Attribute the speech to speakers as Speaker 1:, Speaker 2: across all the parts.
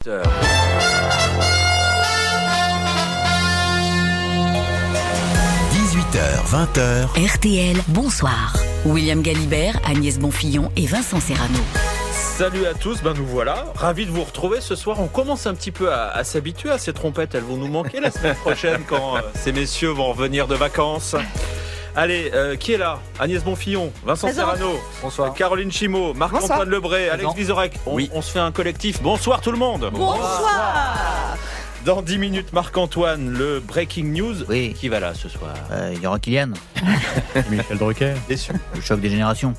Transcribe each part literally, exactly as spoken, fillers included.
Speaker 1: dix-huit heures vingt heures
Speaker 2: R T L, bonsoir. William Galibert, Agnès Bonfillon et Vincent Serrano.
Speaker 3: Salut à tous, ben nous voilà, ravis de vous retrouver ce soir. On commence un petit peu à, à s'habituer à ces trompettes, elles vont nous manquer la semaine prochaine quand euh, ces messieurs vont revenir de vacances. Allez, euh, qui est là? Agnès Bonfillon, Vincent
Speaker 4: Présent.
Speaker 3: Serrano,
Speaker 4: Bonsoir.
Speaker 3: Caroline Chimeau, Marc-Antoine Lebré, Alex
Speaker 4: Présent.
Speaker 3: Vizorek. On,
Speaker 4: Oui.
Speaker 3: on se fait un collectif. Bonsoir tout le monde.
Speaker 4: Bonsoir.
Speaker 3: Dans dix minutes, Marc-Antoine, le Breaking News.
Speaker 5: Oui.
Speaker 3: Qui va là ce soir?
Speaker 5: Euh, il y aura Kylian,
Speaker 6: Michel Drucker.
Speaker 3: Déçu.
Speaker 5: le choc des générations.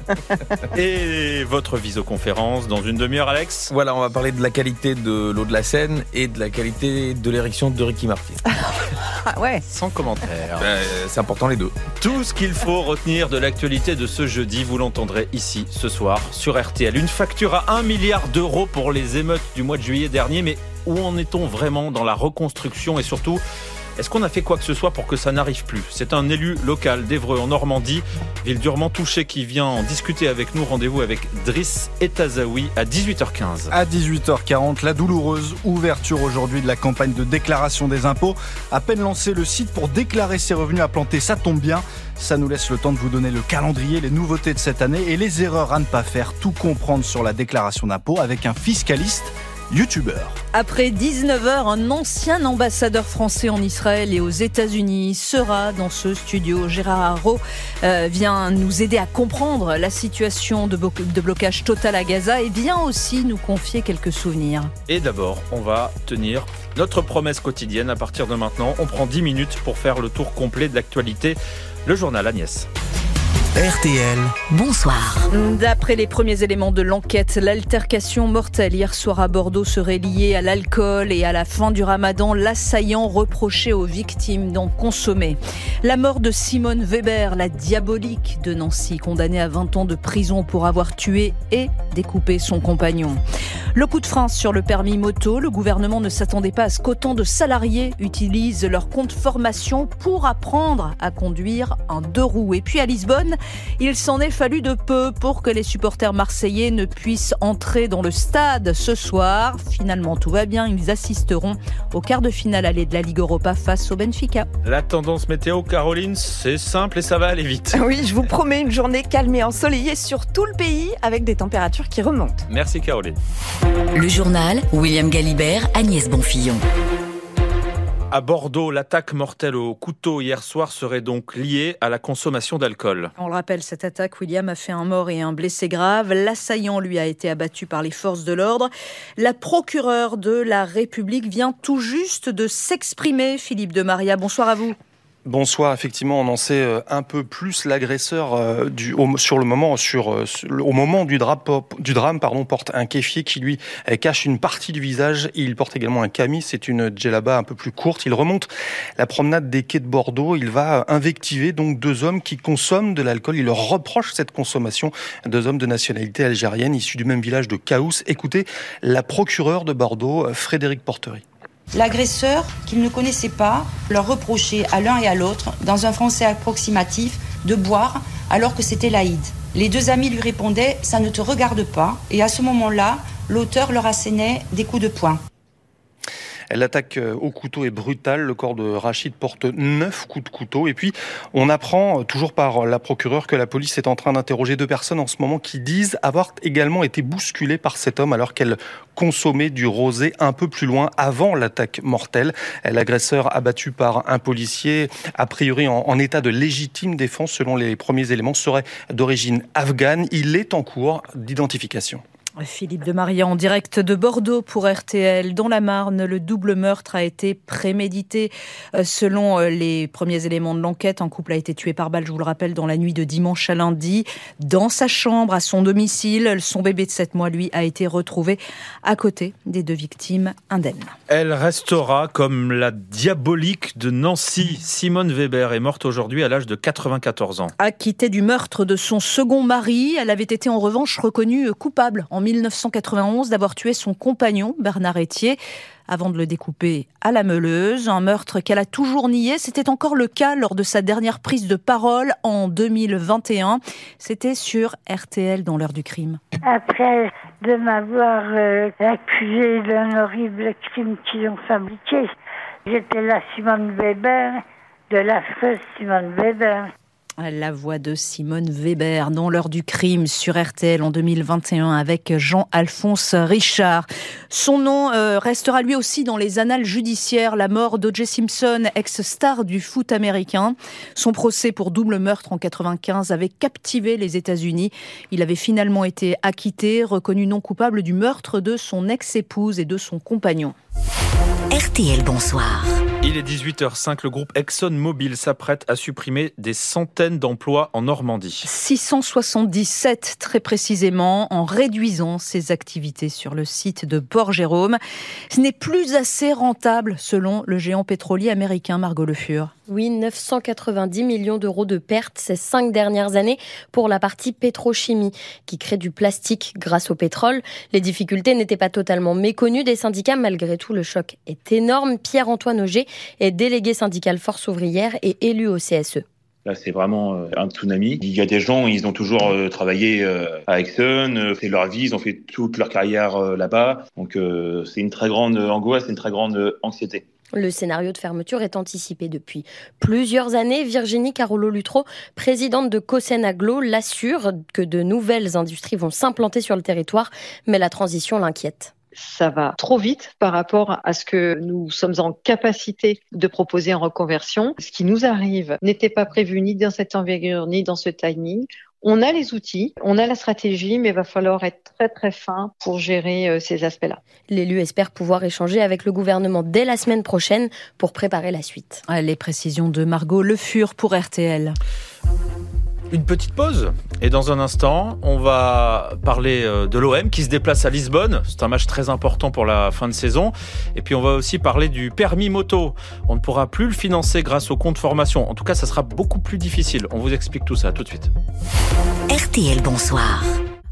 Speaker 3: Et votre visioconférence dans une demi-heure, Alex?
Speaker 4: Voilà, on va parler de la qualité de l'eau de la Seine et de la qualité de l'érection de Ricky Martin.
Speaker 7: Ah ouais.
Speaker 3: Sans commentaire.
Speaker 4: Ben, c'est important les deux.
Speaker 3: Tout ce qu'il faut retenir de l'actualité de ce jeudi, vous l'entendrez ici ce soir sur R T L. Une facture à un milliard d'euros pour les émeutes du mois de juillet dernier, mais où en est-on vraiment dans la reconstruction et surtout, est-ce qu'on a fait quoi que ce soit pour que ça n'arrive plus? C'est un élu local d'Évreux en Normandie, ville durement touchée, qui vient en discuter avec nous. Rendez-vous avec Driss Etazaoui à dix-huit heures quinze.
Speaker 8: À dix-huit heures quarante, la douloureuse ouverture aujourd'hui de la campagne de déclaration des impôts. À peine lancé, le site pour déclarer ses revenus a planté, ça tombe bien. Ça nous laisse le temps de vous donner le calendrier, les nouveautés de cette année et les erreurs à ne pas faire. Tout comprendre sur la déclaration d'impôts avec un fiscaliste youtubeur.
Speaker 7: Après dix-neuf heures, un ancien ambassadeur français en Israël et aux États-Unis sera dans ce studio. Gérard Haro euh, vient nous aider à comprendre la situation de, bo- de blocage total à Gaza et vient aussi nous confier quelques souvenirs.
Speaker 3: Et d'abord, on va tenir notre promesse quotidienne. À partir de maintenant, on prend dix minutes pour faire le tour complet de l'actualité. Le journal, Agnès.
Speaker 1: R T L.
Speaker 2: Bonsoir.
Speaker 7: D'après les premiers éléments de l'enquête, l'altercation mortelle hier soir à Bordeaux serait liée à l'alcool et à la fin du ramadan. L'assaillant reprochait aux victimes d'en consommer. La mort de Simone Weber, la diabolique de Nancy, condamnée à vingt ans de prison pour avoir tué et découpé son compagnon. Le coup de frein sur le permis moto. Le gouvernement ne s'attendait pas à ce qu'autant de salariés utilisent leur compte formation pour apprendre à conduire un deux roues. Et puis à Lisbonne, il s'en est fallu de peu pour que les supporters marseillais ne puissent entrer dans le stade ce soir. Finalement, tout va bien. Ils assisteront au quart de finale aller de la Ligue Europa face au Benfica.
Speaker 3: La tendance météo, Caroline, c'est simple et ça va aller vite.
Speaker 9: Oui, je vous promets une journée calme et ensoleillée sur tout le pays avec des températures qui remontent.
Speaker 3: Merci Caroline.
Speaker 2: Le journal, William Galibert, Agnès Bonfillon.
Speaker 3: À Bordeaux, l'attaque mortelle au couteau hier soir serait donc liée à la consommation d'alcool.
Speaker 7: On le rappelle, cette attaque, William, a fait un mort et un blessé grave. L'assaillant, lui, a été abattu par les forces de l'ordre. La procureure de la République vient tout juste de s'exprimer. Philippe de Maria, bonsoir à vous.
Speaker 10: Bonsoir, effectivement, on en sait un peu plus. L'agresseur euh, du, au, sur le moment, sur, euh, au moment du, drap, du drame, pardon, porte un kéfier qui lui cache une partie du visage. Il porte également un camis, c'est une djellaba un peu plus courte. Il remonte la promenade des quais de Bordeaux. Il va invectiver donc deux hommes qui consomment de l'alcool. Il leur reproche cette consommation. Deux hommes de nationalité algérienne issus du même village de Caous. Écoutez la procureure de Bordeaux, Frédéric Porterie.
Speaker 11: L'agresseur, qu'il ne connaissait pas, leur reprochait à l'un et à l'autre, dans un français approximatif, de boire alors que c'était l'Aïd. Les deux amis lui répondaient « ça ne te regarde pas » et à ce moment-là, l'auteur leur assénait des coups de poing.
Speaker 10: L'attaque au couteau est brutale. Le corps de Rachid porte neuf coups de couteau. Et puis, on apprend, toujours par la procureure, que la police est en train d'interroger deux personnes en ce moment qui disent avoir également été bousculées par cet homme alors qu'elles consommaient du rosé un peu plus loin avant l'attaque mortelle. L'agresseur abattu par un policier, a priori en, en état de légitime défense selon les premiers éléments, serait d'origine afghane. Il est en cours d'identification.
Speaker 7: Philippe de Maria en direct de Bordeaux pour R T L. Dans la Marne, le double meurtre a été prémédité. Selon les premiers éléments de l'enquête, un couple a été tué par balle, je vous le rappelle, dans la nuit de dimanche à lundi, dans sa chambre, à son domicile. Son bébé de sept mois, lui, a été retrouvé à côté des deux victimes indemnes.
Speaker 3: Elle restera comme la diabolique de Nancy. Simone Weber est morte aujourd'hui à l'âge de quatre-vingt-quatorze ans.
Speaker 7: Acquittée du meurtre de son second mari, elle avait été en revanche reconnue coupable en mille neuf cent quatre-vingt-onze d'avoir tué son compagnon, Bernard Etier, avant de le découper à la meuleuse. Un meurtre qu'elle a toujours nié. C'était encore le cas lors de sa dernière prise de parole en deux mille vingt et un. C'était sur R T L dans l'heure du crime.
Speaker 12: Après de m'avoir euh, accusé d'un horrible crime qu'ils ont fabriqué, j'étais la Simone Weber, de l'affreuse Simone Weber.
Speaker 7: La voix de Simone Weber dans l'heure du crime sur R T L en deux mille vingt et un avec Jean-Alphonse Richard. Son nom euh, restera lui aussi dans les annales judiciaires. La mort d'O J Simpson, ex-star du foot américain. Son procès pour double meurtre en quatre-vingt-quinze avait captivé les États-Unis. Il avait finalement été acquitté, reconnu non coupable du meurtre de son ex-épouse et de son compagnon.
Speaker 2: R T L, bonsoir.
Speaker 3: Il est dix-huit heures cinq, le groupe ExxonMobil s'apprête à supprimer des centaines d'emplois en Normandie.
Speaker 7: six cent soixante-dix-sept très précisément, en réduisant ses activités sur le site de Port-Jérôme. Ce n'est plus assez rentable selon le géant pétrolier américain Margot Le Fur.
Speaker 13: Oui, neuf cent quatre-vingt-dix millions d'euros de pertes ces cinq dernières années pour la partie pétrochimie qui crée du plastique grâce au pétrole. Les difficultés n'étaient pas totalement méconnues des syndicats. Malgré tout, le choc est énorme. Pierre-Antoine Auger est délégué syndical Force ouvrière et élu au C S E.
Speaker 14: Là, c'est vraiment un tsunami. Il y a des gens, ils ont toujours travaillé à Exxon, c'est leur vie, ils ont fait toute leur carrière là-bas. Donc, c'est une très grande angoisse, une très grande anxiété.
Speaker 13: Le scénario de fermeture est anticipé depuis plusieurs années. Virginie Carolo-Luttrot, présidente de Cosen Aglo, l'assure que de nouvelles industries vont s'implanter sur le territoire, mais la transition l'inquiète.
Speaker 15: Ça va trop vite par rapport à ce que nous sommes en capacité de proposer en reconversion. Ce qui nous arrive n'était pas prévu ni dans cette envergure, ni dans ce timing. On a les outils, on a la stratégie, mais il va falloir être très très fin pour gérer euh, ces aspects-là.
Speaker 13: L'élu espère pouvoir échanger avec le gouvernement dès la semaine prochaine pour préparer la suite.
Speaker 7: Les précisions de Margot Le Fur pour R T L.
Speaker 3: Une petite pause et dans un instant, on va parler de l'O M qui se déplace à Lisbonne. C'est un match très important pour la fin de saison. Et puis on va aussi parler du permis moto. On ne pourra plus le financer grâce au compte formation. En tout cas, ça sera beaucoup plus difficile. On vous explique tout ça tout de suite.
Speaker 2: R T L, bonsoir.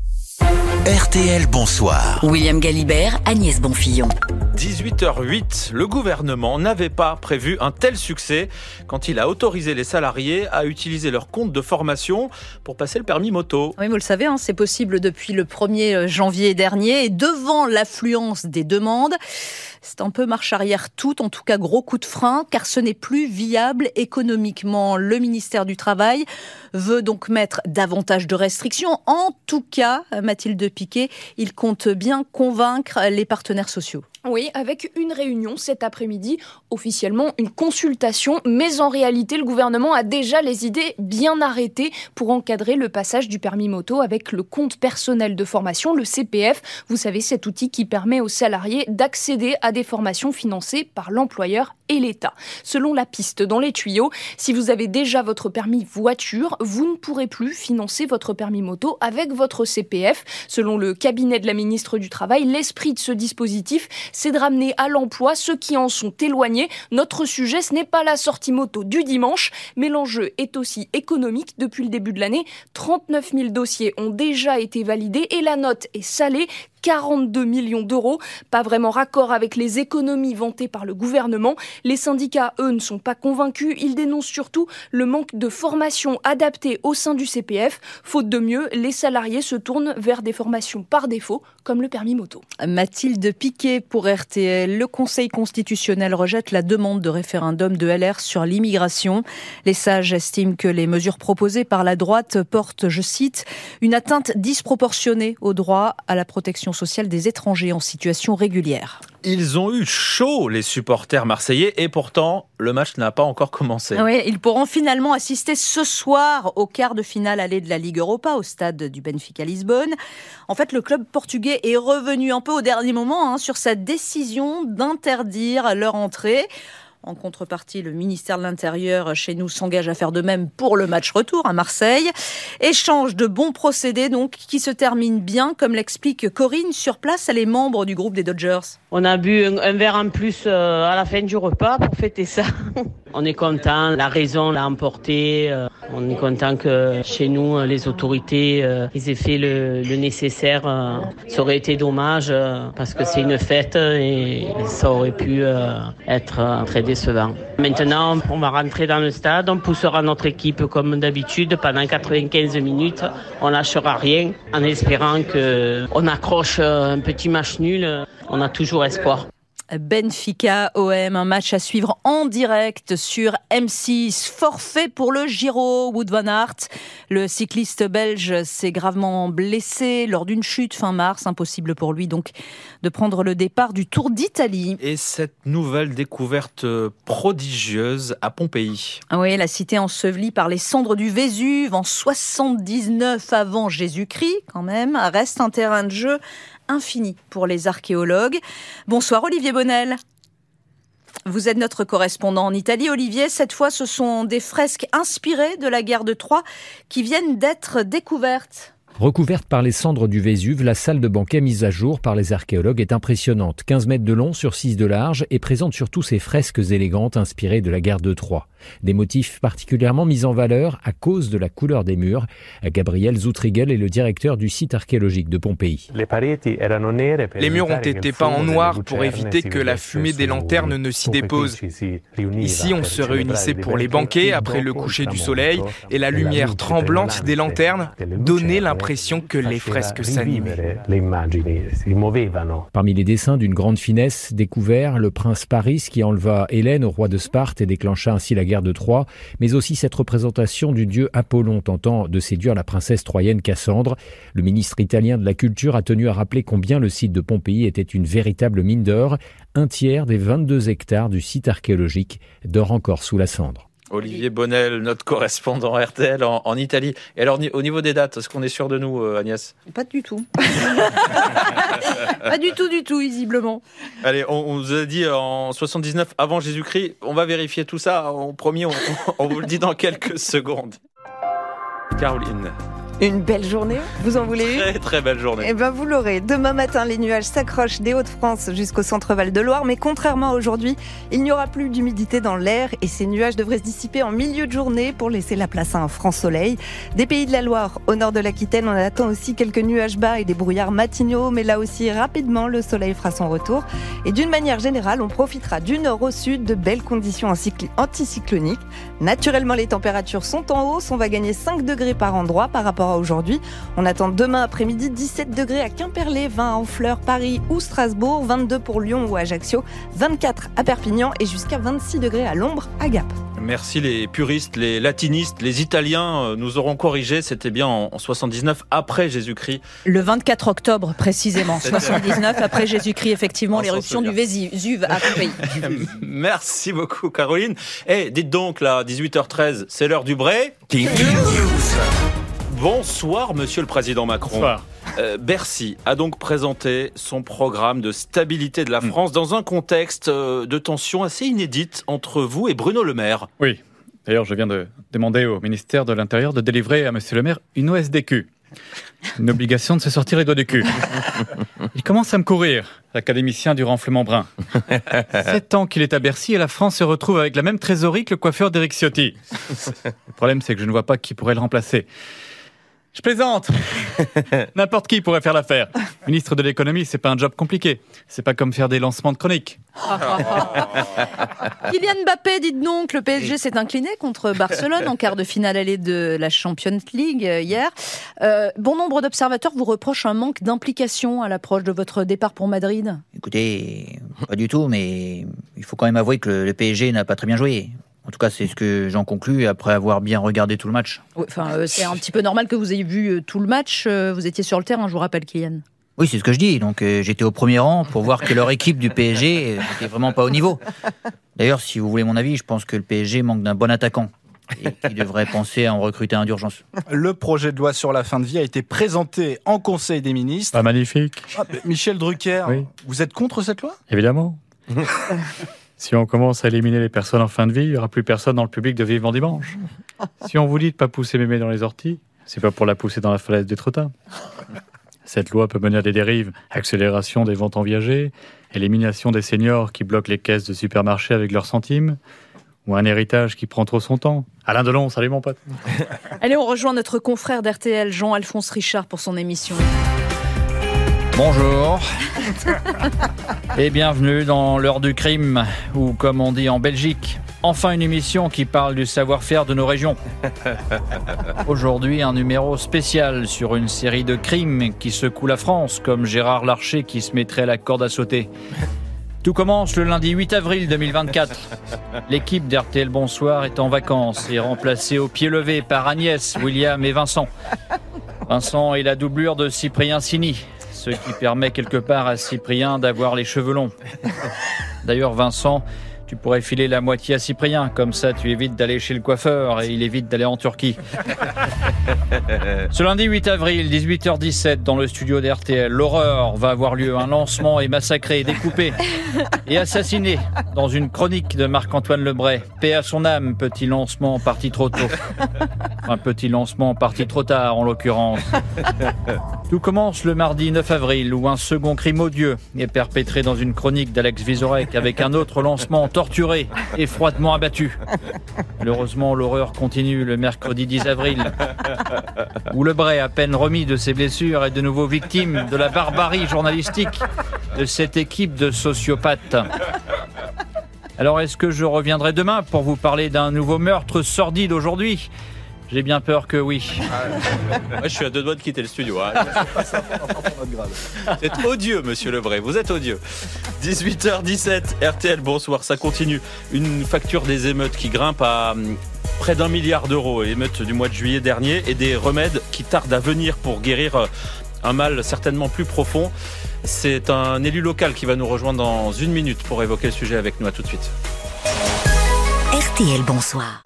Speaker 1: R T L, bonsoir.
Speaker 2: William Galibert, Agnès Bonfillon.
Speaker 3: dix-huit heures huit, le gouvernement n'avait pas prévu un tel succès quand il a autorisé les salariés à utiliser leur compte de formation pour passer le permis moto.
Speaker 7: Oui, vous le savez, hein, c'est possible depuis le premier janvier dernier. Et devant l'affluence des demandes, c'est un peu marche arrière toute, en tout cas gros coup de frein, car ce n'est plus viable économiquement. Le ministère du Travail veut donc mettre davantage de restrictions. En tout cas, Mathilde Piquet, il compte bien convaincre les partenaires sociaux.
Speaker 16: Oui, avec une réunion cet après-midi, officiellement une consultation, mais en réalité, le gouvernement a déjà les idées bien arrêtées pour encadrer le passage du permis moto avec le compte personnel de formation, le C P F. Vous savez, cet outil qui permet aux salariés d'accéder à des formations financées par l'employeur et l'État. Selon la piste dans les tuyaux, si vous avez déjà votre permis voiture, vous ne pourrez plus financer votre permis moto avec votre C P F. Selon le cabinet de la ministre du Travail, l'esprit de ce dispositif, c'est de ramener à l'emploi ceux qui en sont éloignés. Notre sujet, ce n'est pas la sortie moto du dimanche, mais l'enjeu est aussi économique. Depuis le début de l'année, trente-neuf mille dossiers ont déjà été validés et la note est salée. quarante-deux millions d'euros, pas vraiment raccord avec les économies vantées par le gouvernement. Les syndicats, eux, ne sont pas convaincus. Ils dénoncent surtout le manque de formation adaptée au sein du C P F. Faute de mieux, les salariés se tournent vers des formations par défaut, comme le permis moto.
Speaker 7: Mathilde Piquet pour R T L. Le Conseil constitutionnel rejette la demande de référendum de L R sur l'immigration. Les sages estiment que les mesures proposées par la droite portent, je cite, une atteinte disproportionnée au droit à la protection sociale des étrangers en situation régulière.
Speaker 3: Ils ont eu chaud, les supporters marseillais, et pourtant, le match n'a pas encore commencé.
Speaker 7: Oui, ils pourront finalement assister ce soir au quart de finale aller de la Ligue Europa au stade du Benfica Lisbonne. En fait, le club portugais est revenu un peu au dernier moment hein, sur sa décision d'interdire leur entrée. En contrepartie, le ministère de l'Intérieur chez nous s'engage à faire de même pour le match retour à Marseille. Échange de bons procédés donc qui se termine bien, comme l'explique Corinne sur place. Elle est membre du groupe des Dodgers.
Speaker 17: On a bu un, un verre en plus euh, à la fin du repas pour fêter ça. On est content, la raison l'a emporté. Euh, on est content que chez nous, les autorités euh, ils aient fait le, le nécessaire. Euh, ça aurait été dommage euh, parce que c'est une fête et ça aurait pu euh, être euh, très décevant. Maintenant, on va rentrer dans le stade, on poussera notre équipe comme d'habitude pendant quatre-vingt-quinze minutes. On lâchera rien en espérant qu'on accroche un petit match nul. On a toujours espoir.
Speaker 7: Benfica O M, un match à suivre en direct sur M six. Forfait pour le Giro. Wout van Aert, le cycliste belge, s'est gravement blessé lors d'une chute fin mars. Impossible pour lui donc de prendre le départ du Tour d'Italie.
Speaker 3: Et cette nouvelle découverte prodigieuse à Pompéi.
Speaker 7: Oui, la cité ensevelie par les cendres du Vésuve en soixante-dix-neuf avant Jésus-Christ, quand même, reste un terrain de jeu infini pour les archéologues. Bonsoir Olivier Bonnel. Vous êtes notre correspondant en Italie. Olivier, cette fois, ce sont des fresques inspirées de la guerre de Troie qui viennent d'être découvertes.
Speaker 18: Recouverte par les cendres du Vésuve, la salle de banquet mise à jour par les archéologues est impressionnante. quinze mètres de long sur six de large et présente surtout ces fresques élégantes inspirées de la guerre de Troie. Des motifs particulièrement mis en valeur à cause de la couleur des murs. Gabriel Zutrigel est le directeur du site archéologique de Pompéi.
Speaker 19: Les murs ont été peints en noir pour éviter que la fumée des lanternes ne s'y dépose. Ici, on se réunissait pour les banquets après le coucher du soleil et la lumière tremblante des lanternes donnait l'impression que les fresques s'animaient.
Speaker 18: Parmi les dessins d'une grande finesse découvert, le prince Paris qui enleva Hélène au roi de Sparte et déclencha ainsi la guerre de Troie, mais aussi cette représentation du dieu Apollon tentant de séduire la princesse troyenne Cassandre. Le ministre italien de la Culture a tenu à rappeler combien le site de Pompéi était une véritable mine d'or. Un tiers des vingt-deux hectares du site archéologique dort encore sous la cendre.
Speaker 3: Olivier Bonnel, notre correspondant R T L en, en Italie. Et alors, au niveau des dates, est-ce qu'on est sûr de nous, Agnès ?
Speaker 7: Pas du tout. Pas du tout, du tout, visiblement.
Speaker 3: Allez, on, on vous a dit en soixante-dix-neuf avant Jésus-Christ. On va vérifier tout ça. On promis, on, on vous le dit dans quelques secondes. Caroline.
Speaker 9: Une belle journée, vous en voulez une ?
Speaker 3: Très très belle journée.
Speaker 9: Eh bien vous l'aurez. Demain matin, les nuages s'accrochent des Hauts-de-France jusqu'au centre Val-de-Loire, mais contrairement à aujourd'hui, il n'y aura plus d'humidité dans l'air et ces nuages devraient se dissiper en milieu de journée pour laisser la place à un franc soleil. Des Pays de la Loire au nord de l'Aquitaine, on attend aussi quelques nuages bas et des brouillards matinaux, mais là aussi rapidement le soleil fera son retour. Et d'une manière générale, on profitera du nord au sud de belles conditions anticycloniques. Naturellement, les températures sont en hausse, on va gagner cinq degrés par endroit par rapport à aujourd'hui. On attend demain après-midi dix-sept degrés à Quimperlé, vingt à Honfleur, Paris ou Strasbourg, vingt-deux pour Lyon ou Ajaccio, vingt-quatre à Perpignan et jusqu'à vingt-six degrés à l'ombre à Gap.
Speaker 3: Merci les puristes, les latinistes, les Italiens nous auront corrigé. C'était bien en soixante-dix-neuf après Jésus-Christ.
Speaker 7: Le vingt-quatre octobre précisément, soixante-dix-neuf après Jésus-Christ, effectivement, l'éruption du Vésuve à Pompéi.
Speaker 3: Merci beaucoup Caroline. Et eh, dites donc là, dix-huit heures treize, c'est l'heure du Bray. King News. Bonsoir Monsieur le Président Macron.
Speaker 6: Bonsoir.
Speaker 3: Euh, Bercy a donc présenté son programme de stabilité de la France mmh. dans un contexte euh, de tension assez inédite entre vous et Bruno Le Maire.
Speaker 6: Oui, d'ailleurs je viens de demander au ministère de l'Intérieur de délivrer à Monsieur Le Maire une O S D Q. Une obligation de se sortir les doigts du cul. Il commence à me courir, l'académicien du renflement brun. Sept ans qu'il est à Bercy et la France se retrouve avec la même trésorerie que le coiffeur d'Éric Ciotti. Le problème c'est que je ne vois pas qui pourrait le remplacer. Je plaisante. N'importe qui pourrait faire l'affaire. Ministre de l'économie, c'est pas un job compliqué. C'est pas comme faire des lancements de chroniques.
Speaker 7: Kylian Mbappé, dites donc, le P S G s'est incliné contre Barcelone en quart de finale allée de la Champions League hier. Euh, bon nombre d'observateurs vous reprochent un manque d'implication à l'approche de votre départ pour Madrid.
Speaker 5: Écoutez, pas du tout, mais il faut quand même avouer que le P S G n'a pas très bien joué. En tout cas, c'est ce que j'en conclus après avoir bien regardé tout le match.
Speaker 7: Oui, enfin, euh, c'est un petit peu normal que vous ayez vu euh, tout le match. Euh, vous étiez sur le terrain, je vous rappelle, Kylian.
Speaker 5: Oui, c'est ce que je dis. Donc, euh, j'étais au premier rang pour voir que leur équipe du P S G n'était vraiment pas au niveau. D'ailleurs, si vous voulez mon avis, je pense que le P S G manque d'un bon attaquant et qu'il devrait penser à en recruter un d'urgence.
Speaker 8: Le projet de loi sur la fin de vie a été présenté en Conseil des ministres.
Speaker 6: Ah, magnifique.
Speaker 8: Ah, Michel Drucker, oui. Vous êtes contre cette loi ?
Speaker 6: Évidemment. Si on commence à éliminer les personnes en fin de vie, il n'y aura plus personne dans le public de Vivement Dimanche. Si on vous dit de ne pas pousser mémé dans les orties, c'est pas pour la pousser dans la falaise d'Étretat. Cette loi peut mener à des dérives, accélération des ventes en viager, élimination des seniors qui bloquent les caisses de supermarchés avec leurs centimes, ou un héritage qui prend trop son temps. Alain Delon, salut mon pote.
Speaker 7: Allez, on rejoint notre confrère d'R T L, Jean-Alphonse Richard, pour son émission.
Speaker 5: Bonjour et bienvenue dans l'heure du crime, ou comme on dit en Belgique, enfin une émission qui parle du savoir-faire de nos régions. Aujourd'hui, un numéro spécial sur une série de crimes qui secouent la France, comme Gérard Larcher qui se mettrait la corde à sauter. Tout commence le lundi huit avril deux mille vingt-quatre. L'équipe d'R T L Bonsoir est en vacances et remplacée au pied levé par Agnès, William et Vincent. Vincent est la doublure de Cyprien Sini, ce qui permet quelque part à Cyprien d'avoir les cheveux longs. D'ailleurs, Vincent, tu pourrais filer la moitié à Cyprien, comme ça tu évites d'aller chez le coiffeur et il évite d'aller en Turquie. Ce lundi huit avril, dix-huit heures dix-sept, dans le studio d'R T L, l'horreur va avoir lieu. Un lancement est massacré, découpé et assassiné dans une chronique de Marc-Antoine Lebray. Paix à son âme, petit lancement parti trop tôt. Un petit lancement parti trop tard, en l'occurrence. Tout commence le mardi neuf avril, où un second crime odieux est perpétré dans une chronique d'Alex Vizorek avec un autre lancement torturé et froidement abattu. Heureusement, l'horreur continue le mercredi dix avril, où Lebray, à peine remis de ses blessures, est de nouveau victime de la barbarie journalistique de cette équipe de sociopathes. Alors, est-ce que je reviendrai demain pour vous parler d'un nouveau meurtre sordide aujourd'hui ? J'ai bien peur que oui.
Speaker 3: Moi, je suis à deux doigts de quitter le studio. Hein. C'est odieux, monsieur Lebray, vous êtes odieux. dix-huit heures dix-sept, R T L, bonsoir, ça continue. Une facture des émeutes qui grimpe à près d'un milliard d'euros, émeutes du mois de juillet dernier, et des remèdes qui tardent à venir pour guérir un mal certainement plus profond. C'est un élu local qui va nous rejoindre dans une minute pour évoquer le sujet avec nous. À tout de suite.
Speaker 2: R T L, bonsoir.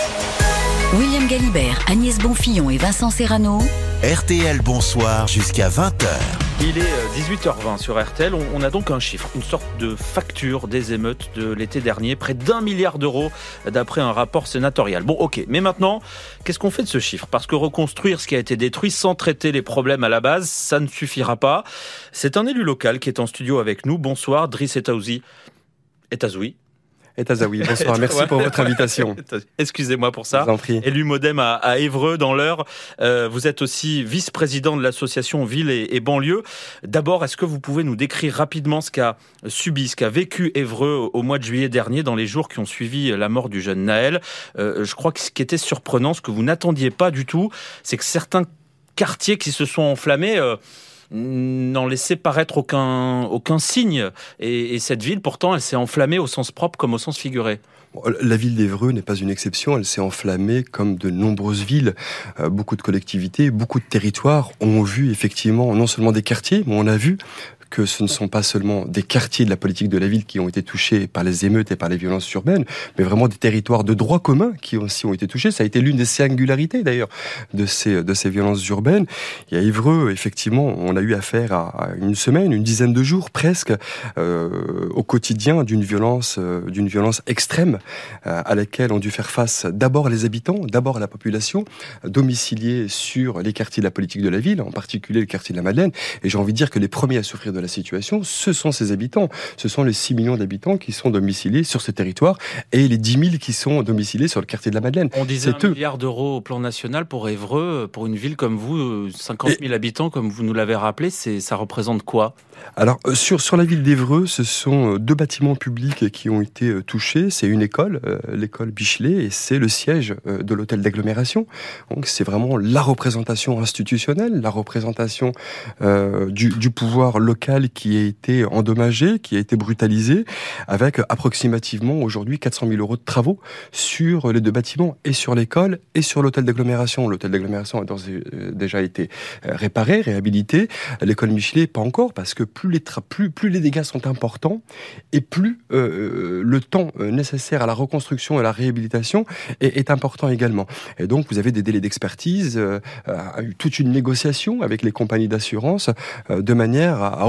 Speaker 2: William Galibert, Agnès Bonfillon et Vincent Serrano.
Speaker 1: R T L Bonsoir jusqu'à vingt heures.
Speaker 3: Il est dix-huit heures vingt sur R T L. On a donc un chiffre, une sorte de facture des émeutes de l'été dernier, près d'un milliard d'euros d'après un rapport sénatorial. Bon, ok, mais maintenant, qu'est-ce qu'on fait de ce chiffre ? Parce que reconstruire ce qui a été détruit sans traiter les problèmes à la base, ça ne suffira pas. C'est un élu local qui est en studio avec nous. Bonsoir, Driss Etaoui. Etazoui.
Speaker 20: Etazaoui, bonsoir, merci pour votre invitation.
Speaker 3: Excusez-moi pour ça. Élu Modem à, à Évreux dans l'Eure. Euh, vous êtes aussi vice-président de l'association Ville et, et Banlieue. D'abord, est-ce que vous pouvez nous décrire rapidement ce qu'a subi, ce qu'a vécu Évreux au mois de juillet dernier, dans les jours qui ont suivi la mort du jeune Naël ? euh, Je crois que ce qui était surprenant, ce que vous n'attendiez pas du tout, c'est que certains quartiers qui se sont enflammés... Euh, n'en laissait paraître aucun, aucun signe. Et, et cette ville, pourtant, elle s'est enflammée au sens propre comme au sens figuré.
Speaker 20: La ville d'Évreux n'est pas une exception, elle s'est enflammée comme de nombreuses villes. Euh, beaucoup de collectivités, beaucoup de territoires ont vu effectivement non seulement des quartiers, mais on a vu que ce ne sont pas seulement des quartiers de la politique de la ville qui ont été touchés par les émeutes et par les violences urbaines, mais vraiment des territoires de droit commun qui aussi ont été touchés. Ça a été l'une des singularités d'ailleurs de ces, de ces violences urbaines. Et à Évreux, effectivement, on a eu affaire à une semaine, une dizaine de jours presque, euh, au quotidien d'une violence, euh, d'une violence extrême euh, à laquelle ont dû faire face d'abord les habitants, d'abord la population, domiciliée sur les quartiers de la politique de la ville, en particulier le quartier de la Madeleine. Et j'ai envie de dire que les premiers à souffrir de de la situation, ce sont ces habitants. Ce sont les six millions d'habitants qui sont domiciliés sur ce territoire et les dix mille qui sont domiciliés sur le quartier de la Madeleine.
Speaker 3: On disait un milliard d'euros au plan national pour Évreux, pour une ville comme vous, cinquante mille et... habitants, comme vous nous l'avez rappelé, c'est, ça représente quoi ?
Speaker 20: Alors, sur, sur la ville d'Évreux, ce sont deux bâtiments publics qui ont été touchés. C'est une école, euh, l'école Bichelet, et c'est le siège euh, de l'hôtel d'agglomération. Donc, c'est vraiment la représentation institutionnelle, la représentation euh, du, du pouvoir local qui a été endommagé, qui a été brutalisé, avec approximativement aujourd'hui quatre cent mille euros de travaux sur les deux bâtiments, et sur l'école et sur l'hôtel d'agglomération. L'hôtel d'agglomération a d'ores et déjà été réparé, réhabilité. L'école Michelet, pas encore, parce que plus les, tra- plus, plus les dégâts sont importants et plus euh, le temps nécessaire à la reconstruction et à la réhabilitation est, est important également. Et donc, vous avez des délais d'expertise, euh, toute une négociation avec les compagnies d'assurance euh, de manière à, à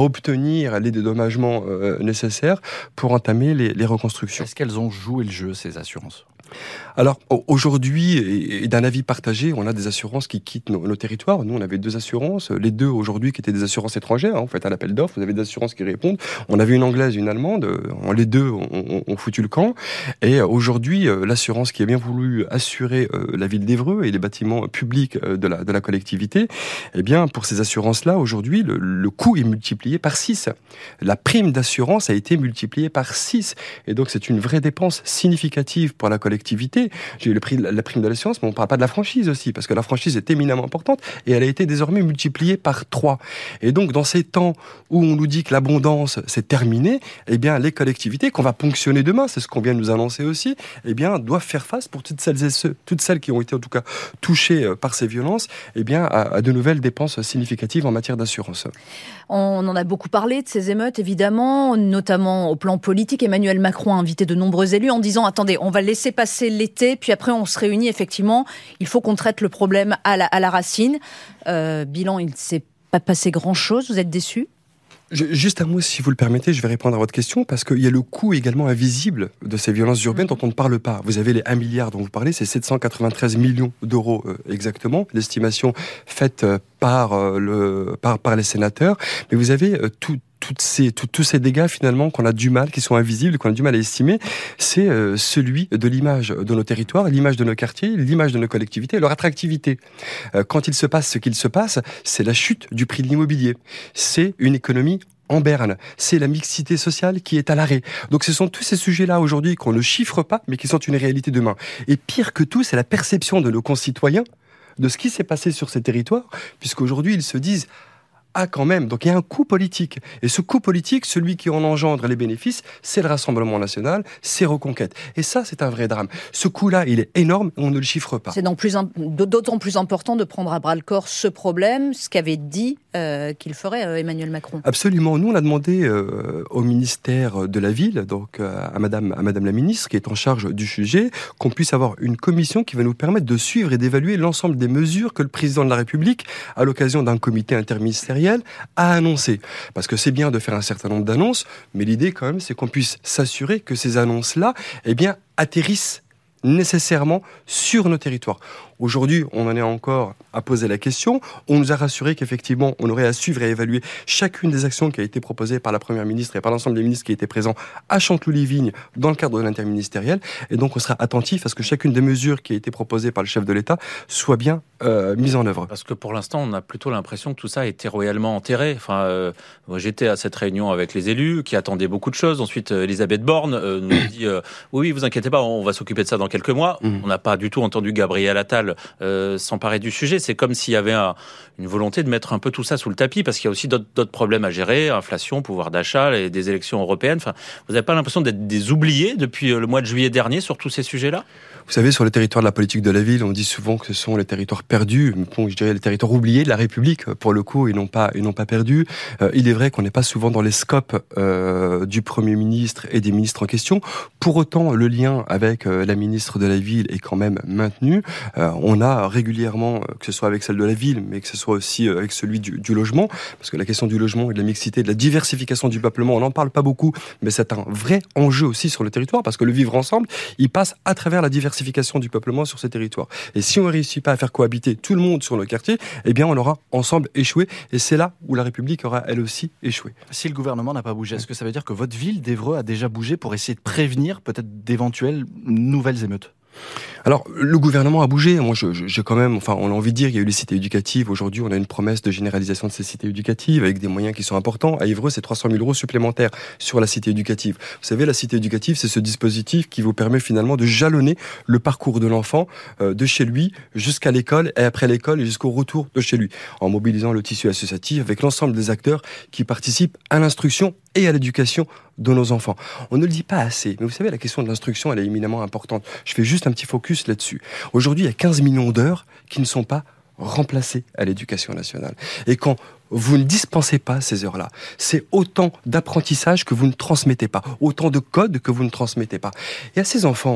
Speaker 20: obtenir les dédommagements euh, nécessaires pour entamer les, les reconstructions.
Speaker 8: Est-ce qu'elles ont joué le jeu, ces assurances ?
Speaker 20: Alors, aujourd'hui, et d'un avis partagé, on a des assurances qui quittent nos, nos territoires. Nous, on avait deux assurances, les deux aujourd'hui qui étaient des assurances étrangères. Hein. Vous faites un appel d'offres, vous avez des assurances qui répondent. On avait une anglaise et une allemande. Les deux ont, ont foutu le camp. Et aujourd'hui, l'assurance qui a bien voulu assurer la ville d'Évreux et les bâtiments publics de la, de la collectivité, eh bien, pour ces assurances-là, aujourd'hui, le, le coût est multiplié par six. La prime d'assurance a été multipliée par six. Et donc, c'est une vraie dépense significative pour la collectivité. J'ai eu le prix de la, la prime de l'assurance, mais on ne parle pas de la franchise aussi, parce que la franchise est éminemment importante et elle a été désormais multipliée par trois. Et donc, dans ces temps où on nous dit que l'abondance c'est terminé, eh bien, les collectivités qu'on va ponctionner demain, c'est ce qu'on vient de nous annoncer aussi, eh bien, doivent faire face pour toutes celles et ceux, toutes celles qui ont été en tout cas touchées par ces violences, eh bien, à, à de nouvelles dépenses significatives en matière d'assurance.
Speaker 7: On en a beaucoup parlé de ces émeutes, évidemment, notamment au plan politique. Emmanuel Macron a invité de nombreux élus en disant « Attendez, on va laisser passer l'été, puis après on se réunit, effectivement, il faut qu'on traite le problème à la, à la racine. Euh, » Bilan, il ne s'est pas passé grand-chose, vous êtes déçus ?
Speaker 20: Juste un mot, si vous le permettez, je vais répondre à votre question, parce qu'il y a le coût également invisible de ces violences urbaines dont on ne parle pas. Vous avez les un milliard dont vous parlez, c'est sept cent quatre-vingt-treize millions d'euros euh, exactement, l'estimation faite euh, par, euh, le, par, par les sénateurs. Mais vous avez euh, tout Toutes ces, tout, tous ces dégâts finalement qu'on a du mal, qui sont invisibles, qu'on a du mal à estimer, c'est euh, celui de l'image de nos territoires, l'image de nos quartiers, l'image de nos collectivités, leur attractivité. Euh, quand il se passe ce qu'il se passe, c'est la chute du prix de l'immobilier. C'est une économie en berne. C'est la mixité sociale qui est à l'arrêt. Donc ce sont tous ces sujets-là aujourd'hui qu'on ne chiffre pas, mais qui sont une réalité demain. Et pire que tout, c'est la perception de nos concitoyens de ce qui s'est passé sur ces territoires, puisqu'aujourd'hui ils se disent Ah, quand même. Donc il y a un coût politique. Et ce coût politique, celui qui en engendre les bénéfices, c'est le Rassemblement national, c'est Reconquête. Et ça, c'est un vrai drame. Ce coût-là, il est énorme, on ne le chiffre pas.
Speaker 7: C'est d'autant plus important de prendre à bras-le-corps ce problème, ce qu'avait dit euh, qu'il ferait euh, Emmanuel Macron.
Speaker 20: Absolument. Nous, on a demandé euh, au ministère de la Ville, donc euh, à, Madame, à Madame la Ministre, qui est en charge du sujet, qu'on puisse avoir une commission qui va nous permettre de suivre et d'évaluer l'ensemble des mesures que le Président de la République, à l'occasion d'un comité interministériel, a annoncé. Parce que c'est bien de faire un certain nombre d'annonces, mais l'idée quand même, c'est qu'on puisse s'assurer que ces annonces-là, eh bien, atterrissent nécessairement sur nos territoires. Aujourd'hui, on en est encore à poser la question. On nous a rassuré qu'effectivement, on aurait à suivre et à évaluer chacune des actions qui a été proposée par la Première ministre et par l'ensemble des ministres qui étaient présents à Chanteloup-les-Vignes dans le cadre de l'interministériel. Et donc, on sera attentif à ce que chacune des mesures qui a été proposée par le chef de l'État soit bien euh, mise en œuvre.
Speaker 3: Parce que pour l'instant, on a plutôt l'impression que tout ça a été royalement enterré. Enfin, euh, j'étais à cette réunion avec les élus qui attendaient beaucoup de choses. Ensuite, Elisabeth Borne euh, nous a dit euh, oui, vous inquiétez pas, on va s'occuper de ça dans quelques mois. Mmh. On n'a pas du tout entendu Gabriel Attal Euh, s'emparer du sujet. C'est comme s'il y avait un, une volonté de mettre un peu tout ça sous le tapis, parce qu'il y a aussi d'autres problèmes à gérer, inflation, pouvoir d'achat, les, des élections européennes. Enfin, vous n'avez pas l'impression d'être des oubliés depuis le mois de juillet dernier sur tous ces sujets-là ?
Speaker 20: Vous savez, sur le territoire de la politique de la ville, on dit souvent que ce sont les territoires perdus, bon, je dirais les territoires oubliés de la République, pour le coup, ils n'ont pas, ils n'ont pas perdu. Euh, il est vrai qu'on n'est pas souvent dans les scopes euh, du Premier ministre et des ministres en question. Pour autant, le lien avec euh, la ministre de la Ville est quand même maintenu. Euh, on a régulièrement, que ce soit avec celle de la Ville, mais que ce soit aussi euh, avec celui du, du logement, parce que la question du logement et de la mixité, de la diversification du peuplement, on n'en parle pas beaucoup, mais c'est un vrai enjeu aussi sur le territoire, parce que le vivre ensemble, il passe à travers la diversification du peuplement sur ces territoires. Et si on ne réussit pas à faire cohabiter tout le monde sur le quartier, eh bien on aura ensemble échoué. Et c'est là où la République aura elle aussi échoué.
Speaker 8: Si le gouvernement n'a pas bougé, est-ce que ça veut dire que votre ville d'Évreux a déjà bougé pour essayer de prévenir peut-être d'éventuelles nouvelles émeutes ?
Speaker 20: Alors, le gouvernement a bougé. Moi, je, je, j'ai quand même, enfin, on a envie de dire, il y a eu les cités éducatives. Aujourd'hui, on a une promesse de généralisation de ces cités éducatives avec des moyens qui sont importants. À Évreux, c'est trois cent mille euros supplémentaires sur la cité éducative. Vous savez, la cité éducative, c'est ce dispositif qui vous permet finalement de jalonner le parcours de l'enfant euh, de chez lui jusqu'à l'école et après l'école et jusqu'au retour de chez lui, en mobilisant le tissu associatif avec l'ensemble des acteurs qui participent à l'instruction et à l'éducation de nos enfants. On ne le dit pas assez, mais vous savez, la question de l'instruction, elle est éminemment importante. Je fais juste un petit focus là-dessus. Aujourd'hui, il y a quinze millions d'heures qui ne sont pas remplacées à l'éducation nationale. Et quand vous ne dispensez pas ces heures-là, c'est autant d'apprentissage que vous ne transmettez pas, autant de codes que vous ne transmettez pas. Et à ces enfants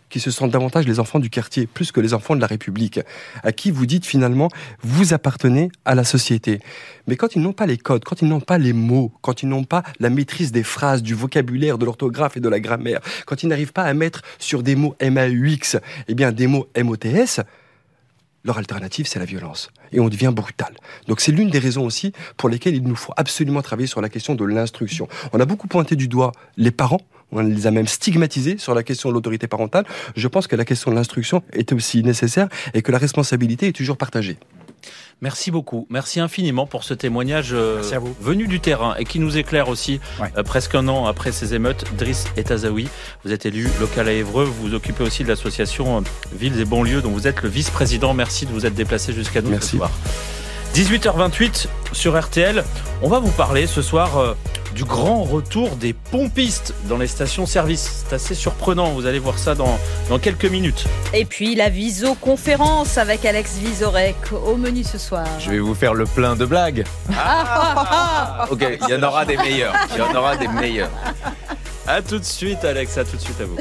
Speaker 20: qui se sentent davantage les enfants du quartier, plus que les enfants de la République, à qui vous dites finalement, vous appartenez à la société. Mais quand ils n'ont pas les codes, quand ils n'ont pas les mots, quand ils n'ont pas la maîtrise des phrases, du vocabulaire, de l'orthographe et de la grammaire, quand ils n'arrivent pas à mettre sur des mots M A U X, eh bien des mots M O T S, leur alternative, c'est la violence. Et on devient brutal. Donc c'est l'une des raisons aussi pour lesquelles il nous faut absolument travailler sur la question de l'instruction. On a beaucoup pointé du doigt les parents, on les a même stigmatisés sur la question de l'autorité parentale. Je pense que la question de l'instruction est aussi nécessaire et que la responsabilité est toujours partagée.
Speaker 3: Merci beaucoup, merci infiniment pour ce témoignage euh, venu du terrain et qui nous éclaire aussi ouais. euh, presque un an après ces émeutes. Driss Etazaoui, vous êtes élu local à Évreux, vous vous occupez aussi de l'association euh, Villes et Banlieues dont vous êtes le vice-président. Merci de vous être déplacé jusqu'à nous
Speaker 20: merci.
Speaker 3: ce soir. dix-huit heures vingt-huit sur R T L, on va vous parler ce soir euh, du grand retour des pompistes dans les stations-service. C'est assez surprenant, vous allez voir ça dans, dans quelques minutes.
Speaker 7: Et puis la visioconférence avec Alex Vizorek au menu ce soir.
Speaker 4: Je vais vous faire le plein de blagues.
Speaker 7: Ah
Speaker 4: ok, il y en aura des meilleurs. Il y en aura des meilleurs.
Speaker 3: A tout de suite Alex, à tout de suite à vous.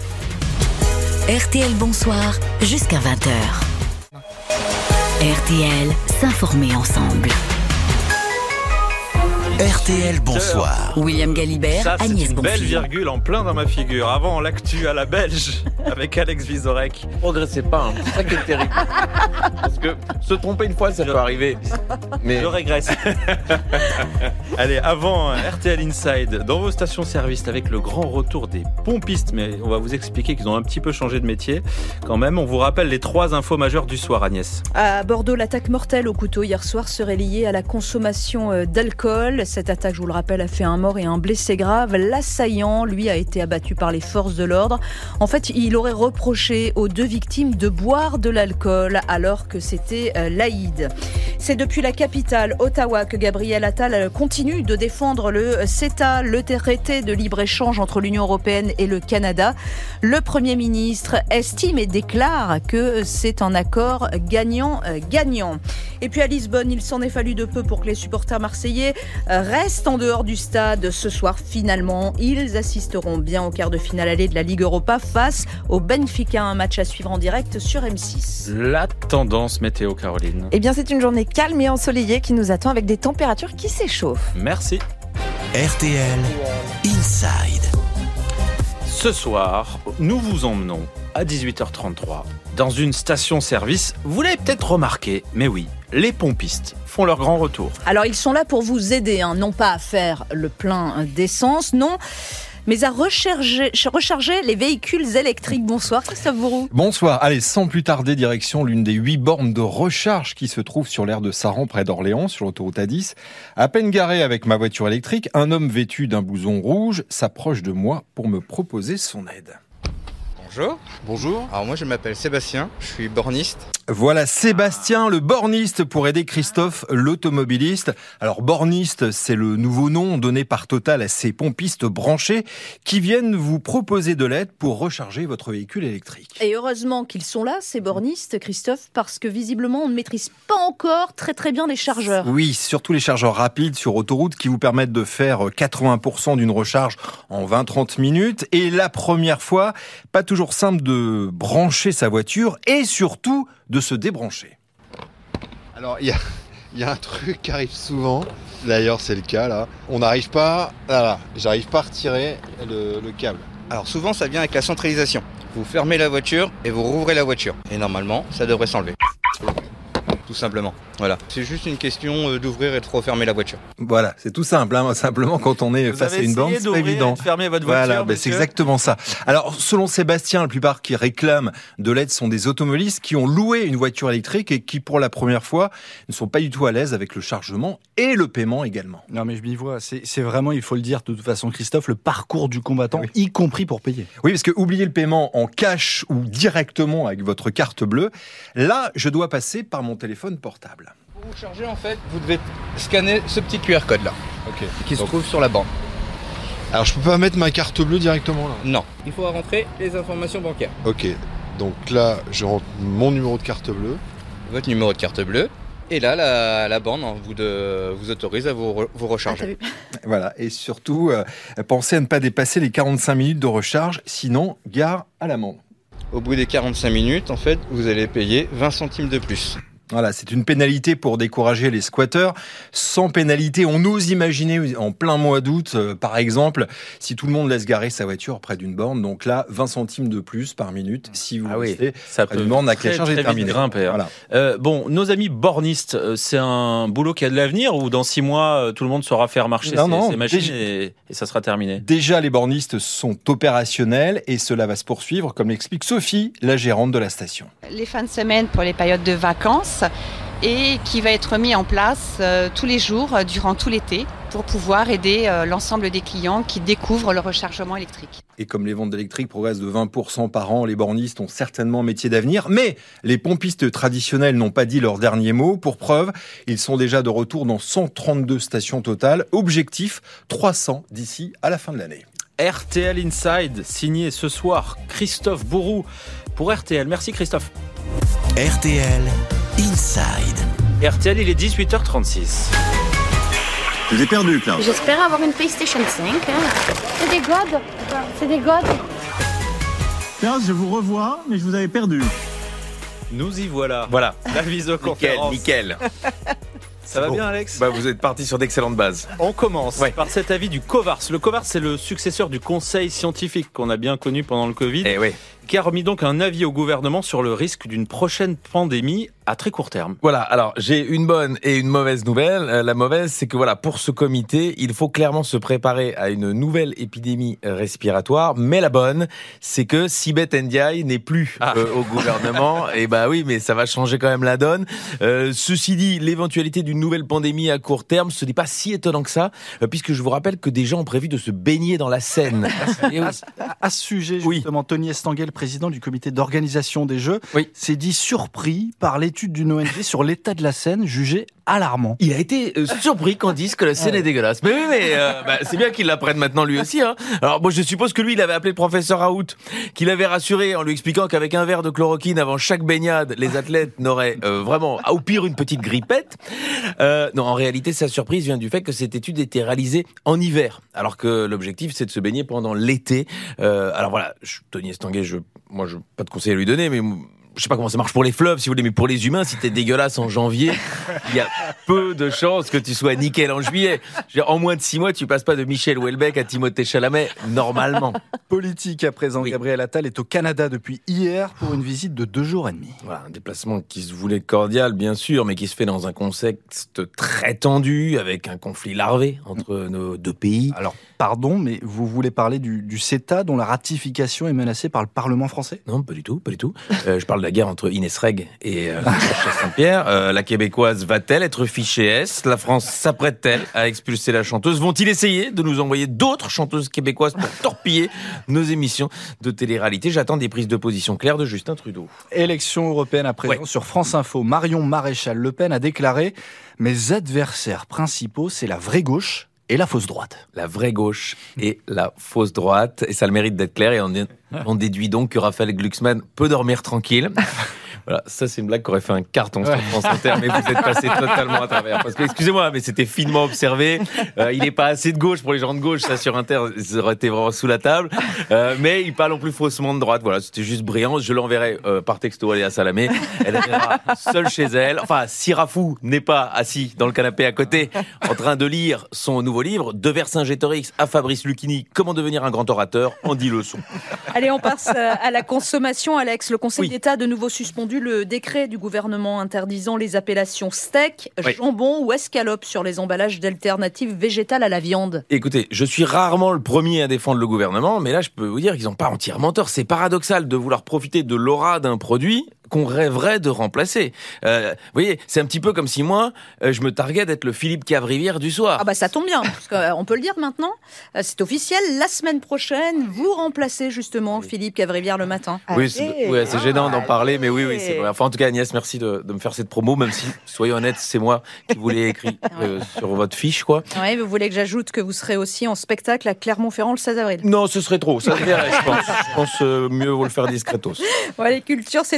Speaker 2: R T L Bonsoir jusqu'à vingt heures. R T L, s'informer ensemble.
Speaker 1: R T L Bonsoir.
Speaker 2: William Galibert,
Speaker 3: Ça, c'est
Speaker 2: Agnès
Speaker 3: une belle
Speaker 2: Bonfillon.
Speaker 3: virgule en plein dans ma figure. Avant l'actu à la belge avec Alex Vizorek.
Speaker 4: Progressez pas, hein. C'est ça qui est terrible. Parce que se tromper une fois, ça peut arriver.
Speaker 3: Mais... Je régresse. Allez, avant R T L Inside, dans vos stations-service avec le grand retour des pompistes. Mais on va vous expliquer qu'ils ont un petit peu changé de métier. Quand même, on vous rappelle les trois infos majeures du soir, Agnès.
Speaker 7: À Bordeaux, l'attaque mortelle au couteau hier soir serait liée à la consommation d'alcool. Cette attaque, je vous le rappelle, a fait un mort et un blessé grave. L'assaillant, lui, a été abattu par les forces de l'ordre. En fait, il aurait reproché aux deux victimes de boire de l'alcool alors que c'était l'Aïd. C'est depuis la capitale, Ottawa, que Gabriel Attal continue de défendre le CETA, le traité de libre-échange entre l'Union européenne et le Canada. Le Premier ministre estime et déclare que c'est un accord gagnant-gagnant. Et puis à Lisbonne, il s'en est fallu de peu pour que les supporters marseillais restent en dehors du stade. Ce soir, finalement, ils assisteront bien au quart de finale aller de la Ligue Europa face au Benfica, un match à suivre en direct sur M six.
Speaker 3: La tendance météo, Caroline.
Speaker 9: Eh bien, c'est une journée calme et ensoleillée qui nous attend avec des températures qui s'échauffent.
Speaker 3: Merci.
Speaker 1: R T L Inside.
Speaker 3: Ce soir, nous vous emmenons à dix-huit heures trente-trois dans une station-service. Vous l'avez peut-être remarqué, mais oui, les pompistes font leur grand retour.
Speaker 7: Alors, ils sont là pour vous aider, hein, non pas à faire le plein d'essence, non, mais à recharger, recharger les véhicules électriques. Bonsoir Christophe Bourou.
Speaker 21: Bonsoir. Allez, sans plus tarder, direction l'une des huit bornes de recharge qui se trouve sur l'aire de Saran, près d'Orléans, sur l'autoroute A dix. À peine garé avec ma voiture électrique, un homme vêtu d'un blouson rouge s'approche de moi pour me proposer son aide.
Speaker 22: Bonjour. Bonjour. Alors moi je m'appelle Sébastien, je suis borniste.
Speaker 21: Voilà Sébastien, le borniste, pour aider Christophe, l'automobiliste. Alors borniste, c'est le nouveau nom donné par Total à ces pompistes branchés qui viennent vous proposer de l'aide pour recharger votre véhicule électrique.
Speaker 7: Et heureusement qu'ils sont là, ces bornistes, Christophe, parce que visiblement on ne maîtrise pas encore très très bien les chargeurs.
Speaker 21: Oui, surtout les chargeurs rapides sur autoroute qui vous permettent de faire quatre-vingts pour cent d'une recharge en vingt à trente minutes. Et la première fois, pas toujours simple de brancher sa voiture et surtout de se débrancher.
Speaker 23: Alors il y a, y a un truc qui arrive souvent, d'ailleurs c'est le cas là, on n'arrive pas, là, là, j'arrive pas à retirer le, le câble.
Speaker 22: Alors souvent ça vient avec la centralisation. Vous fermez la voiture et vous rouvrez la voiture. Et normalement ça devrait s'enlever. Tout simplement. Voilà. C'est juste une question d'ouvrir et de refermer la voiture.
Speaker 21: Voilà, c'est tout simple. Hein. Simplement, quand on est
Speaker 3: Vous
Speaker 21: face à une borne, c'est pas évident.
Speaker 3: Et de fermer votre voiture.
Speaker 21: Voilà, ben c'est exactement ça. Alors, selon Sébastien, la plupart qui réclament de l'aide sont des automobilistes qui ont loué une voiture électrique et qui, pour la première fois, ne sont pas du tout à l'aise avec le chargement et le paiement également.
Speaker 8: Non, mais je m'y vois. C'est, c'est vraiment, il faut le dire de toute façon, Christophe, le parcours du combattant, oui. Y compris pour payer.
Speaker 21: Oui, parce que oubliez le paiement en cash ou directement avec votre carte bleue. Là, je dois passer par mon téléphone portable.
Speaker 22: Pour vous charger, en fait, vous devez scanner ce petit Q R code là, okay. Qui Donc, se trouve sur la borne.
Speaker 23: Alors, je peux pas mettre ma carte bleue directement là ?
Speaker 22: Non. Il faut rentrer les informations bancaires.
Speaker 23: Ok. Donc là, je rentre mon numéro de carte bleue.
Speaker 22: Votre numéro de carte bleue. Et là, la, la borne vous, de, vous autorise à vous, vous recharger.
Speaker 21: Ah, voilà. Et surtout, euh, pensez à ne pas dépasser les quarante-cinq minutes de recharge, sinon, gare à l'amende.
Speaker 22: Au bout des quarante-cinq minutes, en fait, vous allez payer vingt centimes de plus.
Speaker 21: Voilà, c'est une pénalité pour décourager les squatteurs. Sans pénalité, on ose imaginer en plein mois d'août, euh, par exemple, si tout le monde laisse garer sa voiture près d'une borne. Donc là, vingt centimes de plus par minute si vous
Speaker 3: ah
Speaker 21: restez
Speaker 3: oui, ça
Speaker 21: près d'une borne, la
Speaker 3: très,
Speaker 21: charge est terminée.
Speaker 3: Grimper.
Speaker 21: Voilà.
Speaker 3: Euh, bon, nos amis bornistes, c'est un boulot qui a de l'avenir ou dans six mois, tout le monde saura faire marcher
Speaker 21: non,
Speaker 3: ses,
Speaker 21: non,
Speaker 3: ses machines
Speaker 21: déjà,
Speaker 3: et, et ça sera terminé?
Speaker 21: Déjà, les bornistes sont opérationnels et cela va se poursuivre, comme l'explique Sophie, la gérante de la station.
Speaker 10: Les fins de semaine pour les périodes de vacances et qui va être mis en place euh, tous les jours euh, durant tout l'été pour pouvoir aider euh, l'ensemble des clients qui découvrent le rechargement électrique.
Speaker 21: Et comme les ventes d'électrique progressent de vingt pour cent par an, les bornistes ont certainement un métier d'avenir. Mais les pompistes traditionnels n'ont pas dit leur dernier mot. Pour preuve, ils sont déjà de retour dans cent trente-deux stations totales. Objectif, trois cents d'ici à la fin de l'année.
Speaker 3: R T L Inside, signé ce soir Christophe Bourou pour R T L. Merci Christophe.
Speaker 1: R T L Inside.
Speaker 3: R T L, il est dix-huit heures trente-six.
Speaker 11: Je vous ai perdu, Klaus.
Speaker 12: J'espère avoir une PlayStation cinq. Hein. C'est des godes. C'est des godes.
Speaker 11: Klaus, je vous revois, mais je vous avais perdu.
Speaker 3: Nous y voilà.
Speaker 4: Voilà.
Speaker 3: La visioconférence.
Speaker 4: Nickel, nickel.
Speaker 3: Ça va bon. Bien, Alex?
Speaker 4: Bah, vous êtes parti sur d'excellentes bases.
Speaker 3: On commence
Speaker 4: ouais.
Speaker 3: par cet avis du COVARS. Le COVARS, c'est le successeur du Conseil scientifique qu'on a bien connu pendant le Covid,
Speaker 4: eh oui.
Speaker 3: qui a remis donc un avis au gouvernement sur le risque d'une prochaine pandémie à très court terme.
Speaker 4: Voilà, alors j'ai une bonne et une mauvaise nouvelle. Euh, la mauvaise, c'est que voilà, pour ce comité, il faut clairement se préparer à une nouvelle épidémie respiratoire. Mais la bonne, c'est que Sibeth Ndiaye n'est plus ah. euh, au gouvernement. Et bah oui, mais ça va changer quand même la donne. Euh, ceci dit, l'éventualité d'une nouvelle pandémie à court terme, ce n'est pas si étonnant que ça, euh, puisque je vous rappelle que des gens ont prévu de se baigner dans la Seine.
Speaker 8: Et oui. à, à ce sujet, justement, oui. Tony Estanguet, président du comité d'organisation des Jeux, oui. s'est dit surpris par l'étude d'une O N G sur l'état de la Seine, jugée alarmant.
Speaker 4: Il a été euh, surpris qu'on dise que la Seine ouais. est dégueulasse. Mais oui, mais euh, bah, c'est bien qu'il l'apprenne maintenant lui aussi. Hein. Alors moi, je suppose que lui, il avait appelé le professeur Raoult, qu'il avait rassuré en lui expliquant qu'avec un verre de chloroquine avant chaque baignade, les athlètes n'auraient euh, vraiment, au pire, une petite grippette. Euh, non, en réalité, sa surprise vient du fait que cette étude était réalisée en hiver, alors que l'objectif, c'est de se baigner pendant l'été. Euh, alors voilà, je, Tony Estanguet, je, moi, je n'ai pas de conseil à lui donner, mais je sais pas comment ça marche pour les fleuves, si vous voulez, mais pour les humains, si t'es dégueulasse en janvier, il y a peu de chances que tu sois nickel en juillet. Je veux dire, en moins de six mois, tu passes pas de Michel Houellebecq à Timothée Chalamet, normalement.
Speaker 8: Politique à présent, oui. Gabriel Attal est au Canada depuis hier pour une visite de deux jours et demi.
Speaker 4: Voilà, un déplacement qui se voulait cordial, bien sûr, mais qui se fait dans un contexte très tendu, avec un conflit larvé entre nos deux pays.
Speaker 8: Alors, pardon, mais vous voulez parler du, du CETA, dont la ratification est menacée par le Parlement français?
Speaker 4: Non, pas du tout, pas du tout. Euh, je parle la guerre entre Inès Reg et euh, Saint-Pierre. Euh, la Québécoise va-t-elle être fichée S? La France s'apprête-t-elle à expulser la chanteuse? Vont-ils essayer de nous envoyer d'autres chanteuses québécoises pour torpiller nos émissions de télé-réalité? J'attends des prises de position claires de Justin Trudeau.
Speaker 8: Élection européenne à présent. Ouais. Sur France Info, Marion Maréchal Le Pen a déclaré « Mes adversaires principaux, c'est la vraie gauche et la fausse droite. »
Speaker 4: La vraie gauche et la fausse droite. Et ça a le mérite d'être clair. Et on, est, on déduit donc que Raphaël Glucksmann peut dormir tranquille. Voilà, ça c'est une blague qui aurait fait un carton sur France Inter, mais vous êtes passé totalement à travers. Parce que, excusez-moi, mais c'était finement observé. Euh, il n'est pas assez de gauche pour les gens de gauche, ça sur Inter, ça aurait été vraiment sous la table. Euh, mais il parle en plus faussement de droite. Voilà, c'était juste brillant. Je l'enverrai euh, par texto à Léa Salamé. Elle verra seule chez elle. Enfin, si Rafou n'est pas assis dans le canapé à côté, en train de lire son nouveau livre, De Vercingétorix à Fabrice Lucchini, comment devenir un grand orateur, en dix leçons.
Speaker 7: Allez, on passe à la consommation, Alex. Le Conseil oui. d'État a de nouveau suspendu le décret du gouvernement interdisant les appellations steak, oui. jambon ou escalope sur les emballages d'alternatives végétales à la viande.
Speaker 4: Écoutez, je suis rarement le premier à défendre le gouvernement, mais là je peux vous dire qu'ils n'ont pas entièrement tort. C'est paradoxal de vouloir profiter de l'aura d'un produit qu'on rêverait de remplacer. Euh, vous voyez, c'est un petit peu comme si moi, euh, je me targuais d'être le Philippe Cavrivière du soir.
Speaker 7: Ah bah ça tombe bien, parce qu'on peut le dire maintenant. Euh, c'est officiel, la semaine prochaine, vous remplacez justement oui. Philippe Cavrivière le matin.
Speaker 4: Oui, c'est, ouais, c'est gênant d'en parler, mais oui, oui, c'est vrai. Enfin, en tout cas, Agnès, merci de, de me faire cette promo, même si, soyons honnêtes, c'est moi qui vous l'ai écrit euh, sur votre fiche, quoi.
Speaker 7: Oui, vous voulez que j'ajoute que vous serez aussi en spectacle à Clermont-Ferrand le seize avril?
Speaker 4: Non, ce serait trop, ça se verrait, je pense. Je pense euh, mieux vous le faire discretos.
Speaker 7: Ouais, les cultures, c'est aujourd'hui. Oui.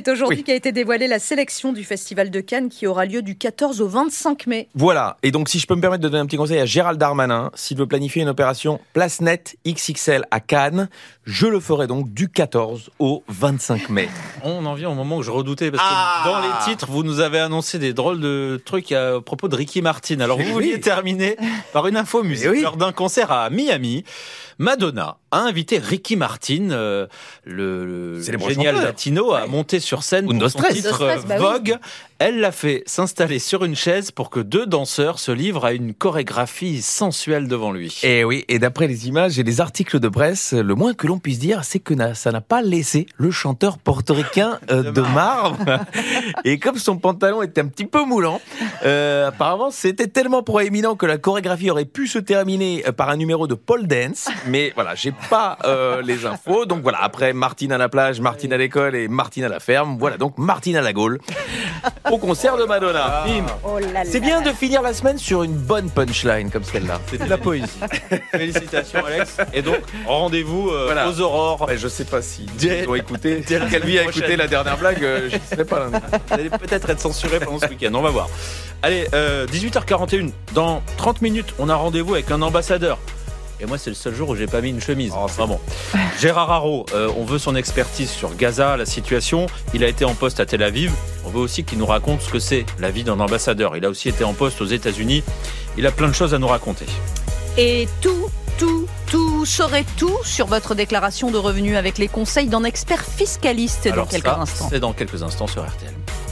Speaker 7: Eric, a été dévoilée la sélection du Festival de Cannes qui aura lieu du quatorze au vingt-cinq mai.
Speaker 4: Voilà, et donc si je peux me permettre de donner un petit conseil à Gérald Darmanin, s'il veut planifier une opération Place Nette X X L à Cannes, je le ferai donc du quatorze au vingt-cinq mai.
Speaker 3: On en vient au moment que je redoutais, parce que
Speaker 4: Ah
Speaker 3: dans les titres, vous nous avez annoncé des drôles de trucs à propos de Ricky Martin. Alors vous vouliez
Speaker 4: Oui.
Speaker 3: terminer par une info musique.
Speaker 4: Oui.
Speaker 3: Lors d'un concert à Miami, Madonna a invité Ricky Martin, euh, le, le
Speaker 4: Célèbre
Speaker 3: génial
Speaker 4: chanteur.
Speaker 3: latino, à monter sur scène
Speaker 4: Undo
Speaker 3: pour son
Speaker 4: Stress.
Speaker 3: titre
Speaker 16: Undo Stress, bah oui.
Speaker 3: Vogue. Elle l'a fait s'installer sur une chaise pour que deux danseurs se livrent à une chorégraphie sensuelle devant lui.
Speaker 4: Et oui, et d'après les images et les articles de presse, le moins que l'on puisse dire, c'est que na- ça n'a pas laissé le chanteur portoricain euh, de,
Speaker 3: De
Speaker 4: marbre. Et comme son pantalon était un petit peu moulant, euh, apparemment c'était tellement proéminent que la chorégraphie aurait pu se terminer euh, par un numéro de pole dance. Mais voilà, j'ai pas euh, les infos. Donc voilà, après Martine à la plage, Martine à l'école et Martine à la ferme, voilà donc Martine à la Gaule au concert de Madonna. Bim.
Speaker 9: Oh là là.
Speaker 4: C'est bien de finir la semaine sur une bonne punchline comme celle-là.
Speaker 3: C'était de la poésie. Félicitations Alex. Et donc, rendez-vous euh,
Speaker 4: Voilà.
Speaker 3: aux aurores.
Speaker 4: Ouais, je sais pas si
Speaker 3: Dès-
Speaker 4: ils ont écouté.
Speaker 3: dès la
Speaker 4: Calvi a
Speaker 3: semaine
Speaker 4: écouté
Speaker 3: prochaine.
Speaker 4: la dernière blague, euh, je ne sais pas. Là.
Speaker 3: Vous allez peut-être être censuré pendant ce week-end, on va voir. Allez, euh, dix-huit heures quarante et une, dans trente minutes, on a rendez-vous avec un ambassadeur. Et moi, c'est le seul jour où j'ai pas mis une chemise.
Speaker 4: Oh, c'est
Speaker 3: Vraiment. Gérard Haro, euh, on veut son expertise sur Gaza, la situation. Il a été en poste à Tel Aviv. On veut aussi qu'il nous raconte ce que c'est la vie d'un ambassadeur. Il a aussi été en poste aux États-Unis. Il a plein de choses à nous raconter.
Speaker 7: Et tout, tout, tout, saurez tout sur votre déclaration de revenus avec les conseils d'un expert fiscaliste dans
Speaker 3: Alors
Speaker 7: quelques
Speaker 3: ça,
Speaker 7: instants.
Speaker 3: c'est dans quelques instants sur R T L.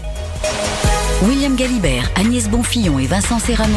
Speaker 2: William Galibert, Agnès Bonfillon et Vincent Serrano.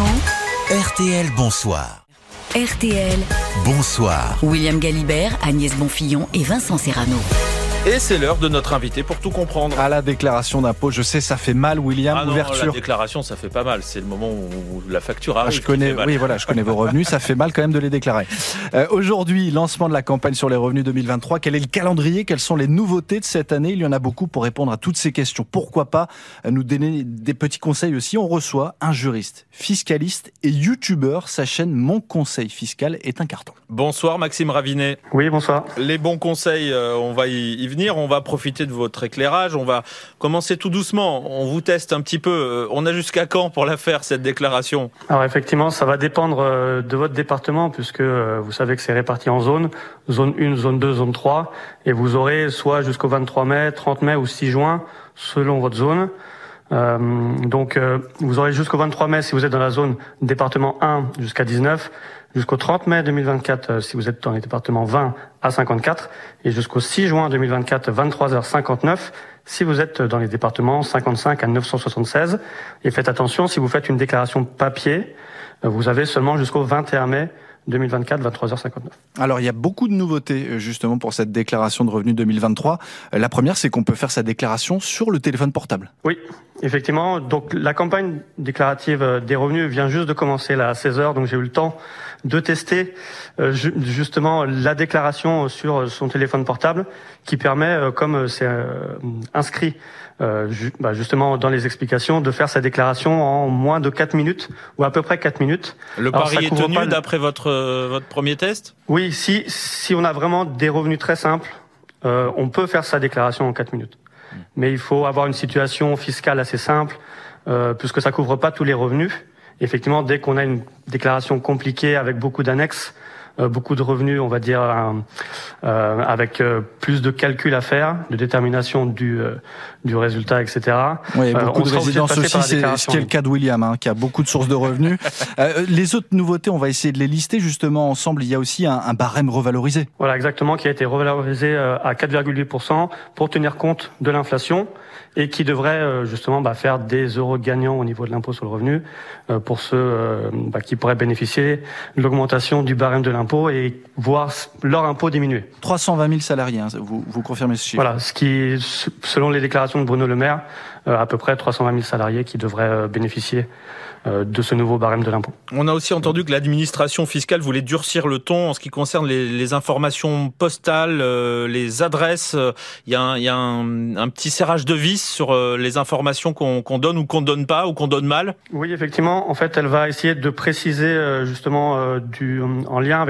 Speaker 1: R T L, bonsoir.
Speaker 2: R T L,
Speaker 1: Bonsoir.
Speaker 2: William Galibert, Agnès Bonfillon et Vincent Serrano.
Speaker 3: Et c'est l'heure de notre invité pour tout comprendre.
Speaker 8: À la déclaration d'impôt, je sais, ça fait mal, William.
Speaker 3: Ah non,
Speaker 8: ouverture.
Speaker 3: la déclaration, ça fait pas mal. C'est le moment où la facture
Speaker 8: Ah,
Speaker 3: arrive.
Speaker 8: je
Speaker 3: qui
Speaker 8: connais,
Speaker 3: fait mal.
Speaker 8: oui, voilà, je connais vos revenus. Ça fait mal quand même de les déclarer. Euh, aujourd'hui, lancement de la campagne sur les revenus deux mille vingt-trois. Quel est le calendrier? Quelles sont les nouveautés de cette année? Il y en a beaucoup pour répondre à toutes ces questions. Pourquoi pas nous donner des petits conseils aussi? On reçoit un juriste, fiscaliste et youtubeur. Sa chaîne Mon Conseil Fiscal est un carton.
Speaker 3: Bonsoir Maxime Ravinet.
Speaker 13: Oui, bonsoir.
Speaker 3: Les bons conseils, euh, on va y, y venir. On va profiter de votre éclairage. On va commencer tout doucement. On vous teste un petit peu. Euh, on a jusqu'à quand pour la faire, cette déclaration?
Speaker 13: Alors effectivement, ça va dépendre euh, de votre département puisque euh, vous savez que c'est réparti en zones. Zone un, zone deux, zone trois. Et vous aurez soit jusqu'au vingt-trois mai, trente mai ou six juin selon votre zone. Euh, donc euh, vous aurez jusqu'au vingt-trois mai si vous êtes dans la zone département un jusqu'à dix-neuf, jusqu'au trente mai deux mille vingt-quatre euh, si vous êtes dans les départements vingt à cinquante-quatre et jusqu'au six juin deux mille vingt-quatre vingt-trois heures cinquante-neuf si vous êtes dans les départements cinquante-cinq à neuf cent soixante-seize. Et faites attention, si vous faites une déclaration papier, euh, vous avez seulement jusqu'au vingt et un mai deux mille vingt-quatre, vingt-trois heures cinquante-neuf.
Speaker 8: Alors, il y a beaucoup de nouveautés, justement, pour cette déclaration de revenus deux mille vingt-trois. La première, c'est qu'on peut faire sa déclaration sur le téléphone portable.
Speaker 13: Oui, effectivement. Donc, la campagne déclarative des revenus vient juste de commencer, là, à seize heures. Donc, j'ai eu le temps de tester, euh, ju- justement, la déclaration sur son téléphone portable, qui permet, euh, comme c'est euh, inscrit, Euh, ju- bah justement dans les explications, de faire sa déclaration en moins de quatre minutes ou à peu près quatre minutes.
Speaker 3: Le
Speaker 13: Alors,
Speaker 3: pari
Speaker 13: ça
Speaker 3: est
Speaker 13: couvre
Speaker 3: tenu
Speaker 13: pas le-
Speaker 3: d'après votre, euh, votre premier test?
Speaker 13: Oui, si si on a vraiment des revenus très simples, euh, on peut faire sa déclaration en quatre minutes. Mais il faut avoir une situation fiscale assez simple, euh, puisque ça couvre pas tous les revenus. Effectivement, dès qu'on a une déclaration compliquée avec beaucoup d'annexes, euh, beaucoup de revenus, on va dire, euh, euh, avec euh, plus de calculs à faire, de détermination du euh, du résultat, et cetera.
Speaker 8: Oui,
Speaker 13: Euh,
Speaker 8: beaucoup
Speaker 13: on
Speaker 8: de
Speaker 13: sera obligé
Speaker 8: résidences
Speaker 13: passer
Speaker 8: aussi,
Speaker 13: par la
Speaker 8: c'est
Speaker 13: déclaration.
Speaker 8: ce qui est le cas de William, hein, qui a beaucoup de sources de revenus. euh, les autres nouveautés, on va essayer de les lister justement ensemble. Il y a aussi un, un barème revalorisé.
Speaker 13: Voilà, exactement, qui a été revalorisé euh, à quatre virgule huit pour cent pour tenir compte de l'inflation et qui devrait euh, justement bah, faire des euros gagnants au niveau de l'impôt sur le revenu euh, pour ceux euh, bah, qui pourraient bénéficier de l'augmentation du barème de l'impôt et voir leur impôt diminuer.
Speaker 8: trois cent vingt mille salariés, hein, vous, vous confirmez ce chiffre?
Speaker 13: Voilà, ce qui, selon les déclarations de Bruno Le Maire, euh, à peu près trois cent vingt mille salariés qui devraient euh, bénéficier euh, de ce nouveau barème de l'impôt.
Speaker 3: On a aussi entendu que l'administration fiscale voulait durcir le ton en ce qui concerne les, les informations postales, euh, les adresses. Il y a, un, il y a un, un petit serrage de vis sur euh, les informations qu'on qu'on donne ou qu'on donne pas ou qu'on donne mal.
Speaker 13: Oui, effectivement. En fait, elle va essayer de préciser euh, justement euh, du, en lien avec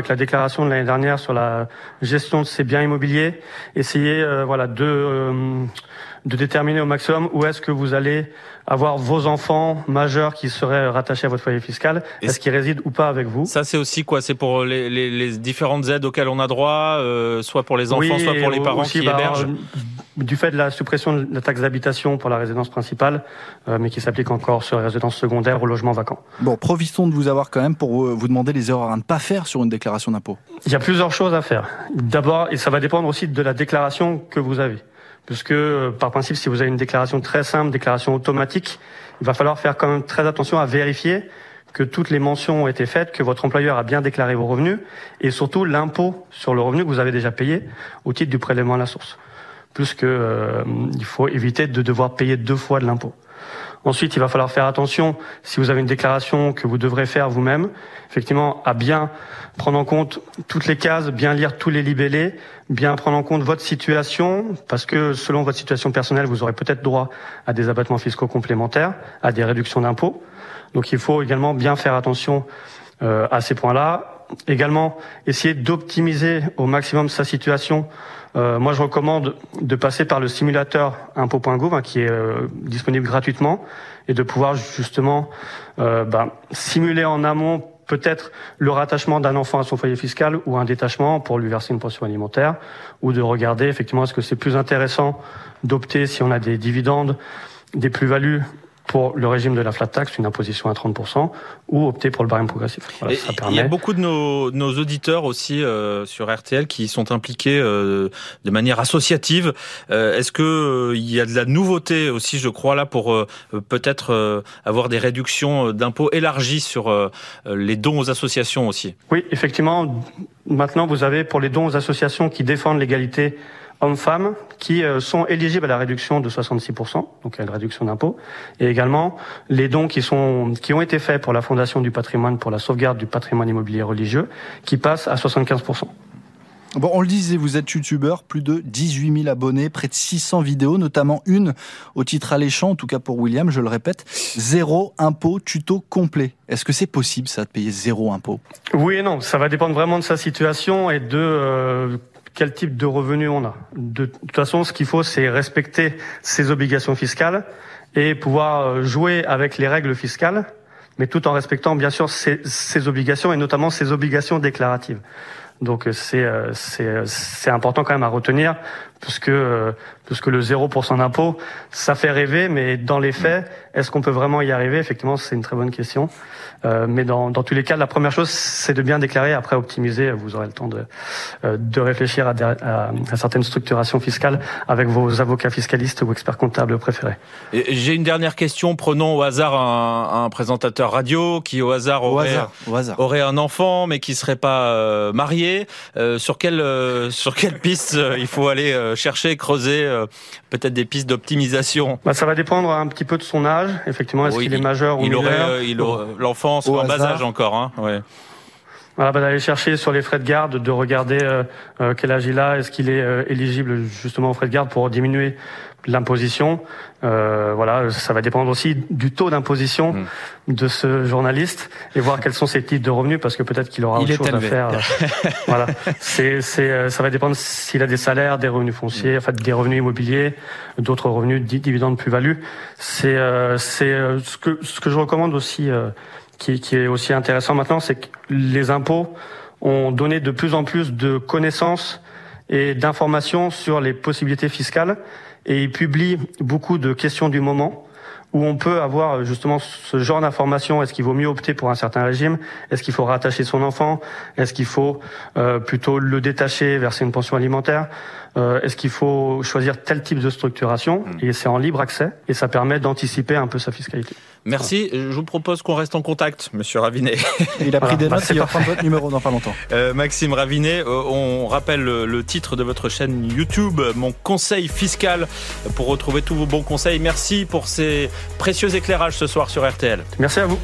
Speaker 13: avec la déclaration de l'année dernière sur la gestion de ces biens immobiliers, essayez euh, voilà, de, euh, de déterminer au maximum où est-ce que vous allez avoir vos enfants majeurs qui seraient rattachés à votre foyer fiscal, est-ce, est-ce qu'ils résident ou pas avec vous.
Speaker 3: Ça, c'est aussi quoi? C'est pour les, les, les différentes aides auxquelles on a droit, euh, soit pour les enfants,
Speaker 13: oui,
Speaker 3: soit pour les parents
Speaker 13: aussi,
Speaker 3: qui
Speaker 13: bah,
Speaker 3: hébergent.
Speaker 13: Du fait de la suppression de la taxe d'habitation pour la résidence principale, euh, mais qui s'applique encore sur les résidences secondaires ou logements vacants.
Speaker 8: Bon, profitons de vous avoir quand même pour vous demander les erreurs à ne pas faire sur une déclaration d'impôt.
Speaker 13: Il y a plusieurs choses à faire. D'abord, et ça va dépendre aussi de la déclaration que vous avez. Puisque, euh, par principe, si vous avez une déclaration très simple, déclaration automatique, il va falloir faire quand même très attention à vérifier que toutes les mentions ont été faites, que votre employeur a bien déclaré vos revenus, et surtout l'impôt sur le revenu que vous avez déjà payé au titre du prélèvement à la source. Plus que euh, il faut éviter de devoir payer deux fois de l'impôt. Ensuite, il va falloir faire attention, si vous avez une déclaration que vous devrez faire vous-même, effectivement, à bien prendre en compte toutes les cases, bien lire tous les libellés, bien prendre en compte votre situation, parce que selon votre situation personnelle, vous aurez peut-être droit à des abattements fiscaux complémentaires, à des réductions d'impôts. Donc il faut également bien faire attention euh, à ces points-là. Également, essayer d'optimiser au maximum sa situation. Euh, moi, je recommande de passer par le simulateur impôt point gouv, hein, qui est euh, disponible gratuitement, et de pouvoir justement euh, bah, simuler en amont peut-être le rattachement d'un enfant à son foyer fiscal ou un détachement pour lui verser une pension alimentaire, ou de regarder effectivement est-ce que c'est plus intéressant d'opter, si on a des dividendes, des plus-values, pour le régime de la flat tax, une imposition à trente pour cent, ou opter pour le barème progressif. Voilà, ça permet...
Speaker 3: Il y a beaucoup de nos, nos auditeurs aussi euh, sur R T L qui sont impliqués euh, de manière associative. Euh, est-ce que euh, il y a de la nouveauté aussi, je crois, là, pour euh, peut-être euh, avoir des réductions d'impôts élargies sur euh, les dons aux associations aussi?
Speaker 13: Oui, effectivement. Maintenant, vous avez pour les dons aux associations qui défendent l'égalité hommes-femmes qui euh, sont éligibles à la réduction de soixante-six pour cent, donc à une réduction d'impôt, et également les dons qui sont qui ont été faits pour la Fondation du patrimoine pour la sauvegarde du patrimoine immobilier religieux, qui passent à soixante-quinze pour cent.
Speaker 8: Bon, on le disait, vous êtes youtubeur, plus de dix-huit mille abonnés, près de six cents vidéos, notamment une au titre alléchant, en tout cas pour William, je le répète, zéro impôt tuto complet. Est-ce que c'est possible ça, de payer zéro impôt?
Speaker 13: Oui et non, ça va dépendre vraiment de sa situation et de euh, quel type de revenus on a. De toute façon, ce qu'il faut, c'est respecter ses obligations fiscales et pouvoir jouer avec les règles fiscales, mais tout en respectant bien sûr ses, ses obligations et notamment ses obligations déclaratives. Donc c'est c'est c'est important quand même à retenir, puisque puisque le zéro pour cent d'impôt, ça fait rêver, mais dans les faits, est-ce qu'on peut vraiment y arriver? Effectivement, c'est une très bonne question. Euh, mais dans dans tous les cas, la première chose, c'est de bien déclarer, après optimiser. Vous aurez le temps de de réfléchir à, à, à certaines structurations fiscales avec vos avocats fiscalistes ou experts comptables préférés.
Speaker 3: Et j'ai une dernière question. Prenons au hasard un, un présentateur radio qui au hasard aurait,
Speaker 8: au hasard, au hasard.
Speaker 3: aurait un enfant, mais qui serait pas euh, marié. Euh, sur quelle euh, sur quelle piste euh, il faut aller euh, chercher, creuser euh, peut-être des pistes d'optimisation?
Speaker 13: Bah, ça va dépendre un petit peu de son âge. Effectivement, est-ce oui, qu'il est majeur ou
Speaker 3: il
Speaker 13: mineur?
Speaker 3: aurait, euh, il aurait, l'enfant serait en bas âge encore, hein. Ouais.
Speaker 13: Voilà, bah, d'aller chercher sur les frais de garde, de regarder euh, euh, quel âge il a, est-ce qu'il est euh, éligible justement aux frais de garde pour diminuer l'imposition. Euh, voilà, ça va dépendre aussi du taux d'imposition mmh. de ce journaliste et voir quels sont ses types de revenus, parce que peut-être qu'il aura
Speaker 3: il
Speaker 13: autre chose
Speaker 3: élevé.
Speaker 13: à faire. Voilà, c'est, c'est, ça va dépendre s'il a des salaires, des revenus fonciers, mmh. en fait, des revenus immobiliers, d'autres revenus, dividendes, plus-value. C'est, euh, c'est euh, ce que ce que je recommande aussi, euh, qui, qui est aussi intéressant maintenant, c'est que les impôts ont donné de plus en plus de connaissances et d'informations sur les possibilités fiscales. Et il publie beaucoup de questions du moment où on peut avoir justement ce genre d'informations. Est-ce qu'il vaut mieux opter pour un certain régime? Est-ce qu'il faut rattacher son enfant? Est-ce qu'il faut euh, plutôt le détacher, verser une pension alimentaire? euh, Est-ce qu'il faut choisir tel type de structuration? Et c'est en libre accès et ça permet d'anticiper un peu sa fiscalité.
Speaker 3: Merci. Je vous propose qu'on reste en contact, Monsieur Ravinet.
Speaker 8: Il a pris voilà. des notes, il va prendre votre numéro dans pas longtemps.
Speaker 3: Euh, Maxime Ravinet, euh, on rappelle le, le titre de votre chaîne YouTube, Mon Conseil Fiscal, pour retrouver tous vos bons conseils. Merci pour ces précieux éclairages ce soir sur R T L.
Speaker 13: Merci à vous.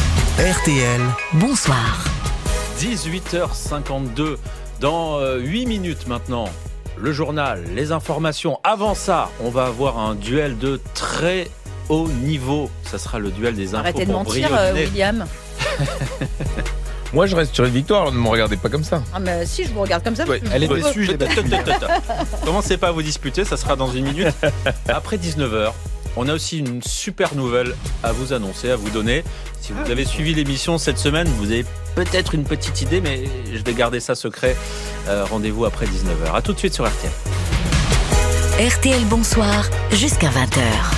Speaker 1: R T L.
Speaker 2: Bonsoir.
Speaker 3: dix-huit heures cinquante-deux. Dans euh, huit minutes maintenant, le journal, les informations. Avant ça, on va avoir un duel de très haut niveau. Ça sera le duel des infos.
Speaker 7: Arrêtez de
Speaker 3: pour
Speaker 7: mentir,
Speaker 3: Briot
Speaker 7: euh,
Speaker 3: Dîner.
Speaker 7: William.
Speaker 4: Moi, je reste sur une victoire, alors ne me regardez pas comme ça.
Speaker 7: Ah, mais si, je vous regarde comme ça.
Speaker 3: Ouais, elle est déçue, je l'ai battue. Commencez pas à vous disputer, ça sera dans une minute. Après dix-neuf heures, on a aussi une super nouvelle à vous annoncer, à vous donner. Si vous avez suivi l'émission cette semaine, vous avez peut-être une petite idée, mais je vais garder ça secret. Euh, rendez-vous après dix-neuf heures. A tout de suite sur R T L.
Speaker 2: R T L Bonsoir, jusqu'à vingt heures.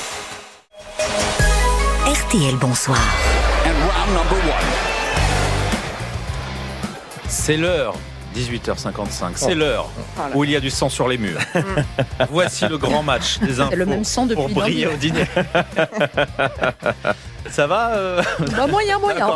Speaker 2: R T L Bonsoir.
Speaker 3: C'est l'heure, dix-huit heures cinquante-cinq, c'est l'heure où il y a du sang sur les murs. Voici le grand match des infos
Speaker 7: le même sang depuis
Speaker 3: pour briller au dîner. Ça va euh...
Speaker 7: bah, moyen, moyen.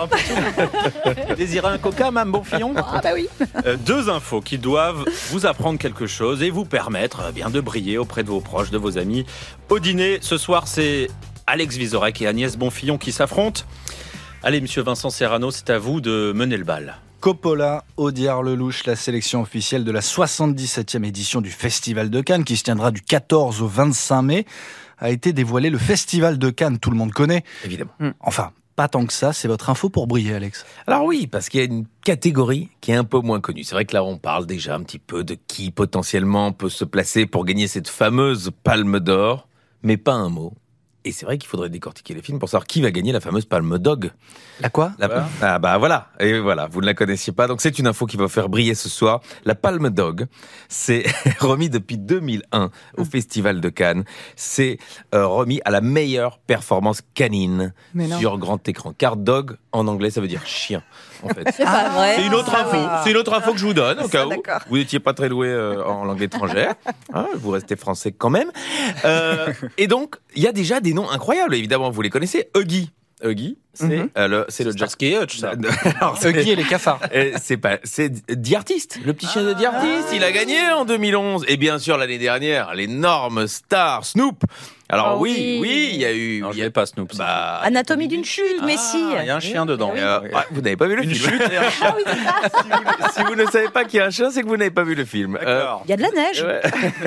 Speaker 3: Désirez un coca, Mme Bonfillon?
Speaker 7: Ah bah oui.
Speaker 3: euh, Deux infos qui doivent vous apprendre quelque chose et vous permettre eh bien, de briller auprès de vos proches, de vos amis. Au dîner, ce soir, c'est Alex Vizorek et Agnès Bonfillon qui s'affrontent. Allez, monsieur Vincent Serrano, c'est à vous de mener le bal.
Speaker 8: Coppola, Audiard Lelouch, la sélection officielle de la soixante-dix-septième édition du Festival de Cannes, qui se tiendra du quatorze au vingt-cinq mai, a été dévoilé. Le Festival de Cannes, tout le monde connaît.
Speaker 4: Évidemment.
Speaker 8: Enfin, pas tant que ça, c'est votre info pour briller, Alex.
Speaker 4: Alors oui, parce qu'il y a une catégorie qui est un peu moins connue. C'est vrai que là, on parle déjà un petit peu de qui potentiellement peut se placer pour gagner cette fameuse Palme d'Or, mais pas un mot. Et c'est vrai qu'il faudrait décortiquer les films pour savoir qui va gagner la fameuse Palme Dog.
Speaker 8: La quoi
Speaker 4: la...
Speaker 3: Voilà.
Speaker 4: Ah bah voilà, et voilà, vous ne la connaissiez pas. Donc c'est une info qui va faire briller ce soir. La Palme Dog, c'est remis depuis deux mille un au Festival de Cannes. C'est euh, remis à la meilleure performance canine sur grand écran. Car dog, en anglais, ça veut dire chien. En fait.
Speaker 7: C'est pas vrai.
Speaker 4: C'est une autre info. C'est une autre info que je vous donne, au cas où.
Speaker 9: D'accord.
Speaker 4: Vous n'étiez pas très doué euh, en langue étrangère. Hein, vous restez français quand même. Euh, et donc, il y a déjà des noms incroyables. Évidemment, vous les connaissez. Huggy. Huggy, c'est
Speaker 8: Mm-hmm.
Speaker 4: euh, le, c'est le
Speaker 3: Starsky et Hutch, ça.
Speaker 4: Alors, c'est-
Speaker 8: Huggy et les cafards.
Speaker 4: Euh, c'est pas, c'est The Artist, le petit chien de The Artist. Il a gagné en deux mille onze. Et bien sûr, l'année dernière, l'énorme star Snoop. Alors
Speaker 7: Oh
Speaker 4: oui,
Speaker 7: oui.
Speaker 4: oui, il y a eu.
Speaker 3: Non,
Speaker 4: il
Speaker 3: je
Speaker 4: y a
Speaker 3: l'ai pas, Snoop.
Speaker 4: Bah,
Speaker 7: Anatomie d'une chute, mais si.
Speaker 3: Il y a un chien dedans.
Speaker 4: euh, ouais, vous n'avez pas vu le
Speaker 3: Une
Speaker 4: film.
Speaker 3: chute et un chien.
Speaker 4: si, vous, si vous ne savez pas qu'il y a un chien, c'est que vous n'avez pas vu le film.
Speaker 3: D'accord.
Speaker 7: Il y a de la neige.
Speaker 4: Ouais.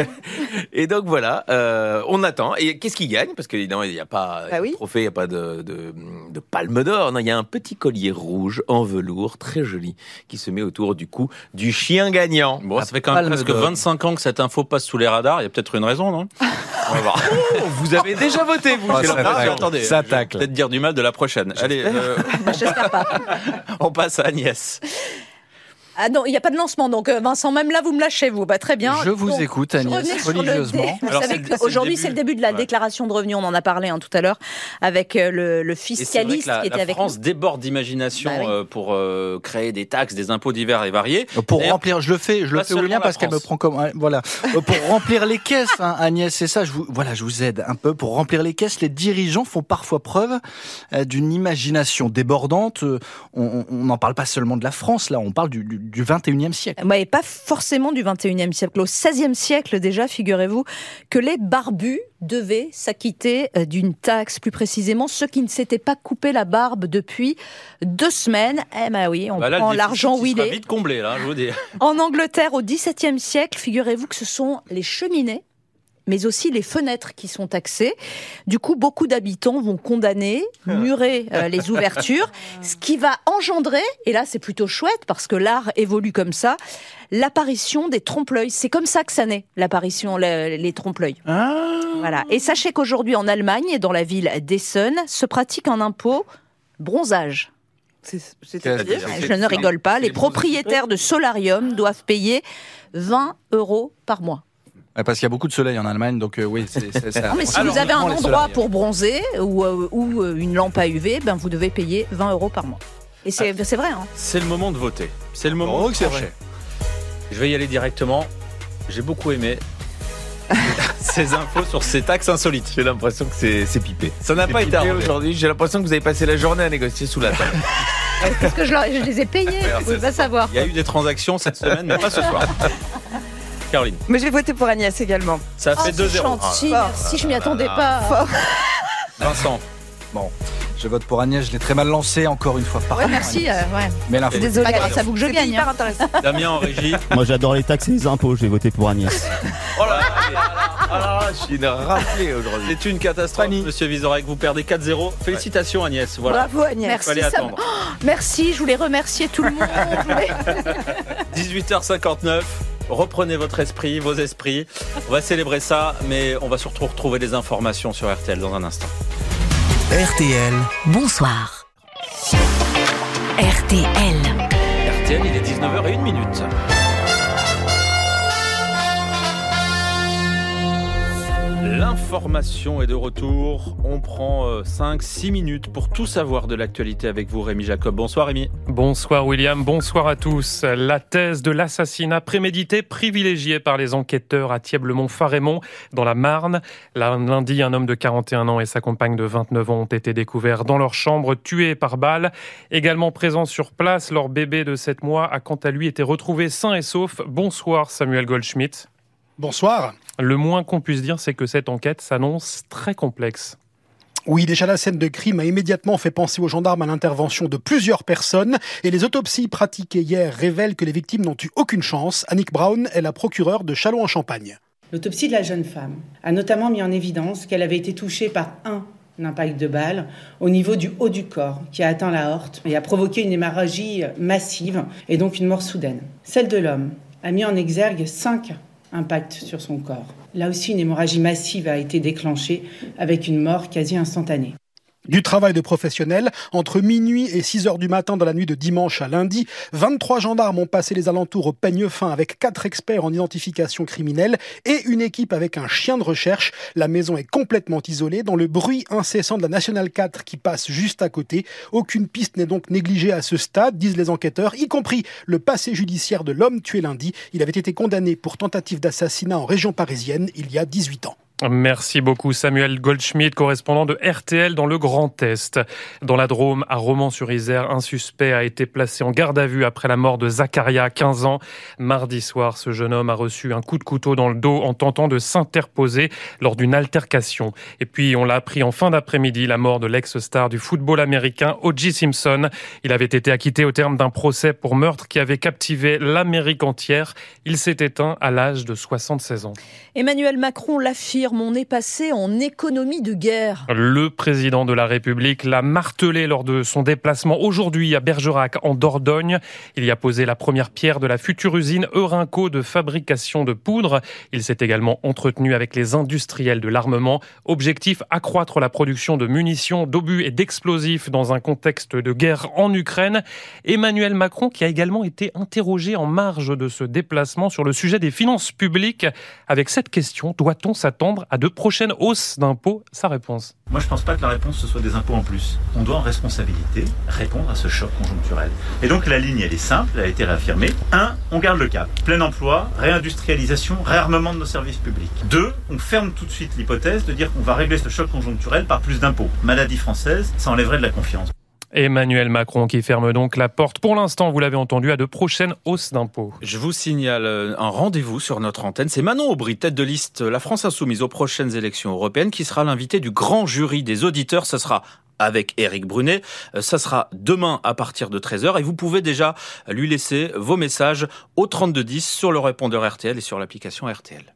Speaker 4: Et donc voilà, euh, on attend. Et qu'est-ce qu'il gagne? Parce qu'évidemment, il n'y a pas
Speaker 9: Bah oui.
Speaker 4: de trophée, il n'y a pas de, de, de palme d'or. Non, il y a un petit collier rouge en velours, très joli, qui se met autour du cou du chien gagnant.
Speaker 3: Bon, ça fait quand même
Speaker 8: Palme
Speaker 3: presque
Speaker 8: d'or.
Speaker 3: vingt-cinq ans que cette info passe sous les radars. Il y a peut-être une raison, non? On va voir.
Speaker 4: Oh, vous avez déjà voté, vous.
Speaker 8: Oh,
Speaker 4: c'est
Speaker 8: ça
Speaker 4: l'impression.
Speaker 8: tacle.
Speaker 3: Attendez,
Speaker 8: Ça
Speaker 3: je vais
Speaker 8: tacle.
Speaker 3: peut-être dire du mal de la prochaine. Allez, euh,
Speaker 7: Bah, j'espère pas.
Speaker 3: on passe à Agnès.
Speaker 7: Ah non, il n'y a pas de lancement, donc euh, Vincent, même là, vous me lâchez, vous. Bah, très bien.
Speaker 8: Je vous
Speaker 7: Donc,
Speaker 8: écoute,
Speaker 7: je
Speaker 8: Agnès,
Speaker 7: revenais sur le
Speaker 8: religieusement.
Speaker 7: dé. Vous
Speaker 3: Alors,
Speaker 7: savez
Speaker 3: c'est le-
Speaker 7: que
Speaker 3: c'est le
Speaker 7: aujourd'hui,
Speaker 3: début.
Speaker 7: c'est le début de la
Speaker 3: Ouais.
Speaker 7: déclaration de revenus. On en a parlé hein, tout à l'heure avec euh, le, le
Speaker 3: Et c'est vrai
Speaker 7: fiscaliste
Speaker 3: que la,
Speaker 7: qui était
Speaker 3: la
Speaker 7: avec
Speaker 3: France
Speaker 7: nous.
Speaker 3: déborde d'imagination
Speaker 7: Bah oui.
Speaker 3: euh, pour euh, créer des taxes, des impôts divers et variés.
Speaker 8: Pour
Speaker 3: D'ailleurs,
Speaker 8: remplir, je le fais, je le
Speaker 3: pas
Speaker 8: fais Aurélien
Speaker 3: seulement
Speaker 8: parce
Speaker 3: la
Speaker 8: qu'elle me
Speaker 3: France.
Speaker 8: prend comme ouais, voilà. Euh, Pour remplir les caisses, hein, Agnès, c'est ça. Je vous voilà, je vous aide un peu. Pour remplir les caisses, les dirigeants font parfois preuve euh, d'une imagination débordante. Euh, On on n'en parle pas seulement de la France, là, on parle du, du, du vingt et unième siècle.
Speaker 7: Ouais, et pas forcément du vingt et unième siècle. Au seizième siècle, déjà, figurez-vous que les barbus devaient s'acquitter euh, d'une taxe, plus précisément ceux qui ne s'étaient pas coupé la barbe depuis deux semaines. Eh ben oui, on
Speaker 3: bah là,
Speaker 7: prend
Speaker 3: le
Speaker 7: l'argent
Speaker 3: déficit,
Speaker 7: où
Speaker 3: il
Speaker 7: il
Speaker 3: sera
Speaker 7: est.
Speaker 3: vite comblé, là, je vous dis.
Speaker 7: En Angleterre, au dix-septième siècle, figurez-vous que ce sont les cheminées, mais aussi les fenêtres qui sont taxées. Du coup, beaucoup d'habitants vont condamner, murer euh, les ouvertures, ce qui va engendrer, et là c'est plutôt chouette parce que l'art évolue comme ça, l'apparition des trompe-l'œil. C'est comme ça que ça naît, l'apparition, les, les trompe-l'œil. Voilà. Et sachez qu'aujourd'hui en Allemagne, dans la ville d'Essen, se pratique un impôt bronzage.
Speaker 9: C'est-à-dire
Speaker 7: Je ne rigole pas, les propriétaires de solarium doivent payer vingt euros par mois.
Speaker 8: Ouais, parce qu'il y a beaucoup de soleil en Allemagne, donc euh, oui, c'est c'est ça.
Speaker 7: Non, mais si
Speaker 8: Alors,
Speaker 7: vous avez un
Speaker 8: on prend les
Speaker 7: endroit
Speaker 8: solariums.
Speaker 7: pour bronzer ou, euh, ou euh, une lampe à U V, ben vous devez payer vingt euros par mois. Et c'est c'est vrai, hein.
Speaker 3: C'est le moment de voter. C'est le moment
Speaker 8: Oh,
Speaker 3: de
Speaker 8: que c'est
Speaker 3: trancher. Je vais y aller directement. J'ai beaucoup aimé ces infos sur ces taxes insolites.
Speaker 4: J'ai l'impression que c'est, c'est pipé.
Speaker 3: Ça n'a
Speaker 4: C'est
Speaker 3: pas été
Speaker 4: pipé
Speaker 3: arrangé.
Speaker 4: aujourd'hui. J'ai l'impression que vous avez passé la journée à négocier sous la table.
Speaker 7: Parce que je, leur- je les ai payés,
Speaker 3: Alors,
Speaker 7: vous pouvez
Speaker 3: c'est-
Speaker 7: pas savoir.
Speaker 3: Il y a eu des transactions cette semaine, mais pas ce soir. Caroline,
Speaker 9: Mais je vais voter pour Agnès également.
Speaker 3: ça
Speaker 7: Oh,
Speaker 3: fait
Speaker 7: c'est
Speaker 3: deux zéro.
Speaker 7: gentil,
Speaker 3: Ah,
Speaker 7: merci, je m'y attendais pas.
Speaker 9: Fort.
Speaker 3: Vincent,
Speaker 8: Bon, je vote pour Agnès, je l'ai très mal lancé encore une fois. Pardon,
Speaker 7: Ouais, merci.
Speaker 8: Agnès.
Speaker 7: euh, ouais.
Speaker 8: Mais l'info.
Speaker 9: Désolée.
Speaker 7: Pas grâce à vous que je
Speaker 9: C'était
Speaker 7: gagne.
Speaker 9: hyper
Speaker 7: hein.
Speaker 9: intéressant.
Speaker 3: Damien en régie.
Speaker 1: Moi j'adore les taxes et les impôts, je vais voter pour Agnès.
Speaker 3: Oh là là,
Speaker 4: Ah, je suis raflé aujourd'hui.
Speaker 3: C'est une catastrophe, Fanny. Monsieur Vizorek, vous perdez quatre zéro. Félicitations ouais. Agnès. Voilà.
Speaker 9: Bravo Agnès.
Speaker 7: Merci,
Speaker 3: Fallait
Speaker 7: ça...
Speaker 3: attendre.
Speaker 7: oh, merci, je voulais remercier tout le monde. voulais...
Speaker 3: dix-huit heures cinquante-neuf. Reprenez votre esprit, vos esprits. On va célébrer ça, mais on va surtout retrouver des informations sur R T L dans un instant.
Speaker 1: R T L.
Speaker 2: Bonsoir. R T L.
Speaker 3: R T L, il est dix-neuf heures une minute. L'information est de retour. On prend cinq six minutes pour tout savoir de l'actualité avec vous, Rémi Jacob. Bonsoir Rémi.
Speaker 14: Bonsoir William, bonsoir à tous. La thèse de l'assassinat prémédité privilégié par les enquêteurs à Thièble-Mont-Farémont dans la Marne. Lundi, un homme de quarante et un ans et sa compagne de vingt-neuf ans ont été découverts dans leur chambre, tués par balle. Également présent sur place, leur bébé de sept mois a quant à lui été retrouvé sain et sauf. Bonsoir Samuel Goldschmidt.
Speaker 15: Bonsoir.
Speaker 14: Le moins qu'on puisse dire, c'est que cette enquête s'annonce très complexe.
Speaker 15: Oui, déjà la scène de crime a immédiatement fait penser aux gendarmes à l'intervention de plusieurs personnes et les autopsies pratiquées hier révèlent que les victimes n'ont eu aucune chance. Annick Brown est la procureure de Châlons-en-Champagne.
Speaker 17: L'autopsie de la jeune femme a notamment mis en évidence qu'elle avait été touchée par un impact de balle au niveau du haut du corps qui a atteint la aorte et a provoqué une hémorragie massive et donc une mort soudaine. Celle de l'homme a mis en exergue cinq impact sur son corps. Là aussi, une hémorragie massive a été déclenchée avec une mort quasi instantanée.
Speaker 15: Du travail de professionnels, entre minuit et six heures du matin dans la nuit de dimanche à lundi, vingt-trois gendarmes ont passé les alentours au peigne fin avec quatre experts en identification criminelle et une équipe avec un chien de recherche. La maison est complètement isolée dans le bruit incessant de la Nationale quatre qui passe juste à côté. Aucune piste n'est donc négligée à ce stade, disent les enquêteurs, y compris le passé judiciaire de l'homme tué lundi. Il avait été condamné pour tentative d'assassinat en région parisienne il y a dix-huit ans.
Speaker 14: Merci beaucoup Samuel Goldschmidt, correspondant de R T L dans le Grand Est. Dans la Drôme, à Romans-sur-Isère, un suspect a été placé en garde à vue après la mort de Zacharia, quinze ans. Mardi soir, ce jeune homme a reçu un coup de couteau dans le dos en tentant de s'interposer lors d'une altercation. Et puis, on l'a appris en fin d'après-midi, la mort de l'ex-star du football américain, O J Simpson. Il avait été acquitté au terme d'un procès pour meurtre qui avait captivé l'Amérique entière. Il s'est éteint à l'âge de soixante-seize ans.
Speaker 7: Emmanuel Macron l'affirme. On est passé en économie de guerre.
Speaker 14: Le président de la République l'a martelé lors de son déplacement aujourd'hui à Bergerac, en Dordogne. Il y a posé la première pierre de la future usine Eurinco de fabrication de poudre. Il s'est également entretenu avec les industriels de l'armement. Objectif, accroître la production de munitions, d'obus et d'explosifs dans un contexte de guerre en Ukraine. Emmanuel Macron qui a également été interrogé en marge de ce déplacement sur le sujet des finances publiques. Avec cette question, doit-on s'attendre à de prochaines hausses d'impôts? Sa réponse.
Speaker 24: Moi, je ne pense pas que la réponse, ce soit des impôts en plus. On doit en responsabilité répondre à ce choc conjoncturel. Et donc, la ligne, elle est simple, elle a été réaffirmée. Un, on garde le cap. Plein emploi, réindustrialisation, réarmement de nos services publics. Deux, on ferme tout de suite l'hypothèse de dire qu'on va régler ce choc conjoncturel par plus d'impôts. Maladie française, ça enlèverait de la confiance.
Speaker 14: Emmanuel Macron qui ferme donc la porte, pour l'instant, vous l'avez entendu, à de prochaines hausses d'impôts.
Speaker 3: Je vous signale un rendez-vous sur notre antenne. C'est Manon Aubry, tête de liste La France Insoumise aux prochaines élections européennes, qui sera l'invité du grand jury des auditeurs. Ce sera avec Éric Brunet. Ça sera demain à partir de treize heures et vous pouvez déjà lui laisser vos messages au trente-deux dix sur le répondeur R T L et sur l'application R T L.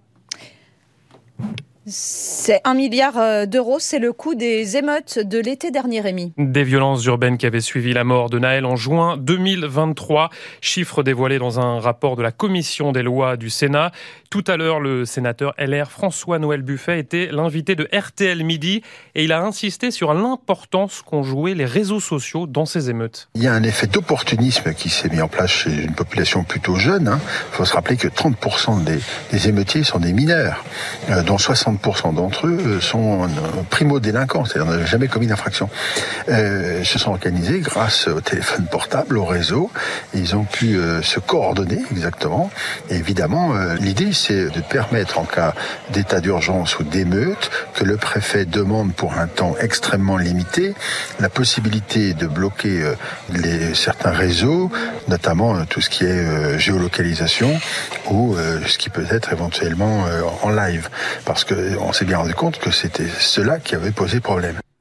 Speaker 7: C'est un milliard d'euros, c'est le coût des émeutes de l'été dernier, Rémi.
Speaker 14: Des violences urbaines qui avaient suivi la mort de Naël en juin deux mille vingt-trois. Chiffre dévoilé dans un rapport de la commission des lois du Sénat. Tout à l'heure, le sénateur L R François-Noël Buffet était l'invité de R T L Midi et il a insisté sur l'importance qu'ont joué les réseaux sociaux dans ces émeutes.
Speaker 25: Il y a un effet d'opportunisme qui s'est mis en place chez une population plutôt jeune. Hein. Il faut se rappeler que trente pour cent des, des émeutiers sont des mineurs, euh, dont soixante pour cent d'entre eux sont primo-délinquants, c'est-à-dire n'avaient jamais commis d'infraction. Euh, se sont organisés grâce au téléphone portable, au réseau, et ils ont pu euh, se coordonner exactement. Et évidemment, euh, l'idée, c'est de permettre, en cas d'état d'urgence ou d'émeute, que le préfet demande pour un temps extrêmement limité la possibilité de bloquer euh, les, certains réseaux, notamment euh, tout ce qui est euh, géolocalisation ou euh, ce qui peut être éventuellement euh, en live, parce que on s'est bien rendu compte que c'était cela qui avait posé problème.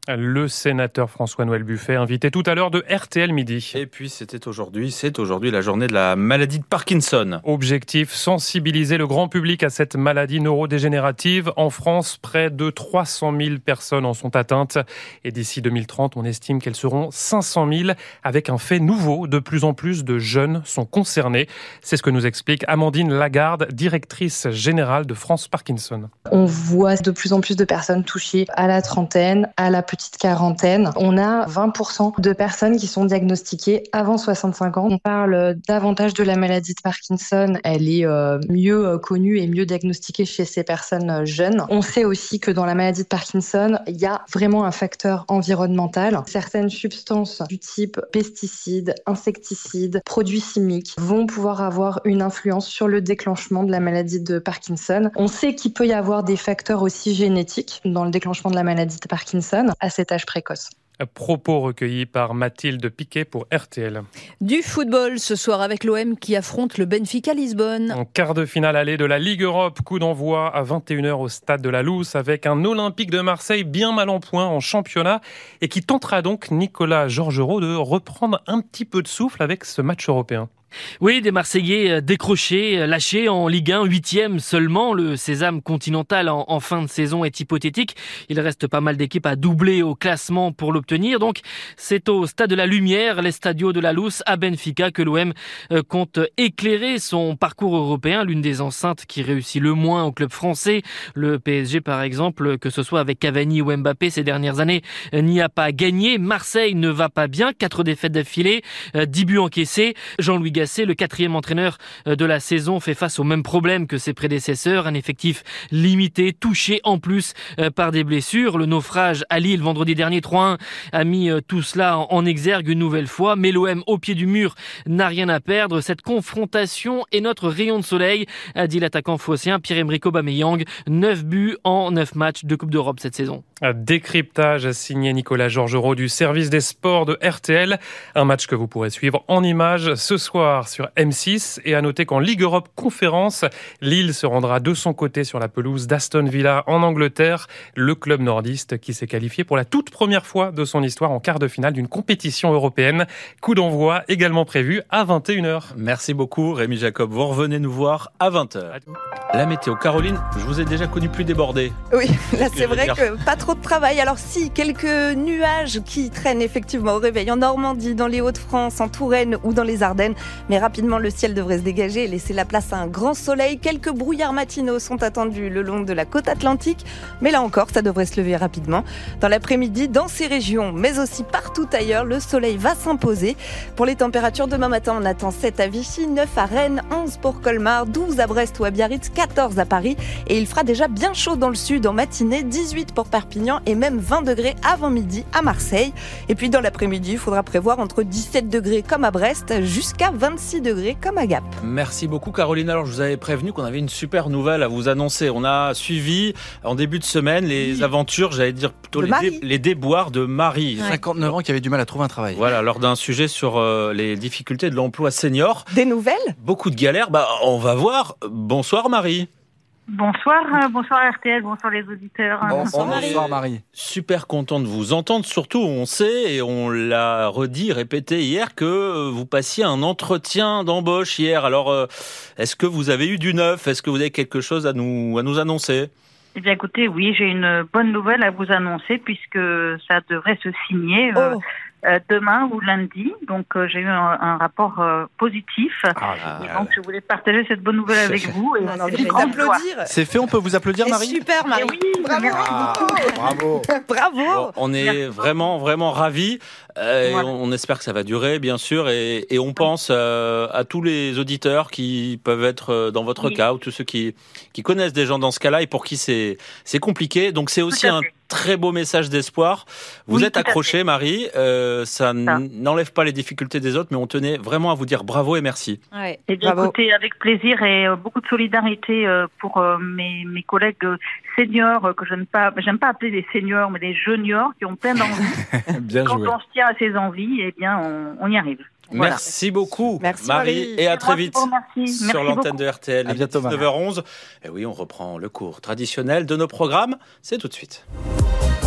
Speaker 14: Le sénateur François-Noël Buffet, invité tout à l'heure de R T L Midi.
Speaker 3: Et puis c'était aujourd'hui, c'est aujourd'hui la journée de la maladie de Parkinson.
Speaker 14: Objectif, sensibiliser le grand public à cette maladie neurodégénérative. En France, près de trois cent mille personnes en sont atteintes. Et d'ici deux mille trente, on estime qu'elles seront cinq cent mille. Avec un fait nouveau, de plus en plus de jeunes sont concernés. C'est ce que nous explique Amandine Lagarde, directrice générale de France Parkinson.
Speaker 5: On voit de plus en plus de personnes touchées à la trentaine, à la petite quarantaine. On a vingt pour cent de personnes qui sont diagnostiquées avant soixante-cinq ans. On parle davantage de la maladie de Parkinson. Elle est euh, mieux connue et mieux diagnostiquée chez ces personnes jeunes. On sait aussi que dans la maladie de Parkinson, il y a vraiment un facteur environnemental. Certaines substances du type pesticides, insecticides, produits chimiques vont pouvoir avoir une influence sur le déclenchement de la maladie de Parkinson. On sait qu'il peut y avoir des facteurs aussi génétiques dans le déclenchement de la maladie de Parkinson à cet âge précoce.
Speaker 14: Propos recueillis par Mathilde Piquet pour R T L.
Speaker 7: Du football ce soir avec l'O M qui affronte le Benfica Lisbonne.
Speaker 14: En quart de finale aller de la Ligue Europe, coup d'envoi à vingt et une heures au stade de la Luz avec un Olympique de Marseille bien mal en point en championnat et qui tentera donc Nicolas Georgerot de reprendre un petit peu de souffle avec ce match européen.
Speaker 6: Oui, des Marseillais décrochés, lâchés en Ligue un, huitième seulement. Le sésame continental en, en fin de saison est hypothétique. Il reste pas mal d'équipes à doubler au classement pour l'obtenir. Donc, c'est au Stade de la Lumière, l'Estadio de la Luz à Benfica, que l'O M compte éclairer son parcours européen. L'une des enceintes qui réussit le moins au club français. Le P S G, par exemple, que ce soit avec Cavani ou Mbappé ces dernières années, n'y a pas gagné. Marseille ne va pas bien. Quatre défaites d'affilée, dix buts encaissés. Jean-Louis Gasset, le quatrième entraîneur de la saison, fait face au même problème que ses prédécesseurs, un effectif limité, touché en plus par des blessures. Le naufrage à Lille vendredi dernier trois un a mis tout cela en exergue une nouvelle fois, mais l'O M au pied du mur n'a rien à perdre. Cette confrontation est notre rayon de soleil, a dit l'attaquant phocéen Pierre-Emerick Aubameyang. neuf buts en neuf matchs de Coupe d'Europe cette saison.
Speaker 14: Décryptage signé Nicolas Georgerot du service des sports de R T L. Un match que vous pourrez suivre en images ce soir sur M six. Et à noter qu'en Ligue Europe Conférence, Lille se rendra de son côté sur la pelouse d'Aston Villa en Angleterre. Le club nordiste qui s'est qualifié pour la toute première fois de son histoire en quart de finale d'une compétition européenne. Coup d'envoi également prévu à vingt et une heures.
Speaker 3: Merci beaucoup Rémi Jacob. Vous revenez nous voir à vingt heures. La météo. Caroline, je vous ai déjà connu plus débordé.
Speaker 9: Oui, là c'est vrai que pas trop de travail. Alors si, quelques nuages qui traînent effectivement au réveil en Normandie, dans les Hauts-de-France, en Touraine ou dans les Ardennes. Mais rapidement, le ciel devrait se dégager et laisser la place à un grand soleil. Quelques brouillards matinaux sont attendus le long de la côte atlantique. Mais là encore, ça devrait se lever rapidement. Dans l'après-midi, dans ces régions, mais aussi partout ailleurs, le soleil va s'imposer. Pour les températures, demain matin, on attend sept à Vichy, neuf à Rennes, onze pour Colmar, douze à Brest ou à Biarritz, quatorze à Paris. Et il fera déjà bien chaud dans le sud en matinée, dix-huit pour Perpignan et même vingt degrés avant midi à Marseille. Et puis dans l'après-midi, il faudra prévoir entre dix-sept degrés comme à Brest jusqu'à vingt-six degrés comme à Gap.
Speaker 3: Merci beaucoup Caroline. Alors je vous avais prévenu qu'on avait une super nouvelle à vous annoncer. On a suivi en début de semaine les oui. aventures, j'allais dire plutôt les, dé- les déboires de Marie.
Speaker 8: Ouais. cinquante-neuf ans qui avait du mal à trouver un travail.
Speaker 3: Voilà, lors d'un sujet sur euh, les difficultés de l'emploi senior.
Speaker 9: Des nouvelles ?
Speaker 3: Beaucoup de galères. Bah, on va voir. Bonsoir Marie.
Speaker 18: Bonsoir, euh, bonsoir R T L, bonsoir les auditeurs.
Speaker 3: Bonsoir, bonsoir Marie. Super content de vous entendre. Surtout, on sait et on l'a redit, répété hier que vous passiez un entretien d'embauche hier. Alors, euh, est-ce que vous avez eu du neuf ? Est-ce que vous avez quelque chose à nous à nous annoncer ?
Speaker 18: Eh bien, écoutez, oui, j'ai une bonne nouvelle à vous annoncer puisque ça devrait se signer.
Speaker 9: Oh.
Speaker 18: Euh, Euh, demain ou lundi, donc euh, j'ai eu un, un rapport euh, positif ah là, et donc je voulais partager cette bonne nouvelle avec vous. Et
Speaker 9: on a envie d'applaudir.
Speaker 8: C'est fait, on peut vous applaudir Marie ?
Speaker 9: Super Marie,
Speaker 18: oui,
Speaker 9: bravo,
Speaker 8: ah, bravo,
Speaker 9: bravo.
Speaker 3: Bon, on est Merci. vraiment vraiment ravis. Euh, voilà. on, on espère que ça va durer, bien sûr, et, et on pense euh, à tous les auditeurs qui peuvent être dans votre oui. cas ou tous ceux qui qui connaissent des gens dans ce cas-là et pour qui c'est c'est compliqué. Donc c'est aussi un très beau message d'espoir. Vous oui, êtes accrochée, Marie. Euh, ça, ça n'enlève pas les difficultés des autres, mais on tenait vraiment à vous dire bravo et merci.
Speaker 18: Ouais, et bien, écoutez, avec plaisir et euh, beaucoup de solidarité euh, pour euh, mes, mes collègues euh, seniors, euh, que je n'aime pas, j'aime pas appeler des seniors, mais des juniors qui ont plein d'envies.
Speaker 8: Bien
Speaker 18: Quand
Speaker 8: joué.
Speaker 18: on se tient à ces envies, eh bien, on, on y arrive.
Speaker 3: Voilà. Merci beaucoup,
Speaker 18: Merci
Speaker 3: Marie,
Speaker 18: Marie,
Speaker 3: et à très vite
Speaker 18: merci.
Speaker 3: sur
Speaker 18: Merci
Speaker 3: l'antenne
Speaker 18: beaucoup.
Speaker 3: de R T L.
Speaker 8: À bientôt,
Speaker 3: dix-neuf heures onze. Et oui, on reprend le cours traditionnel de nos programmes. C'est tout de suite.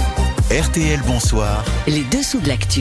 Speaker 1: R T L, bonsoir.
Speaker 2: Les dessous de l'actu.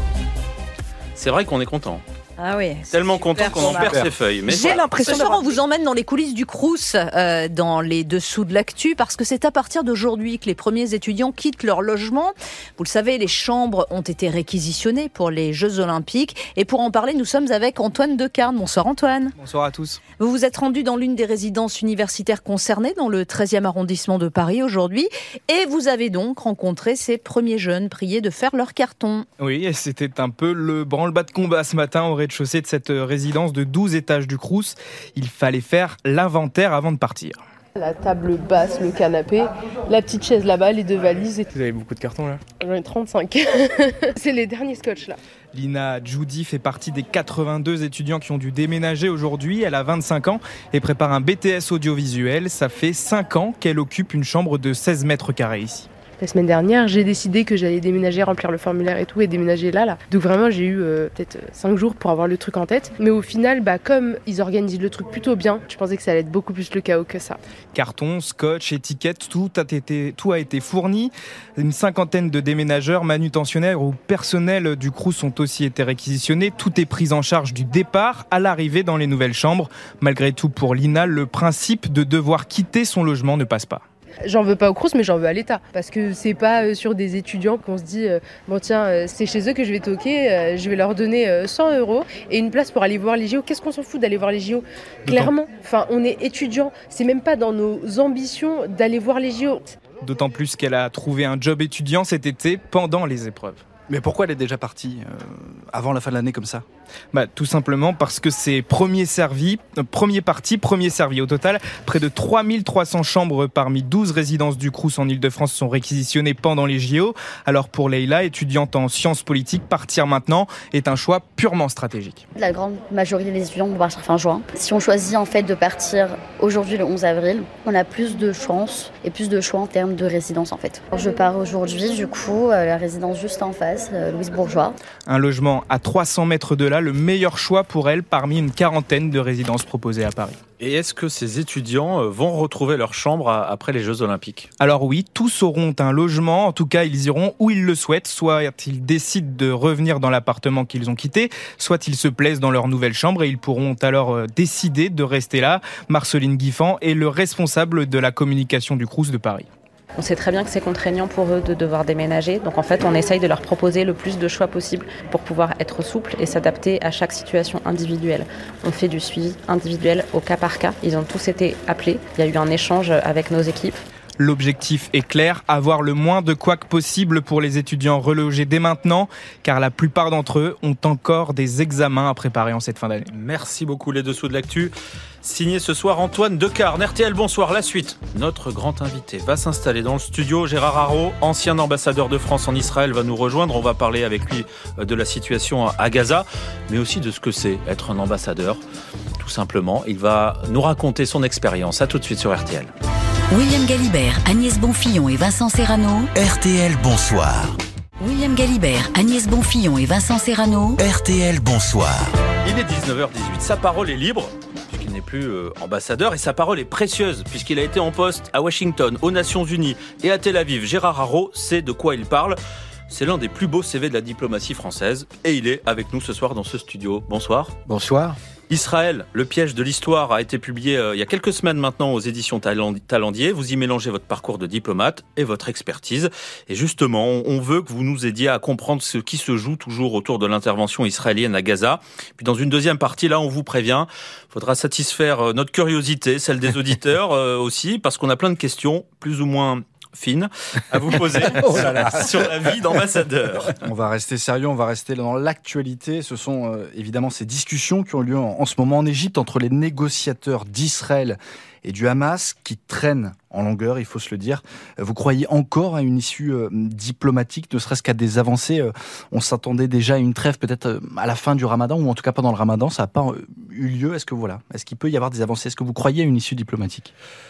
Speaker 3: C'est vrai qu'on est content.
Speaker 7: Ah oui,
Speaker 3: tellement content qu'on en perd ses feuilles. Mais
Speaker 7: J'ai
Speaker 3: voilà.
Speaker 7: l'impression. Ce soir, on vous emmène dans les coulisses du Crous, euh, dans les dessous de l'actu, parce que c'est à partir d'aujourd'hui que les premiers étudiants quittent leur logement. Vous le savez, les chambres ont été réquisitionnées pour les Jeux Olympiques. Et pour en parler, nous sommes avec Antoine Decarne. Bonsoir Antoine.
Speaker 10: Bonsoir à tous.
Speaker 7: Vous vous êtes rendu dans l'une des résidences universitaires concernées, dans le treizième arrondissement de Paris aujourd'hui. Et vous avez donc rencontré ces premiers jeunes priés de faire leur carton.
Speaker 10: Oui, et c'était un peu le branle-bas de combat ce matin au rez-de-chaussée de cette résidence de douze étages du Crous. Il fallait faire l'inventaire avant de partir.
Speaker 19: La table basse, le canapé, la petite chaise là-bas, les deux valises.
Speaker 10: Vous avez beaucoup de cartons là ?
Speaker 19: J'en ai trente-cinq. C'est les derniers scotch là.
Speaker 10: Lina Djoudi fait partie des quatre-vingt-deux étudiants qui ont dû déménager aujourd'hui. Elle a vingt-cinq ans et prépare un B T S audiovisuel. Ça fait cinq ans qu'elle occupe une chambre de seize mètres carrés ici.
Speaker 19: La semaine dernière, j'ai décidé que j'allais déménager, remplir le formulaire et tout, et déménager là, là. Donc vraiment, j'ai eu euh, peut-être cinq jours pour avoir le truc en tête. Mais au final, bah, comme ils organisent le truc plutôt bien, je pensais que ça allait être beaucoup plus le chaos que ça.
Speaker 10: Carton, scotch, étiquettes, tout a été, tout a été fourni. Une cinquantaine de déménageurs, manutentionnaires ou personnels du Crous ont aussi été réquisitionnés. Tout est pris en charge du départ à l'arrivée dans les nouvelles chambres. Malgré tout, pour Lina, le principe de devoir quitter son logement ne passe pas.
Speaker 19: J'en veux pas au Crous, mais j'en veux à l'État. Parce que c'est pas sur des étudiants qu'on se dit euh, bon tiens, euh, c'est chez eux que je vais toquer, euh, je vais leur donner euh, cent euros et une place pour aller voir les J O. Qu'est-ce qu'on s'en fout d'aller voir les J O ? Clairement, enfin, on est étudiants, c'est même pas dans nos ambitions d'aller voir les J O.
Speaker 10: D'autant plus qu'elle a trouvé un job étudiant cet été pendant les épreuves.
Speaker 8: Mais pourquoi elle est déjà partie euh, avant la fin de l'année comme ça ?
Speaker 10: Bah, tout simplement parce que c'est premier servi, euh, premier parti, premier servi. Au total, près de trois mille trois cents chambres parmi douze résidences du Crous en Ile-de-France sont réquisitionnées pendant les J O. Alors pour Leïla, étudiante en sciences politiques, partir maintenant est un choix purement stratégique.
Speaker 20: La grande majorité des étudiants vont partir fin juin. Si on choisit en fait de partir aujourd'hui le onze avril, on a plus de chances et plus de choix en termes de résidence en fait. Alors, je pars aujourd'hui du coup euh, la résidence juste en face. Louise Bourgeois.
Speaker 10: Un logement à trois cents mètres de là, le meilleur choix pour elle parmi une quarantaine de résidences proposées à Paris.
Speaker 3: Et est-ce que ces étudiants vont retrouver leur chambre après les Jeux Olympiques ?
Speaker 10: Alors oui, tous auront un logement, en tout cas ils iront où ils le souhaitent, soit ils décident de revenir dans l'appartement qu'ils ont quitté, soit ils se plaisent dans leur nouvelle chambre et ils pourront alors décider de rester là. Marceline Guiffan est le responsable de la communication du Crous de Paris.
Speaker 22: On sait très bien que c'est contraignant pour eux de devoir déménager. Donc en fait, on essaye de leur proposer le plus de choix possible pour pouvoir être souple et s'adapter à chaque situation individuelle. On fait du suivi individuel au cas par cas. Ils ont tous été appelés. Il y a eu un échange avec nos équipes.
Speaker 10: L'objectif est clair, avoir le moins de couacs possible pour les étudiants relogés dès maintenant, car la plupart d'entre eux ont encore des examens à préparer en cette fin d'année.
Speaker 3: Merci beaucoup les dessous de l'actu. Signé ce soir Antoine Decarne. R T L, bonsoir. La suite. Notre grand invité va s'installer dans le studio. Gérard Haro, ancien ambassadeur de France en Israël, va nous rejoindre. On va parler avec lui de la situation à Gaza, mais aussi de ce que c'est être un ambassadeur. Tout simplement, il va nous raconter son expérience. À tout de suite sur R T L.
Speaker 2: William Galibert, Agnès Bonfillon et Vincent Serrano.
Speaker 1: R T L, bonsoir.
Speaker 2: William Galibert, Agnès Bonfillon et Vincent Serrano.
Speaker 1: R T L, bonsoir.
Speaker 3: Il est dix-neuf heures dix-huit. Sa parole est libre, puisqu'il n'est plus euh, ambassadeur, et sa parole est précieuse, puisqu'il a été en poste à Washington, aux Nations Unies et à Tel Aviv. Gérard Haro sait de quoi il parle. C'est l'un des plus beaux C V de la diplomatie française, et il est avec nous ce soir dans ce studio. Bonsoir.
Speaker 23: Bonsoir.
Speaker 3: Israël, le piège de l'histoire, a été publié euh, il y a quelques semaines maintenant aux éditions Talendier. Vous y mélangez votre parcours de diplomate et votre expertise. Et justement, on veut que vous nous aidiez à comprendre ce qui se joue toujours autour de l'intervention israélienne à Gaza. Puis dans une deuxième partie, là, on vous prévient, il faudra satisfaire notre curiosité, celle des auditeurs euh, aussi, parce qu'on a plein de questions, plus ou moins fine à vous poser oh là là. sur la vie d'ambassadeur.
Speaker 8: On va rester sérieux, on va rester dans l'actualité. Ce sont euh, évidemment ces discussions qui ont lieu en, en ce moment en Égypte entre les négociateurs d'Israël et du Hamas qui traînent en longueur, il faut se le dire. Vous croyez encore à une issue euh, diplomatique, ne serait-ce qu'à des avancées euh, On s'attendait déjà à une trêve peut-être euh, à la fin du Ramadan, ou en tout cas pas dans le Ramadan, ça n'a pas euh, eu lieu. Est-ce que voilà, est-ce qu'il peut y avoir des avancées ? Est-ce que vous croyez à une issue diplomatique ?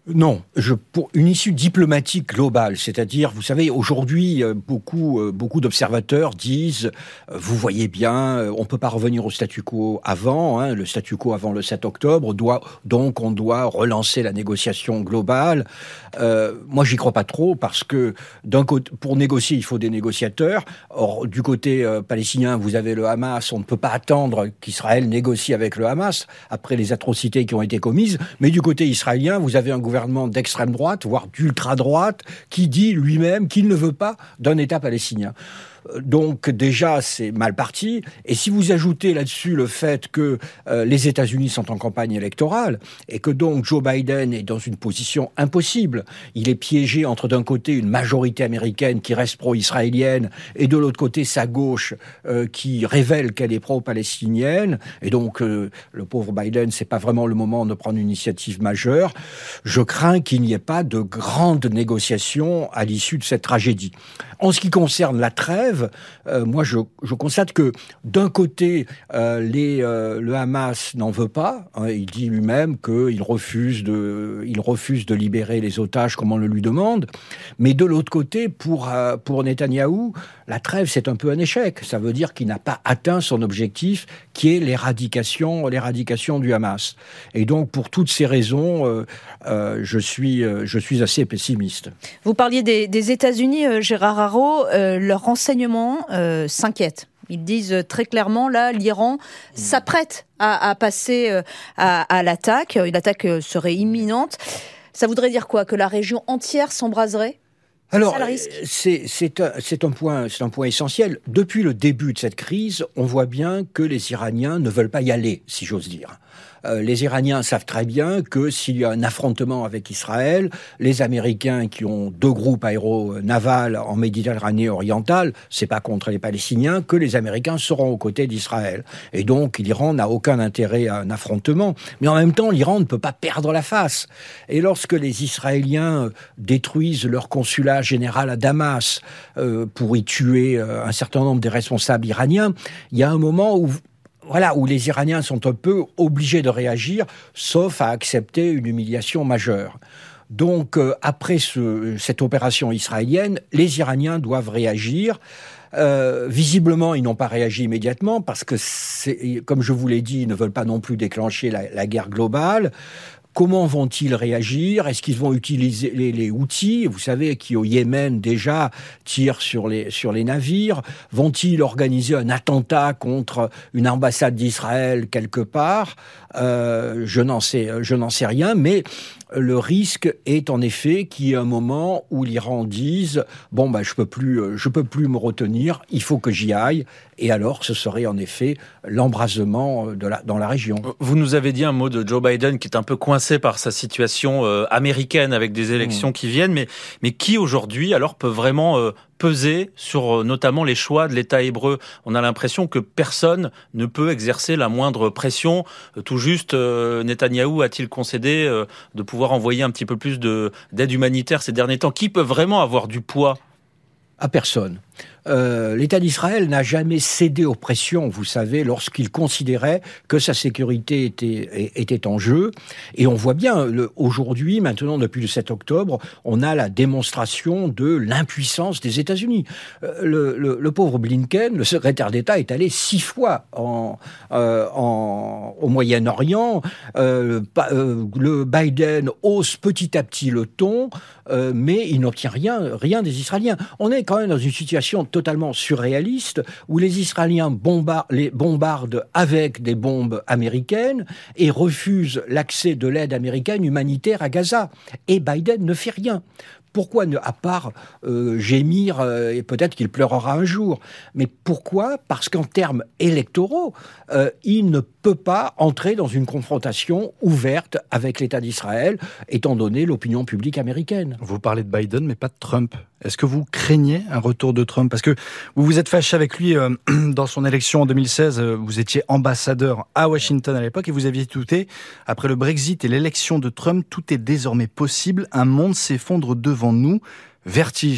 Speaker 11: Non, je, pour une issue diplomatique globale, c'est-à-dire, vous savez, aujourd'hui, beaucoup, beaucoup d'observateurs disent, vous voyez bien, on peut pas revenir au statu quo avant, hein, le statu quo avant le sept octobre, doit, donc on doit relancer la négociation globale. Euh, moi, j'y crois pas trop parce que d'un côté, pour négocier, il faut des négociateurs. Or, du côté euh, palestinien, vous avez le Hamas, on ne peut pas attendre qu'Israël négocie avec le Hamas après les atrocités qui ont été commises. Mais du côté israélien, vous avez un gouvernement gouvernement d'extrême droite, voire d'ultra-droite, qui dit lui-même qu'il ne veut pas d'un État palestinien. Donc déjà, c'est mal parti. Et si vous ajoutez là-dessus le fait que euh, les États-Unis sont en campagne électorale et que donc Joe Biden est dans une position impossible, il est piégé entre d'un côté une majorité américaine qui reste pro-israélienne et de l'autre côté sa gauche euh, qui révèle qu'elle est pro-palestinienne. Et donc euh, le pauvre Biden, c'est pas vraiment le moment de prendre une initiative majeure. Je crains qu'il n'y ait pas de grandes négociations à l'issue de cette tragédie. En ce qui concerne la trêve, euh, moi je, je constate que d'un côté, euh, les, euh, le Hamas n'en veut pas. Hein, il dit lui-même qu'il refuse de, il refuse de libérer les otages comme on le lui demande. Mais de l'autre côté, pour, euh, pour Netanyahou, la trêve c'est un peu un échec. Ça veut dire qu'il n'a pas atteint son objectif, qui est l'éradication, l'éradication du Hamas. Et donc pour toutes ces raisons, euh, euh, je suis, euh, je suis assez pessimiste.
Speaker 7: Vous parliez des, des États-Unis, euh, Gérard Haro, euh, leurs renseignements euh, s'inquiètent. Ils disent très clairement, là, l'Iran s'apprête à, à passer euh, à, à l'attaque. Une attaque serait imminente. Ça voudrait dire quoi ? Que la région entière s'embraserait ?
Speaker 11: Alors, c'est, c'est, un, c'est, un point, c'est un point essentiel. Depuis le début de cette crise, on voit bien que les Iraniens ne veulent pas y aller, si j'ose dire. Euh, les Iraniens savent très bien que s'il y a un affrontement avec Israël, les Américains qui ont deux groupes aéronavals en Méditerranée orientale, c'est pas contre les Palestiniens, que les Américains seront aux côtés d'Israël. Et donc, l'Iran n'a aucun intérêt à un affrontement. Mais en même temps, l'Iran ne peut pas perdre la face. Et lorsque les Israéliens détruisent leur consulat général à Damas euh, pour y tuer euh, un certain nombre des responsables iraniens, il y a un moment où Voilà, où les Iraniens sont un peu obligés de réagir, sauf à accepter une humiliation majeure. Donc, euh, après ce, cette opération israélienne, les Iraniens doivent réagir. Euh, visiblement, ils n'ont pas réagi immédiatement parce que, c'est, comme je vous l'ai dit, ils ne veulent pas non plus déclencher la, la guerre globale. Comment vont-ils réagir ? Est-ce qu'ils vont utiliser les, les Houthis, vous savez, qui au Yémen déjà tirent sur les, sur les navires ? Vont-ils organiser un attentat contre une ambassade d'Israël quelque part ? euh, Je n'en sais, je n'en sais rien, mais le risque est en effet qu'il y ait un moment où l'Iran dise « Bon, bah, je peux plus, je peux plus me retenir, il faut que j'y aille ». Et alors, ce serait en effet l'embrasement de la, dans la région.
Speaker 3: Vous nous avez dit un mot de Joe Biden qui est un peu coincé par sa situation euh, américaine avec des élections mmh. qui viennent, mais, mais qui aujourd'hui alors peut vraiment euh, peser sur euh, notamment les choix de l'État hébreu ? On a l'impression que personne ne peut exercer la moindre pression. Euh, tout juste, euh, Netanyahou a-t-il concédé euh, de pouvoir envoyer un petit peu plus de, d'aide humanitaire ces derniers temps ? Qui peut vraiment avoir du poids ?
Speaker 11: À personne. Euh, l'État d'Israël n'a jamais cédé aux pressions, vous savez, lorsqu'il considérait que sa sécurité était, était en jeu. Et on voit bien, le, aujourd'hui, maintenant, depuis le sept octobre, on a la démonstration de l'impuissance des États-Unis. Euh, le, le, le pauvre Blinken, le secrétaire d'État, est allé six fois en, euh, en, au Moyen-Orient. Euh, euh, le Biden hausse petit à petit le ton, euh, mais il n'obtient rien, rien des Israéliens. On est quand même dans une situation totalement surréaliste, où les Israéliens bombardent, les bombardent avec des bombes américaines et refusent l'accès de l'aide américaine humanitaire à Gaza. Et Biden ne fait rien. Pourquoi ne, à part euh, gémir, euh, et peut-être qu'il pleurera un jour. Mais pourquoi ? Parce qu'en termes électoraux, euh, il ne peut pas entrer dans une confrontation ouverte avec l'État d'Israël, étant donné l'opinion publique américaine.
Speaker 8: Vous parlez de Biden, mais pas de Trump. Est-ce que vous craignez un retour de Trump ? Parce que vous vous êtes fâché avec lui euh, dans son élection en deux mille seize. Euh, vous étiez ambassadeur à Washington à l'époque et vous aviez douté. Après le Brexit et l'élection de Trump, tout est désormais possible. Un monde s'effondre devant nous. Vertige.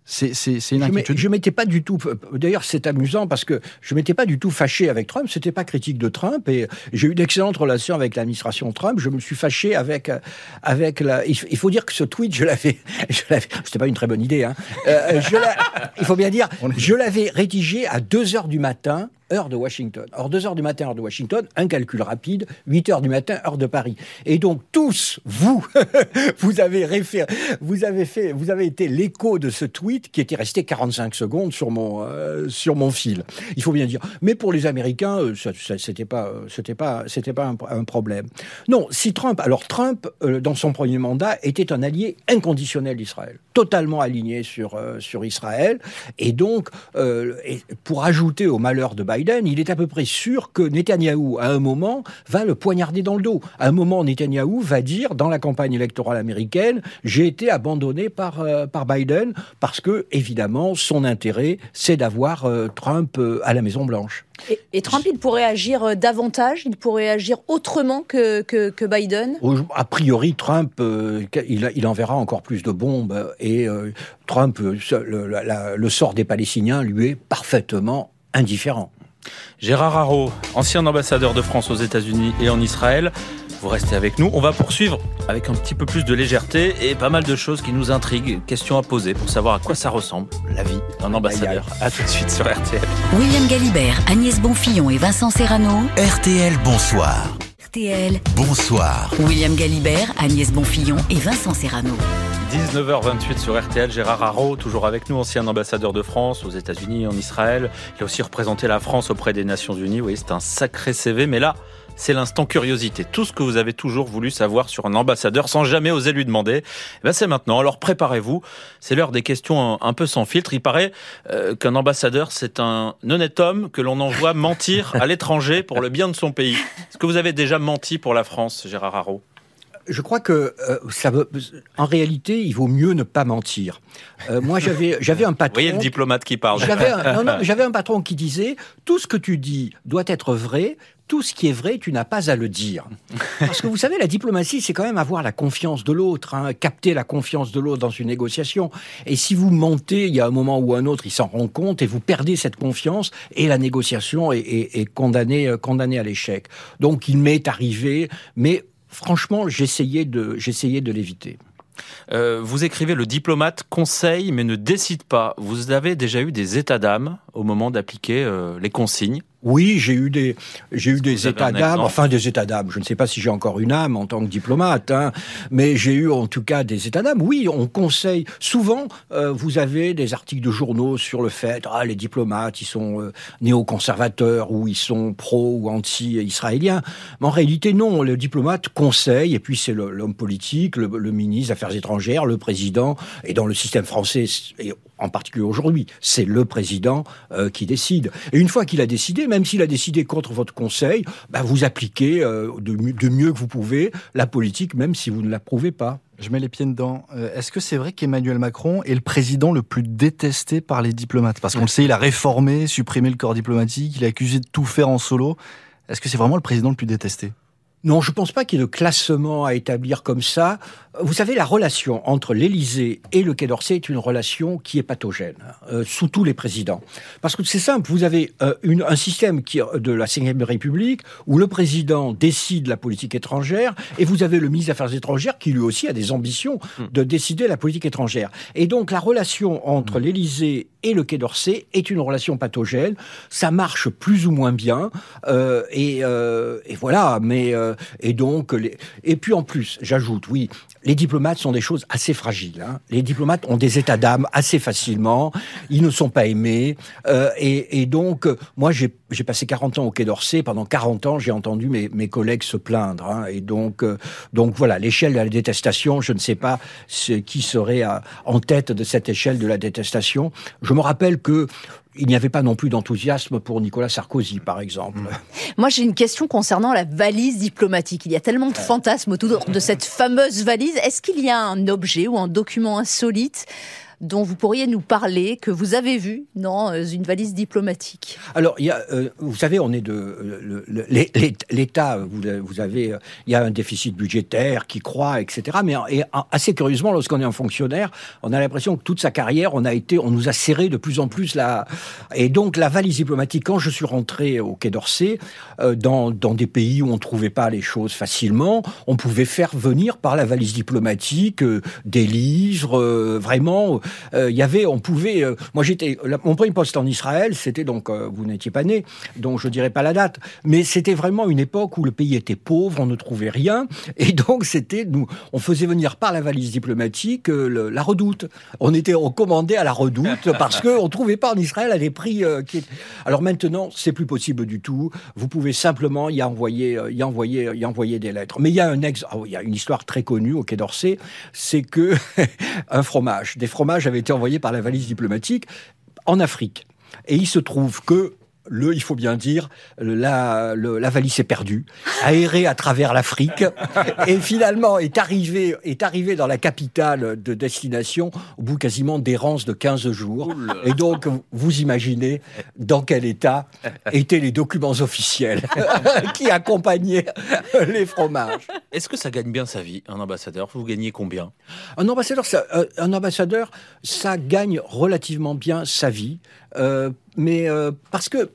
Speaker 8: C'est, c'est, c'est une
Speaker 11: je
Speaker 8: inquiétude.
Speaker 11: Je m'étais pas du tout. D'ailleurs, c'est amusant parce que je m'étais pas du tout fâché avec Trump. C'était pas critique de Trump et j'ai eu d'excellentes relations avec l'administration Trump. Je me suis fâché avec avec la. Il faut dire que ce tweet, je l'avais, je l'avais. C'était pas une très bonne idée. Hein. Euh, je il faut bien dire, je l'avais rédigé à deux heures du matin. Heure de Washington. Or, deux heures du matin, heure de Washington, un calcul rapide, huit heures du matin, heure de Paris. Et donc, tous, vous, vous avez référé, vous avez fait, vous avez été l'écho de ce tweet qui était resté quarante-cinq secondes sur mon, euh, sur mon fil. Il faut bien dire. Mais pour les Américains, euh, ça, ça, c'était pas, euh, c'était pas, c'était pas un, un problème. Non, si Trump, alors Trump, euh, dans son premier mandat, était un allié inconditionnel d'Israël. Totalement aligné sur, euh, sur Israël. Et donc, euh, et pour ajouter au malheur de Biden, il est à peu près sûr que Netanyahou, à un moment, va le poignarder dans le dos. À un moment, Netanyahou va dire, dans la campagne électorale américaine, j'ai été abandonné par, euh, par Biden, parce que, évidemment, son intérêt, c'est d'avoir euh, Trump euh, à la Maison-Blanche.
Speaker 7: Et, et Trump, il pourrait agir davantage, il pourrait agir autrement que, que, que Biden ?
Speaker 11: A priori, Trump, euh, il, il enverra encore plus de bombes, et euh, Trump, le, la, le sort des Palestiniens lui est parfaitement indifférent.
Speaker 3: Gérard Araud, ancien ambassadeur de France aux États-Unis et en Israël. Vous restez avec nous. On va poursuivre avec un petit peu plus de légèreté et pas mal de choses qui nous intriguent. Questions à poser pour savoir à quoi ça ressemble, la vie d'un ambassadeur. À tout de suite sur R T L.
Speaker 2: William Galibert, Agnès Bonfillon et Vincent Serrano.
Speaker 1: R T L, bonsoir.
Speaker 2: R T L,
Speaker 1: bonsoir.
Speaker 2: William Galibert, Agnès Bonfillon et Vincent Serrano.
Speaker 3: dix-neuf heures vingt-huit sur R T L, Gérard Araud, toujours avec nous, ancien ambassadeur de France aux États-Unis et en Israël. Il a aussi représenté la France auprès des Nations Unies. Oui, c'est un sacré C V, mais là, c'est l'instant curiosité. Tout ce que vous avez toujours voulu savoir sur un ambassadeur sans jamais oser lui demander, eh ben c'est maintenant. Alors préparez-vous, c'est l'heure des questions un, un peu sans filtre. Il paraît euh, qu'un ambassadeur, c'est un honnête homme que l'on envoie mentir à l'étranger pour le bien de son pays. Est-ce que vous avez déjà menti pour la France, Gérard Araud ?
Speaker 11: Je crois que euh, ça veut, en réalité, il vaut mieux ne pas mentir. Euh, moi, j'avais, j'avais un patron.
Speaker 3: Vous voyez le diplomate qui parle.
Speaker 11: J'avais un, non, non, j'avais un patron qui disait tout ce que tu dis doit être vrai. Tout ce qui est vrai, tu n'as pas à le dire. Parce que vous savez, la diplomatie, c'est quand même avoir la confiance de l'autre, hein, capter la confiance de l'autre dans une négociation. Et si vous mentez, il y a un moment ou un autre, il s'en rend compte et vous perdez cette confiance et la négociation est, est, est condamnée, condamnée à l'échec. Donc, il m'est arrivé, mais franchement, j'essayais de, j'essayais de l'éviter.
Speaker 3: Euh, vous écrivez « Le diplomate conseille mais ne décide pas ». Vous avez déjà eu des états d'âme au moment d'appliquer euh, les consignes ?
Speaker 11: Oui, j'ai eu des, j'ai eu des états d'âme, enfin des états d'âme. Je ne sais pas si j'ai encore une âme en tant que diplomate, hein, mais j'ai eu en tout cas des états d'âme. Oui, on conseille. Souvent, euh, vous avez des articles de journaux sur le fait, ah, les diplomates, ils sont euh, néoconservateurs ou ils sont pro ou anti-israéliens. Mais en réalité, non. Le diplomate conseille, et puis c'est le, l'homme politique, le, le ministre des Affaires étrangères, le président, et dans le système français, et en particulier aujourd'hui, c'est le président euh, qui décide. Et une fois qu'il a décidé, même s'il a décidé contre votre conseil, bah vous appliquez euh, de, de mieux que vous pouvez la politique, même si vous ne l'approuvez pas.
Speaker 8: Je mets les pieds dedans. Euh, est-ce que c'est vrai qu'Emmanuel Macron est le président le plus détesté par les diplomates ? Parce qu'on le sait, il a réformé, supprimé le corps diplomatique, il est accusé de tout faire en solo. Est-ce que c'est vraiment le président le plus détesté ?
Speaker 11: Non, je pense pas qu'il y ait de classement à établir comme ça. Vous savez, la relation entre l'Élysée et le Quai d'Orsay est une relation qui est pathogène, euh, sous tous les présidents. Parce que c'est simple, vous avez euh, une, un système qui, de la cinquième République où le président décide la politique étrangère et vous avez le ministre des Affaires étrangères qui lui aussi a des ambitions de décider la politique étrangère. Et donc la relation entre l'Élysée et le Quai d'Orsay est une relation pathogène. Ça marche plus ou moins bien. Euh, et, euh, et voilà, mais... Euh, Et donc, les... et puis en plus, j'ajoute, oui, les diplomates sont des choses assez fragiles. Hein. Les diplomates ont des états d'âme assez facilement. Ils ne sont pas aimés. Euh, et, et donc, moi, j'ai, j'ai passé quarante ans au Quai d'Orsay. Pendant quarante ans, j'ai entendu mes, mes collègues se plaindre. Hein. Et donc, euh, donc voilà, l'échelle de la détestation, je ne sais pas ce, qui serait à, en tête de cette échelle de la détestation. Je me rappelle que il n'y avait pas non plus d'enthousiasme pour Nicolas Sarkozy, par exemple.
Speaker 7: Moi, j'ai une question concernant la valise diplomatique. Il y a tellement de fantasmes autour de cette fameuse valise. Est-ce qu'il y a un objet ou un document insolite dont vous pourriez nous parler, que vous avez vu dans une valise diplomatique?
Speaker 11: Alors, il y a, euh, vous savez, on est de le, le, le, l'État. Vous, vous avez, il y a un déficit budgétaire qui croît, et cetera. Mais et, assez curieusement, lorsqu'on est un fonctionnaire, on a l'impression que toute sa carrière, on a été, on nous a serré de plus en plus là. Et donc, la valise diplomatique, quand je suis rentré au Quai d'Orsay, euh, dans dans des pays où on trouvait pas les choses facilement, on pouvait faire venir par la valise diplomatique euh, des livres. Euh, vraiment, il euh, y avait, on pouvait. Euh, moi, j'étais. La, mon premier poste en Israël, c'était donc. Euh, vous n'étiez pas né, donc je dirais pas la date. Mais c'était vraiment une époque où le pays était pauvre, on ne trouvait rien, et donc c'était nous. On faisait venir par la valise diplomatique euh, le, la Redoute. On était recommandé à la Redoute parce que on trouvait pas en Israël à des prix. Euh, qui... Alors maintenant, c'est plus possible du tout. Vous pouvez simplement y envoyer, euh, y envoyer, y envoyer des lettres. Mais il y a un ex. Oh, il y a une histoire très connue au Quai d'Orsay, c'est que un fromage, des fromages avaient été envoyés par la valise diplomatique en Afrique. Et il se trouve que Le, il faut bien dire, la, le, la valise est perdue, aérée à travers l'Afrique, et finalement est arrivée, est arrivée dans la capitale de destination au bout quasiment d'errance de quinze jours. Oula. Et donc, vous imaginez dans quel état étaient les documents officiels qui accompagnaient les fromages.
Speaker 3: Est-ce que ça gagne bien sa vie, un ambassadeur? Vous gagnez combien?
Speaker 11: Un ambassadeur, ça, euh, un ambassadeur, ça gagne relativement bien sa vie, euh, mais euh, parce que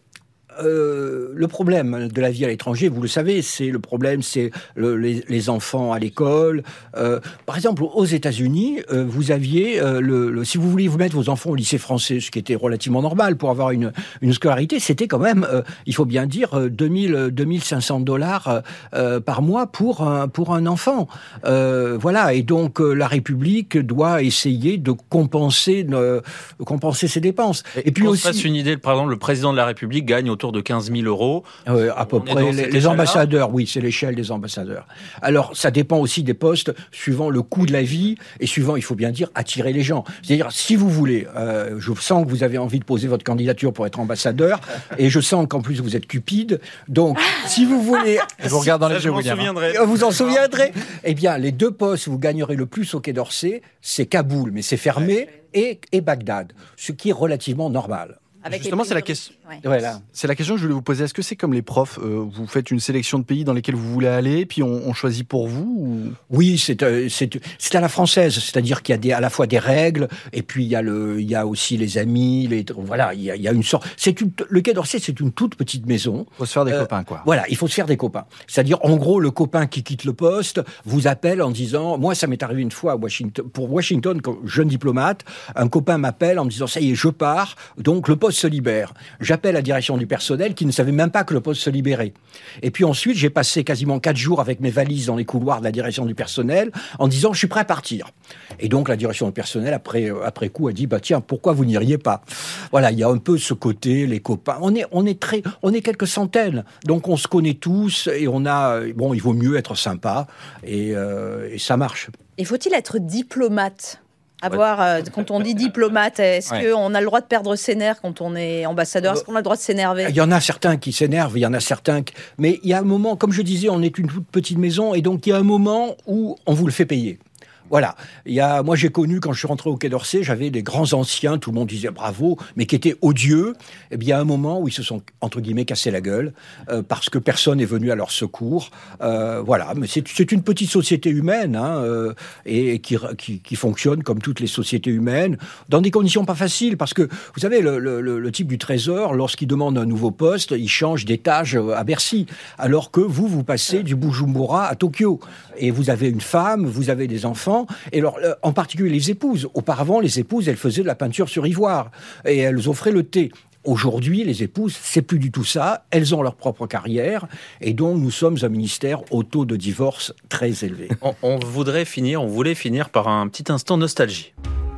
Speaker 11: Euh, le problème de la vie à l'étranger, vous le savez, c'est le problème, c'est le, les, les enfants à l'école. Euh, par exemple, aux États-Unis, euh, vous aviez, euh, le, le, si vous vouliez vous mettre vos enfants au lycée français, ce qui était relativement normal pour avoir une, une scolarité, c'était quand même, euh, il faut bien dire, deux mille cinq cents dollars euh, par mois pour un, pour un enfant. Euh, voilà, et donc euh, la République doit essayer de compenser, de compenser ses dépenses.
Speaker 3: Et, et puis aussi, on se fasse une idée, par exemple, le président de la République gagne autour de quinze mille euros.
Speaker 11: Euh, à peu près. Les, les ambassadeurs, oui, c'est l'échelle des ambassadeurs. Alors, ça dépend aussi des postes, suivant le coût de la vie et suivant, il faut bien dire, attirer les gens. C'est-à-dire, si vous voulez, euh, je sens que vous avez envie de poser votre candidature pour être ambassadeur, et je sens qu'en plus vous êtes cupide. Donc, si vous voulez,
Speaker 8: je vous regarde dans les yeux,
Speaker 3: vous en souviendrez.
Speaker 11: Vous en souviendrez. Eh bien, les deux postes où vous gagnerez le plus au Quai d'Orsay, c'est Kaboul, mais c'est fermé, et, et Bagdad, ce qui est relativement normal.
Speaker 7: Avec
Speaker 8: Justement, c'est la question.
Speaker 7: Ouais.
Speaker 11: Voilà.
Speaker 8: C'est la question que je voulais vous poser. Est-ce que c'est comme les profs, euh, vous faites une sélection de pays dans lesquels vous voulez aller, puis on, on choisit pour vous ou...
Speaker 11: Oui, c'est, euh, c'est c'est à la française, c'est-à-dire qu'il y a des, à la fois des règles, et puis il y a le, il y a aussi les amis, les, voilà, il y a, il y a une sorte. C'est une, le Quai d'Orsay, c'est une toute petite maison.
Speaker 8: Il faut se faire des
Speaker 11: euh,
Speaker 8: copains, quoi.
Speaker 11: Voilà, il faut se faire des copains. C'est-à-dire, en gros, le copain qui quitte le poste vous appelle en disant, moi, ça m'est arrivé une fois à Washington, pour Washington, comme jeune diplomate, un copain m'appelle en me disant, ça y est, je pars, donc le poste se libère. J'appelle la direction du personnel qui ne savait même pas que le poste se libérait. Et puis ensuite, j'ai passé quasiment quatre jours avec mes valises dans les couloirs de la direction du personnel en disant je suis prêt à partir. Et donc la direction du personnel, après, après coup, a dit bah tiens, pourquoi vous n'iriez pas? Voilà, il y a un peu ce côté, les copains. On est, on est très, on est quelques centaines, donc on se connaît tous et on a, bon, il vaut mieux être sympa et, euh, et ça marche.
Speaker 7: Et faut-il être diplomate? Avoir, euh, quand on dit diplomate, est-ce ouais. qu'on a le droit de perdre ses nerfs quand on est ambassadeur? Est-ce qu'on a le droit de s'énerver?
Speaker 11: Il y en a certains qui s'énervent, il y en a certains qui... Mais il y a un moment, comme je disais, on est une toute petite maison, et donc il y a un moment où on vous le fait payer. Voilà. Il y a, moi, j'ai connu, quand je suis rentré au Quai d'Orsay, j'avais des grands anciens, tout le monde disait bravo, mais qui étaient odieux. Et bien, il y a un moment où ils se sont, entre guillemets, cassés la gueule, euh, parce que personne n'est venu à leur secours. Euh, voilà. Mais c'est, c'est une petite société humaine, hein, euh, et, et qui, qui, qui fonctionne comme toutes les sociétés humaines, dans des conditions pas faciles, parce que, vous savez, le, le, le type du Trésor, lorsqu'il demande un nouveau poste, il change d'étage à Bercy, alors que vous, vous passez du Bujumbura à Tokyo. Et vous avez une femme, vous avez des enfants, et alors, en particulier les épouses. Auparavant, les épouses, elles faisaient de la peinture sur ivoire et elles offraient le thé. Aujourd'hui, les épouses, c'est plus du tout ça. Elles ont leur propre carrière et donc nous sommes un ministère au taux de divorce très élevé.
Speaker 3: On, on voudrait finir, on voulait finir par un petit instant nostalgie.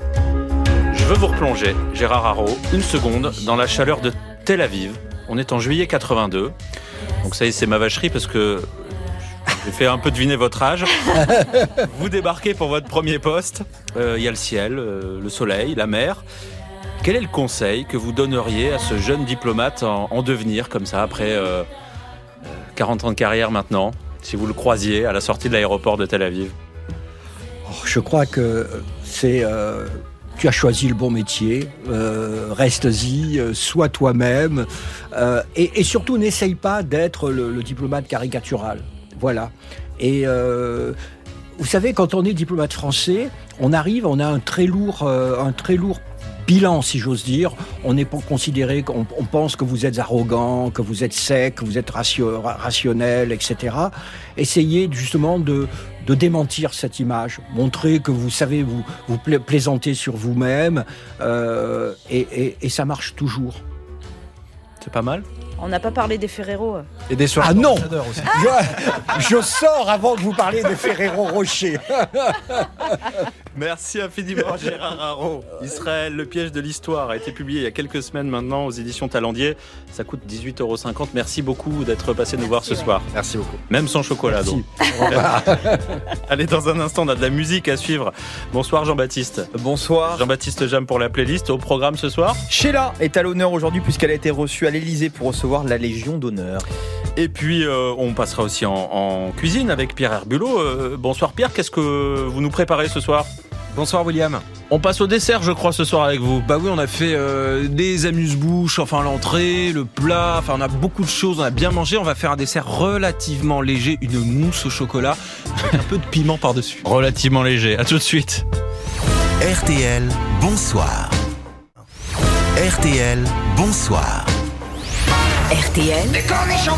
Speaker 3: Je veux vous replonger, Gérard Haro, une seconde dans la chaleur de Tel Aviv. On est en juillet quatre-vingt-deux. Donc ça y est, c'est ma vacherie parce que j'ai fait un peu deviner votre âge. Vous débarquez pour votre premier poste. Il euh, y a le ciel, euh, le soleil, la mer. Quel est le conseil que vous donneriez à ce jeune diplomate en, en devenir, comme ça, après euh, quarante ans de carrière maintenant, si vous le croisiez à la sortie de l'aéroport de Tel Aviv?
Speaker 11: Oh, je crois que c'est... Euh... tu as choisi le bon métier, euh, reste-y, euh, sois toi-même, euh, et, et surtout n'essaye pas d'être le, le diplomate caricatural. Voilà. Et euh, vous savez, quand on est diplomate français, on arrive, on a un très lourd, euh, un très lourd bilan, si j'ose dire. On n'est pas considéré, on, on pense que vous êtes arrogant, que vous êtes sec, que vous êtes ratio, rationnel, et cetera. Essayez justement de, de démentir cette image, montrer que vous savez vous, vous pla- plaisanter sur vous-même, euh, et, et, et ça marche toujours.
Speaker 3: C'est pas mal.
Speaker 7: On n'a pas parlé des Ferrero.
Speaker 8: Et des soirées
Speaker 11: ah non
Speaker 8: aussi.
Speaker 11: je, je sors avant que vous parliez des Ferrero Rocher.
Speaker 3: Merci infiniment Gérard Haro. Israël, le piège de l'histoire a été publié il y a quelques semaines maintenant aux éditions Talendier. Ça coûte dix-huit euros cinquante. Merci beaucoup d'être passé nous voir ce soir.
Speaker 8: Merci beaucoup.
Speaker 3: Même sans chocolat.
Speaker 11: Merci.
Speaker 3: Donc. Allez, dans un instant, on a de la musique à suivre. Bonsoir Jean-Baptiste.
Speaker 12: Bonsoir.
Speaker 3: Jean-Baptiste Jam pour la playlist. Au programme ce soir,
Speaker 12: Sheila est à l'honneur aujourd'hui puisqu'elle a été reçue à l'Elysée pour recevoir la Légion d'honneur.
Speaker 3: Et puis euh, on passera aussi en, en cuisine avec Pierre Herbulot. Euh, bonsoir Pierre, qu'est-ce que vous nous préparez ce soir ?
Speaker 13: Bonsoir William.
Speaker 3: On passe au dessert, je crois, ce soir avec vous.
Speaker 13: Bah oui, on a fait euh, des amuse-bouches, enfin l'entrée, le plat, enfin on a beaucoup de choses, on a bien mangé. On va faire un dessert relativement léger, une mousse au chocolat avec un peu de piment par-dessus.
Speaker 3: Relativement léger, à tout de suite.
Speaker 1: R T L, bonsoir. R T L, bonsoir.
Speaker 2: R T L.
Speaker 16: Des cornichons,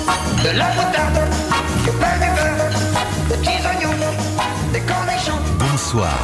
Speaker 16: de la moutarde, du pain de beurre, de petits oignons, des cornichons.
Speaker 1: Bonsoir.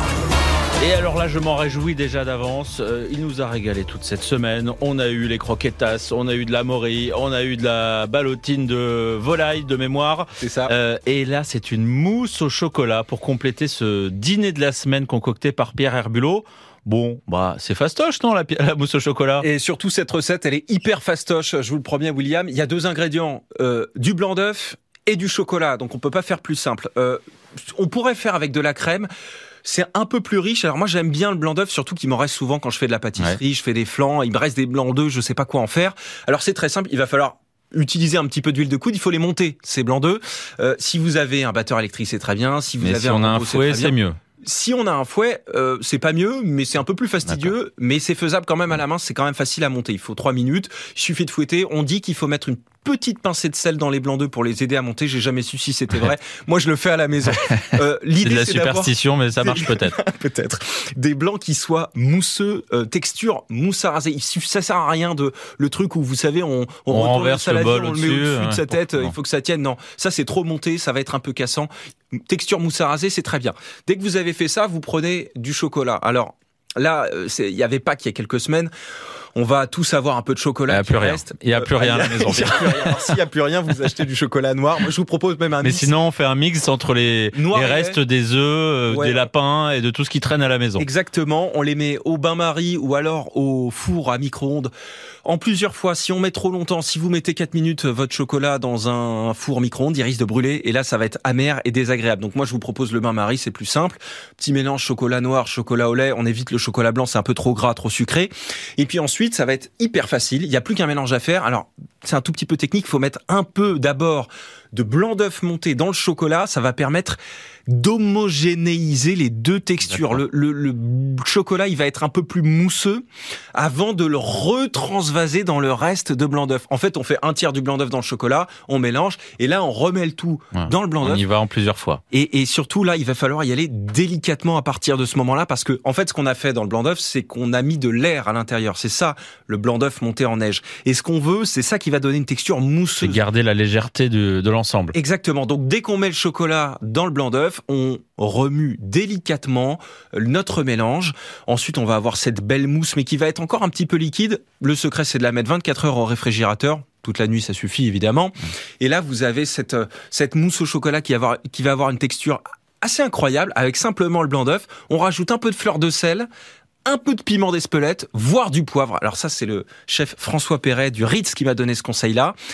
Speaker 3: Et alors là, je m'en réjouis déjà d'avance. Euh, il nous a régalé toute cette semaine. On a eu les croquetas, on a eu de la morille, on a eu de la ballotine de volaille de mémoire.
Speaker 13: C'est ça.
Speaker 3: Euh, et là, c'est une mousse au chocolat pour compléter ce dîner de la semaine concocté par Pierre Herbulot. Bon, bah c'est fastoche, non, la, la mousse au chocolat?
Speaker 13: Et surtout, cette recette, elle est hyper fastoche, je vous le promets, William. Il y a deux ingrédients, euh, du blanc d'œuf et du chocolat, donc on peut pas faire plus simple. Euh, on pourrait faire avec de la crème. C'est un peu plus riche. Alors moi, j'aime bien le blanc d'œuf, surtout qu'il m'en reste souvent quand je fais de la pâtisserie, ouais. Je fais des flancs, il me reste des blancs d'œufs, je sais pas quoi en faire. Alors c'est très simple, il va falloir utiliser un petit peu d'huile de coude, il faut les monter, ces blancs d'œufs. Euh, si vous avez un batteur électrique, c'est très bien. Si vous
Speaker 3: mais
Speaker 13: avez
Speaker 3: si
Speaker 13: un
Speaker 3: on a un
Speaker 13: robot,
Speaker 3: fouet, c'est, c'est mieux.
Speaker 13: Si on a un fouet, euh, c'est pas mieux, mais c'est un peu plus fastidieux, d'accord. Mais c'est faisable quand même à la main, c'est quand même facile à monter. Il faut trois minutes, il suffit de fouetter. On dit qu'il faut mettre une petite pincée de sel dans les blancs d'œufs pour les aider à monter. J'ai jamais su si c'était vrai. Moi, je le fais à la maison.
Speaker 3: Euh, l'idée, c'est de la c'est superstition, mais ça marche peut-être.
Speaker 13: peut-être. Des blancs qui soient mousseux, euh, texture mousse à raser. Ça sert à rien de le truc où vous savez, on, on,
Speaker 3: on renverse le, saladier,
Speaker 13: le bol
Speaker 3: on
Speaker 13: au-dessus,
Speaker 3: le met au-dessus
Speaker 13: ouais,
Speaker 3: de
Speaker 13: sa tête.
Speaker 3: Non.
Speaker 13: Il faut que ça tienne. Non, ça c'est trop monté, ça va être un peu cassant. Texture mousse à raser, c'est très bien. Dès que vous avez fait ça, vous prenez du chocolat. Alors là, il y avait Pâques il y a quelques semaines. On va tous avoir un peu de chocolat.
Speaker 3: Il n'y a plus rien.
Speaker 13: Reste.
Speaker 3: Il n'y a plus rien à la maison.
Speaker 13: Il n'y a plus rien. Alors, s'il n'y a plus rien, vous achetez du chocolat noir. Moi, je vous propose même un
Speaker 3: Mais
Speaker 13: mix.
Speaker 3: sinon, on fait un mix entre les, les restes des œufs, ouais. des lapins et de tout ce qui traîne à la maison.
Speaker 13: Exactement. On les met au bain-marie ou alors au four à micro-ondes en plusieurs fois. Si on met trop longtemps, si vous mettez quatre minutes votre chocolat dans un four micro-ondes, il risque de brûler et là, ça va être amer et désagréable. Donc moi, je vous propose le bain-marie, c'est plus simple. Petit mélange chocolat noir, chocolat au lait. On évite le chocolat blanc, c'est un peu trop gras, trop sucré. Et puis ensuite, ça va être hyper facile. Il n'y a plus qu'un mélange à faire. Alors, c'est un tout petit peu technique. Il faut mettre un peu d'abord de blanc d'œuf monté dans le chocolat. Ça va permettre d'homogénéiser les deux textures. Le, le, le chocolat, il va être un peu plus mousseux avant de le retransvaser dans le reste de blanc d'œuf. En fait, on fait un tiers du blanc d'œuf dans le chocolat, on mélange, et là, on remet le tout ouais, dans le blanc d'œuf.
Speaker 3: On y va en plusieurs fois.
Speaker 13: Et, et surtout, là, il va falloir y aller délicatement à partir de ce moment-là, parce que, en fait, ce qu'on a fait dans le blanc d'œuf, c'est qu'on a mis de l'air à l'intérieur. C'est ça, le blanc d'œuf monté en neige. Et ce qu'on veut, c'est ça qui va donner une texture mousseuse.
Speaker 3: C'est garder la légèreté de, de l'ensemble.
Speaker 13: Exactement. Donc, dès qu'on met le chocolat dans le blanc d'œuf, on remue délicatement notre mélange. Ensuite, on va avoir cette belle mousse, mais qui va être encore un petit peu liquide. Le secret, c'est de la mettre vingt-quatre heures au réfrigérateur. Toute la nuit, ça suffit, évidemment. Et là, vous avez cette, cette mousse au chocolat qui va avoir, qui va avoir une texture assez incroyable, avec simplement le blanc d'œuf. On rajoute un peu de fleur de sel, un peu de piment d'Espelette, voire du poivre. Alors ça, c'est le chef François Perret du Ritz qui m'a donné ce conseil-là.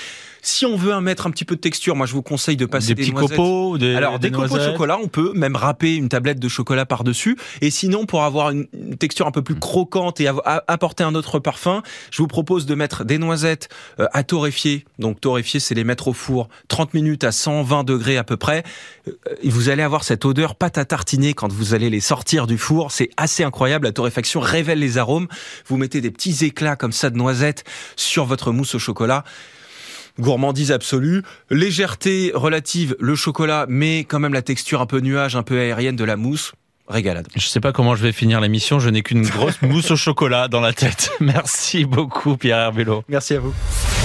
Speaker 13: Si on veut un mettre un petit peu de texture, moi je vous conseille de passer
Speaker 3: des,
Speaker 13: des
Speaker 3: petits
Speaker 13: noisettes.
Speaker 3: copeaux, des,
Speaker 13: Alors des,
Speaker 3: des
Speaker 13: copeaux de
Speaker 3: noisettes.
Speaker 13: chocolat, on peut même râper une tablette de chocolat par-dessus. Et sinon, pour avoir une, une texture un peu plus croquante et a, a, apporter un autre parfum, je vous propose de mettre des noisettes euh, à torréfier. Donc torréfier, c'est les mettre au four trente minutes à cent vingt degrés à peu près. Euh, vous allez avoir cette odeur pâte à tartiner quand vous allez les sortir du four. C'est assez incroyable. La torréfaction révèle les arômes. Vous mettez des petits éclats comme ça de noisettes sur votre mousse au chocolat. Gourmandise absolue, légèreté relative, le chocolat, mais quand même la texture un peu nuage, un peu aérienne de la mousse. Régalade.
Speaker 3: Je sais pas comment je vais finir l'émission, je n'ai qu'une grosse mousse au chocolat dans la tête. Merci beaucoup Pierre Herbulot.
Speaker 12: Merci à vous.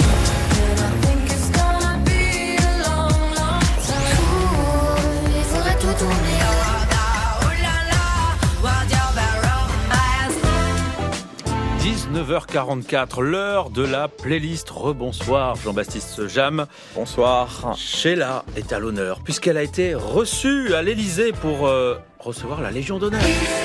Speaker 3: dix-neuf heures quarante-quatre, l'heure de la playlist. Rebonsoir Jean-Baptiste Jam.
Speaker 12: Bonsoir.
Speaker 3: Sheila est à l'honneur puisqu'elle a été reçue à l'Élysée pour euh, recevoir la Légion d'honneur.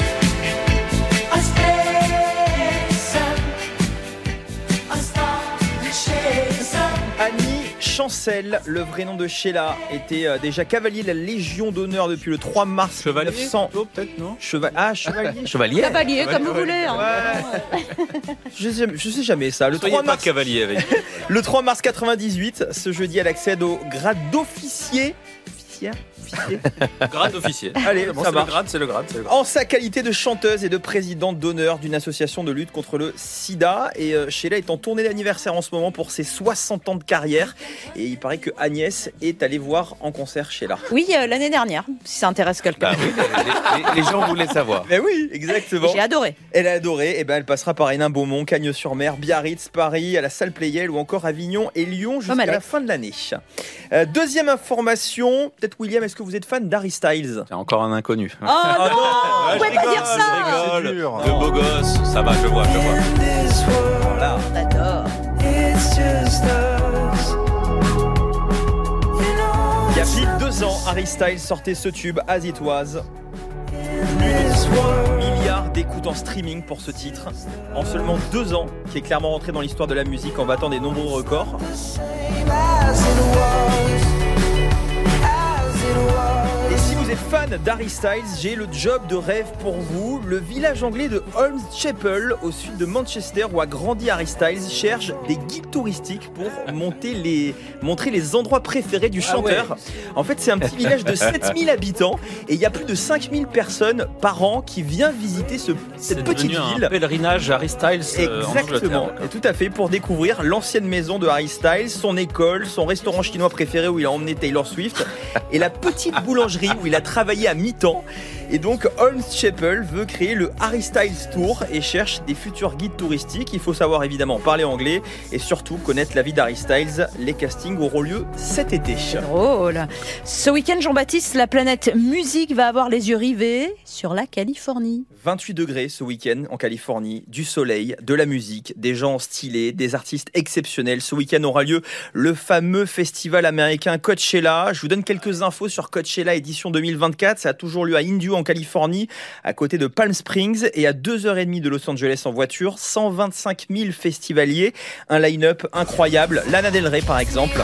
Speaker 12: Annie Chancel, le vrai nom de Sheila, était euh, déjà cavalier de la Légion d'honneur depuis le trois mars
Speaker 3: Chevalier,
Speaker 12: mille neuf cents.
Speaker 3: plutôt, peut-être, non
Speaker 12: Cheva... Ah, chevalier.
Speaker 3: Chevalier.
Speaker 9: Cavalier, comme vous voulez. Hein.
Speaker 12: Ouais. je, sais, je sais jamais ça. Le
Speaker 3: Soyez
Speaker 12: trois
Speaker 3: pas
Speaker 12: mars,
Speaker 3: cavalier avec.
Speaker 12: le trois mars quatre-vingt-dix-huit, ce jeudi, elle accède au grade d'officier. Officier Officier
Speaker 3: Grade d'officier.
Speaker 12: Allez,
Speaker 3: bon,
Speaker 12: ça
Speaker 3: c'est
Speaker 12: marche.
Speaker 3: le grade, c'est le grade, c'est le grade.
Speaker 12: En sa qualité de chanteuse et de présidente d'honneur d'une association de lutte contre le sida. Et euh, Sheila est en tournée d'anniversaire en ce moment pour ses soixante ans de carrière. Et il paraît que Agnès est allée voir en concert Sheila.
Speaker 9: Oui, euh, l'année dernière, si ça intéresse quelqu'un.
Speaker 3: Bah oui, les, les- les gens voulaient savoir.
Speaker 12: Mais oui, exactement.
Speaker 9: J'ai adoré.
Speaker 12: Elle a adoré. Et ben, elle passera par Hénin-Beaumont, Cagnes-sur-Mer, Biarritz, Paris, à la Salle Playel ou encore Avignon et Lyon jusqu'à
Speaker 9: Malais.
Speaker 12: la fin de l'année. Euh, deuxième information. Peut-être William, est-ce que vous êtes fan d'Harry Styles?
Speaker 3: C'est encore un inconnu.
Speaker 9: Oh non, vous pouvez pas dire ça.
Speaker 3: Je rigole. Le beau gosse, ça va, je vois, je vois.
Speaker 12: Voilà.
Speaker 9: On adore.
Speaker 12: Il y a pile deux ans, Harry Styles sortait ce tube As It Was. Plus de trois milliards d'écoutes en streaming pour ce titre. En seulement deux ans, qui est clairement rentré dans l'histoire de la musique en battant des nombreux records. Et si vous êtes fan d'Harry Styles, j'ai le job de rêve pour vous. Le village anglais de Holmes Chapel, au sud de Manchester, où a grandi Harry Styles, cherche des guides touristiques pour monter les, montrer les endroits préférés du chanteur. Ah ouais. En fait, c'est un petit village de sept mille habitants et il y a plus de cinq mille personnes par an qui viennent visiter ce, cette
Speaker 3: C'est
Speaker 12: petite
Speaker 3: devenu
Speaker 12: ville.
Speaker 3: Un pèlerinage Harry Styles. euh, en
Speaker 12: Exactement,
Speaker 3: Angleterre.
Speaker 12: et tout à fait, pour découvrir l'ancienne maison de Harry Styles, son école, son restaurant chinois préféré où il a emmené Taylor Swift et la petite boulangerie où il a travaillé à mi-temps. Et donc Holmes Chapel veut créer le Harry Styles Tour et cherche des futurs guides touristiques. Il faut savoir évidemment parler anglais et surtout connaître la vie d'Harry Styles. Les castings auront lieu cet été.
Speaker 9: Drôle. Ce week-end, Jean-Baptiste, la planète musique va avoir les yeux rivés sur la Californie.
Speaker 12: vingt-huit degrés ce week-end en Californie, du soleil, de la musique, des gens stylés, des artistes exceptionnels. Ce week-end aura lieu le fameux festival américain Coachella. Je vous donne quelques infos sur Coachella édition deux mille vingt-quatre. Ça a toujours lieu à Indio en Californie, à côté de Palm Springs, et à deux heures trente de Los Angeles en voiture. cent vingt-cinq mille festivaliers, un line-up incroyable. Lana Del Rey par exemple.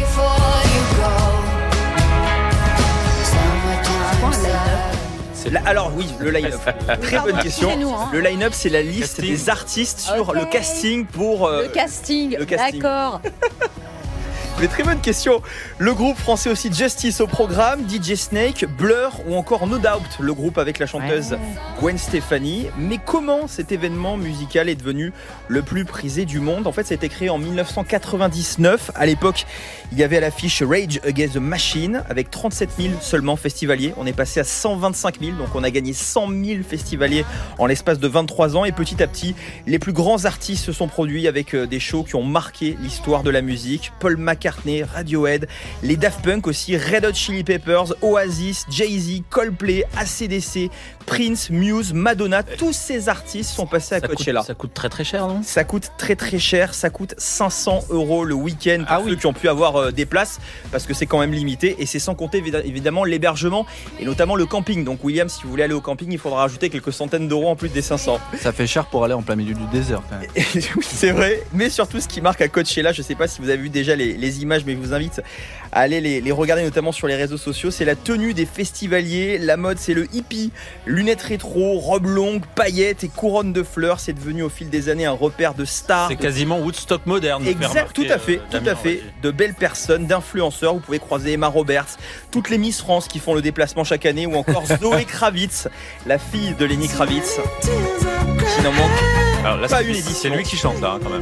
Speaker 12: La- alors oui, le line-up. Très bonne question.
Speaker 9: Chez nous, hein.
Speaker 12: Le line-up, c'est la liste
Speaker 3: Casting.
Speaker 12: des artistes sur
Speaker 9: Ok.
Speaker 12: le casting pour... euh,
Speaker 9: Le casting,
Speaker 12: le casting.
Speaker 9: d'accord.
Speaker 12: Mais très bonne question. Le groupe français aussi Justice au programme, D J Snake, Blur ou encore No Doubt, le groupe avec la chanteuse
Speaker 9: Ouais.
Speaker 12: Gwen Stefani. Mais comment cet événement musical est devenu le plus prisé du monde? En fait, ça a été créé en dix-neuf cent quatre-vingt-dix-neuf. À l'époque, il y avait à l'affiche Rage Against the Machine avec trente-sept mille seulement festivaliers. On est passé à cent vingt-cinq mille, donc on a gagné cent mille festivaliers en l'espace de vingt-trois ans. Et petit à petit, les plus grands artistes se sont produits avec euh, des shows qui ont marqué l'histoire de la musique. Paul McCartney, Radiohead, les Daft Punk aussi, Red Hot Chili Peppers, Oasis, Jay-Z, Coldplay, A C D C, Prince, Muse, Madonna. Tous ces artistes sont passés à
Speaker 3: Ça coûte,
Speaker 12: Coachella.
Speaker 3: ça coûte très très cher, non?
Speaker 12: Ça coûte très très cher, ça coûte cinq cents euros le week-end pour
Speaker 3: Ah
Speaker 12: ceux
Speaker 3: oui.
Speaker 12: qui ont pu avoir euh, des places, parce que c'est quand même limité, et c'est sans compter évi- évidemment l'hébergement et notamment le camping. Donc William, si vous voulez aller au camping, il faudra rajouter quelques centaines d'euros en plus des cinq cents.
Speaker 8: Ça fait cher pour aller en plein milieu du désert quand même.
Speaker 12: Oui, c'est vrai, mais surtout ce qui marque à Coachella, je sais pas si vous avez vu déjà les, les les images, mais je vous invite à aller les, les regarder, notamment sur les réseaux sociaux. C'est la tenue des festivaliers. La mode, c'est le hippie. Lunettes rétro, robes longues, paillettes et couronnes de fleurs. C'est devenu au fil des années un repère de stars.
Speaker 3: C'est quasiment Woodstock moderne.
Speaker 12: Exact, tout à fait, tout à fait. De belles personnes, d'influenceurs. Vous pouvez croiser Emma Roberts, toutes les Miss France qui font le déplacement chaque année, ou encore Zoé Kravitz, la fille de Lenny Kravitz, qui n'en manque
Speaker 3: Alors là,
Speaker 12: pas
Speaker 3: c'est,
Speaker 12: une édition.
Speaker 3: C'est lui qui chante là, hein, quand même.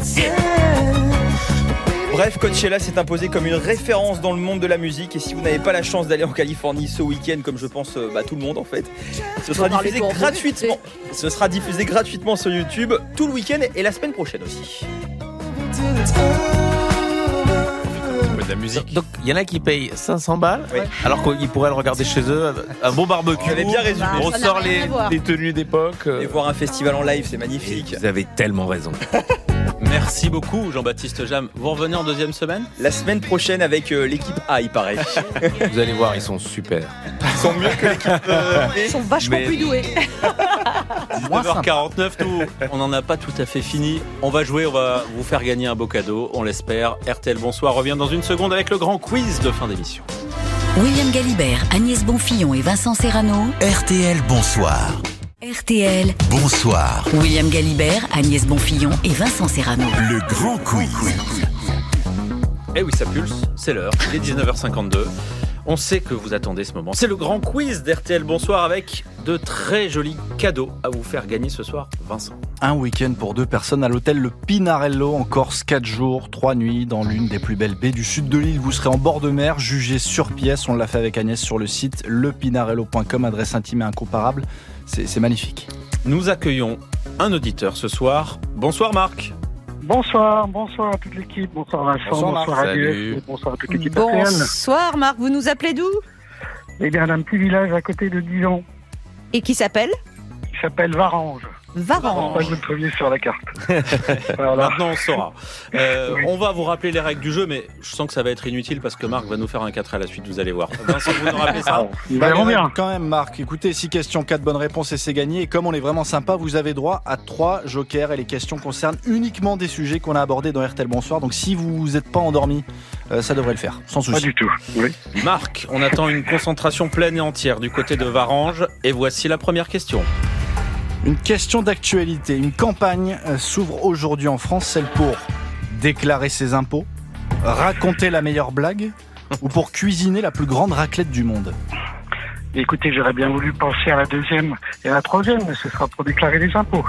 Speaker 12: Bref, Coachella s'est imposé comme une référence dans le monde de la musique. Et si vous n'avez pas la chance d'aller en Californie ce week-end, comme je pense bah, tout le monde en fait, ce sera diffusé gratuitement. Ce sera diffusé gratuitement sur YouTube tout le week-end et la semaine prochaine aussi.
Speaker 3: De la musique.
Speaker 4: Donc il y en a qui payent cinq cents balles,
Speaker 12: oui.
Speaker 4: alors qu'ils pourraient le regarder chez eux, un bon barbecue.
Speaker 12: Vous avez bien résumé.
Speaker 4: On ressort les, les tenues d'époque.
Speaker 12: Et voir un festival en live, c'est magnifique.
Speaker 4: Vous avez tellement raison.
Speaker 3: Merci beaucoup Jean-Baptiste Jam. Vous revenez en deuxième semaine ?
Speaker 12: La semaine prochaine avec euh, l'équipe A, il paraît.
Speaker 4: Vous allez voir, ils sont super.
Speaker 12: Ils sont mieux que l'équipe euh,
Speaker 7: Ils sont vachement
Speaker 4: Mais...
Speaker 7: plus doués.
Speaker 3: dix-neuf heures quarante-neuf, tout. On n'en a pas tout à fait fini. On va jouer, on va vous faire gagner un beau cadeau, on l'espère. R T L Bonsoir revient dans une seconde avec le grand quiz de fin d'émission.
Speaker 2: William Galibert, Agnès Bonfillon et Vincent Serrano.
Speaker 1: R T L Bonsoir.
Speaker 2: R T L.
Speaker 1: Bonsoir.
Speaker 2: William Galibert, Agnès Bonfillon et Vincent Serrano.
Speaker 1: Le grand quiz.
Speaker 3: Eh oui, ça pulse, c'est l'heure, il est dix-neuf heures cinquante-deux. On sait que vous attendez ce moment. C'est le grand quiz d'R T L Bonsoir avec de très jolis cadeaux à vous faire gagner ce soir, Vincent.
Speaker 8: Un week-end pour deux personnes à l'hôtel Le Pinarello en Corse, quatre jours, trois nuits dans l'une des plus belles baies du sud de l'île. Vous serez en bord de mer, jugé sur pièce. On l'a fait avec Agnès sur le site le pinarello point com, adresse intime et incomparable. C'est, c'est magnifique.
Speaker 3: Nous accueillons un auditeur ce soir. Bonsoir Marc.
Speaker 15: Bonsoir, bonsoir à toute l'équipe, bonsoir Vincent, bonsoir, bonsoir à Agnès, bonsoir à toute l'équipe R T L.
Speaker 7: Bonsoir Marc, vous nous appelez d'où ?
Speaker 15: Eh bien d'un petit village à côté de Dijon.
Speaker 7: Et qui s'appelle ?
Speaker 15: Qui s'appelle Varange.
Speaker 7: Varange.
Speaker 15: Pas que vous le trouviez sur la carte.
Speaker 3: Voilà. Maintenant on saura. Euh,
Speaker 15: Oui.
Speaker 3: On va vous rappeler les règles du jeu, mais je sens que ça va être inutile parce que Marc va nous faire un quatre à la suite, vous allez voir. Vincent, vous nous rappelez ça ?
Speaker 8: Bah, les règles, quand même, Marc. Écoutez, six questions, quatre bonnes réponses et c'est gagné. Et comme on est vraiment sympa, vous avez droit à trois jokers et les questions concernent uniquement des sujets qu'on a abordés dans R T L Bonsoir. Donc si vous n'êtes pas endormi, euh, ça devrait le faire, sans souci.
Speaker 15: Pas du tout, oui.
Speaker 3: Marc, on attend une concentration pleine et entière du côté de Varange. Et voici la première question.
Speaker 8: Une question d'actualité. Une campagne euh, s'ouvre aujourd'hui en France, celle pour déclarer ses impôts, raconter la meilleure blague ou pour cuisiner la plus grande raclette du monde.
Speaker 15: Écoutez, j'aurais bien voulu penser à la deuxième et à la troisième, mais ce sera pour déclarer les impôts.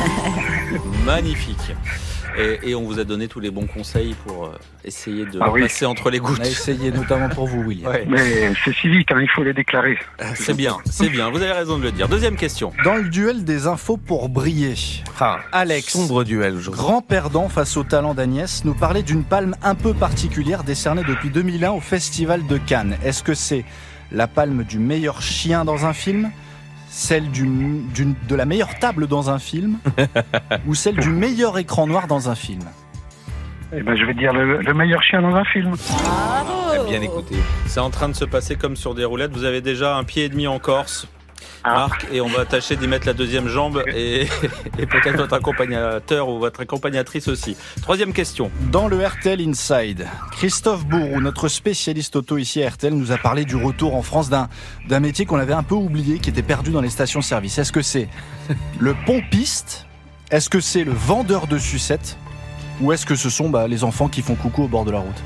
Speaker 3: Magnifique. Et, et on vous a donné tous les bons conseils pour euh, essayer de
Speaker 15: Ah oui.
Speaker 3: passer entre les gouttes.
Speaker 8: On a essayé notamment pour vous, William.
Speaker 3: Ouais.
Speaker 15: Mais c'est si vite, hein, il faut les déclarer.
Speaker 3: C'est bien, c'est bien, vous avez raison de le dire. Deuxième question.
Speaker 8: Dans le duel des infos pour briller,
Speaker 4: Ah,
Speaker 8: Alex,
Speaker 4: sombre duel aujourd'hui.
Speaker 8: grand perdant face au talent d'Agnès, nous parlait d'une palme un peu particulière décernée depuis deux mille un au Festival de Cannes. Est-ce que c'est la palme du meilleur chien dans un film, celle du, d'une, de la meilleure table dans un film ou celle du meilleur écran noir dans un film?
Speaker 15: Eh ben, je vais dire le, le meilleur chien dans un film.
Speaker 3: Eh bien écoutez, c'est en train de se passer comme sur des roulettes. Vous avez déjà un pied et demi en Corse, Marc, et on va tâcher d'y mettre la deuxième jambe et, et peut-être votre accompagnateur ou votre accompagnatrice aussi. Troisième question.
Speaker 8: Dans le R T L Inside, Christophe Bourou, notre spécialiste auto ici à R T L, nous a parlé du retour en France d'un, d'un métier qu'on avait un peu oublié, qui était perdu dans les stations-service. Est-ce que c'est le pompiste? Est-ce que c'est le vendeur de sucettes? Ou est-ce que ce sont bah, les enfants qui font coucou au bord de la route?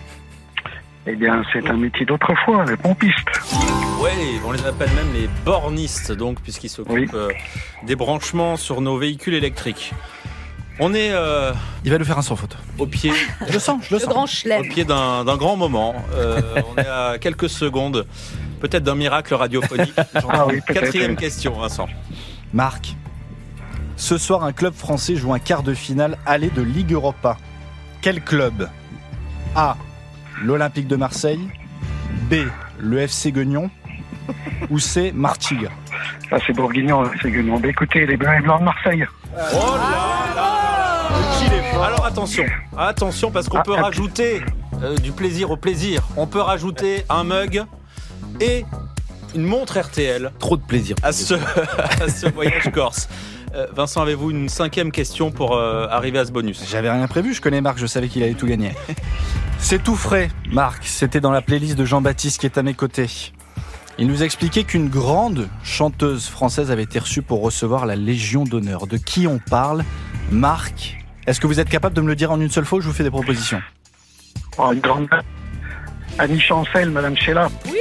Speaker 15: Eh bien, c'est un métier d'autrefois, le pompiste.
Speaker 3: Oui, on les appelle même les bornistes, donc, puisqu'ils s'occupent
Speaker 15: Oui.
Speaker 3: euh, des branchements sur nos véhicules électriques. On est euh,
Speaker 8: Il va nous faire un sans faute.
Speaker 3: au pied,
Speaker 8: Je le sens, je le
Speaker 7: Le
Speaker 8: sens.
Speaker 7: grand
Speaker 3: au
Speaker 7: chelem.
Speaker 3: pied d'un, d'un grand moment. Euh, on est à quelques secondes, peut-être d'un miracle radiophonique.
Speaker 15: Ah oui, peut-être.
Speaker 3: Quatrième question, Vincent.
Speaker 8: Marc, ce soir, un club français joue un quart de finale aller de Ligue Europa. Quel club? A. L'Olympique de Marseille. B. Le F C Guignon. Ou C. Martigues.
Speaker 15: Ah, c'est Bourguignon, c'est Guignon. Bah, écoutez, les Bleus et Blancs de Marseille.
Speaker 3: Oh là là là. Qu'il est fort. Alors attention, attention parce qu'on
Speaker 15: Ah,
Speaker 3: peut
Speaker 15: ah,
Speaker 3: rajouter euh, du plaisir au plaisir. On peut rajouter un mug et une montre R T L
Speaker 4: Trop de plaisir.
Speaker 3: à ce, à ce voyage corse. Euh, Vincent, avez-vous une cinquième question pour euh, arriver à ce bonus?
Speaker 8: J'avais rien prévu, je connais Marc, je savais qu'il allait tout gagner. C'est tout frais, Marc. C'était dans la playlist de Jean-Baptiste qui est à mes côtés. Il nous expliquait qu'une grande chanteuse française avait été reçue pour recevoir la Légion d'honneur. De qui on parle? Marc, est-ce que vous êtes capable de me le dire en une seule fois ou je vous fais des propositions?
Speaker 15: Oh, une grande dame. Annie Chancel, Madame Sheila.
Speaker 7: Oui.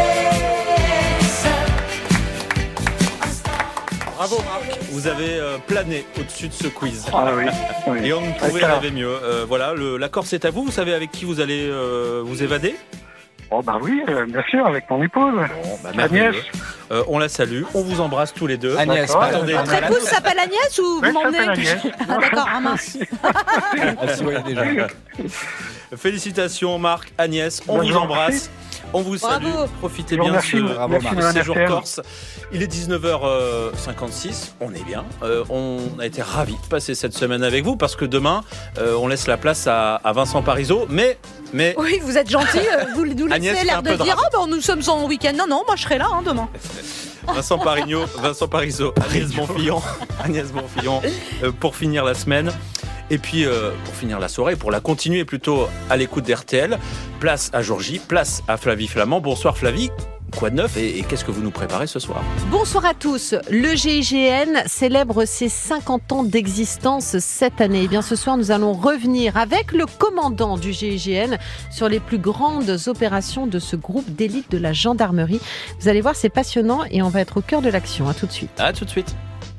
Speaker 3: Bravo Marc, vous avez euh, plané au-dessus de ce quiz.
Speaker 15: Ah oui, oui.
Speaker 3: Et on ne pouvait rêver mieux. Euh, voilà, le, l'accord c'est à vous. Vous savez avec qui vous allez euh, vous évader?
Speaker 15: Oh bah oui, euh, bien sûr, avec mon épouse.
Speaker 3: Bon, bah,
Speaker 15: Agnès.
Speaker 3: Euh, on la salue, on vous embrasse tous les deux.
Speaker 8: Agnès,
Speaker 15: D'accord.
Speaker 3: Attendez.
Speaker 7: Votre épouse s'appelle Agnès ou vous
Speaker 15: Oui,
Speaker 7: m'emmenez?
Speaker 15: s'appelle Agnès.
Speaker 7: Ah d'accord, ah mince.
Speaker 8: Elle se voyait déjà.
Speaker 3: Félicitations Marc, Agnès, on
Speaker 15: Bonne
Speaker 3: vous
Speaker 15: journée.
Speaker 3: embrasse. On vous salue,
Speaker 7: Bravo.
Speaker 3: profitez
Speaker 15: Je vous
Speaker 3: bien de
Speaker 15: remercie.
Speaker 3: ce
Speaker 15: Bravo,
Speaker 3: merci,
Speaker 15: Marc.
Speaker 3: séjour
Speaker 15: Merci.
Speaker 3: Corse. Il est dix-neuf heures cinquante-six, on est bien. Euh, on a été ravis de passer cette semaine avec vous parce que demain, euh, on laisse la place à, à Vincent Parisot. Mais, mais
Speaker 7: Oui, vous êtes gentil, euh, vous nous
Speaker 3: Agnès
Speaker 7: laissez
Speaker 3: fait
Speaker 7: l'air
Speaker 3: un
Speaker 7: de
Speaker 3: peu de
Speaker 7: dire
Speaker 3: rap.
Speaker 7: oh ben nous sommes en week-end. Non, non, moi je serai là hein, demain.
Speaker 3: Vincent Parigno, Vincent Parisot, Agnès Bonfillon, Agnès Bonfillon, euh, pour finir la semaine. Et puis, euh, pour finir la soirée, pour la continuer plutôt à l'écoute d'R T L, place à Georgie, place à Flavie Flamand. Bonsoir Flavie, quoi de neuf et, et qu'est-ce que vous nous préparez ce soir?
Speaker 17: Bonsoir à tous. Le G I G N célèbre ses cinquante ans d'existence cette année. Et bien, ce soir, nous allons revenir avec le commandant du G I G N sur les plus grandes opérations de ce groupe d'élite de la gendarmerie. Vous allez voir, c'est passionnant et on va être au cœur de l'action. À tout de suite.
Speaker 3: À tout de suite.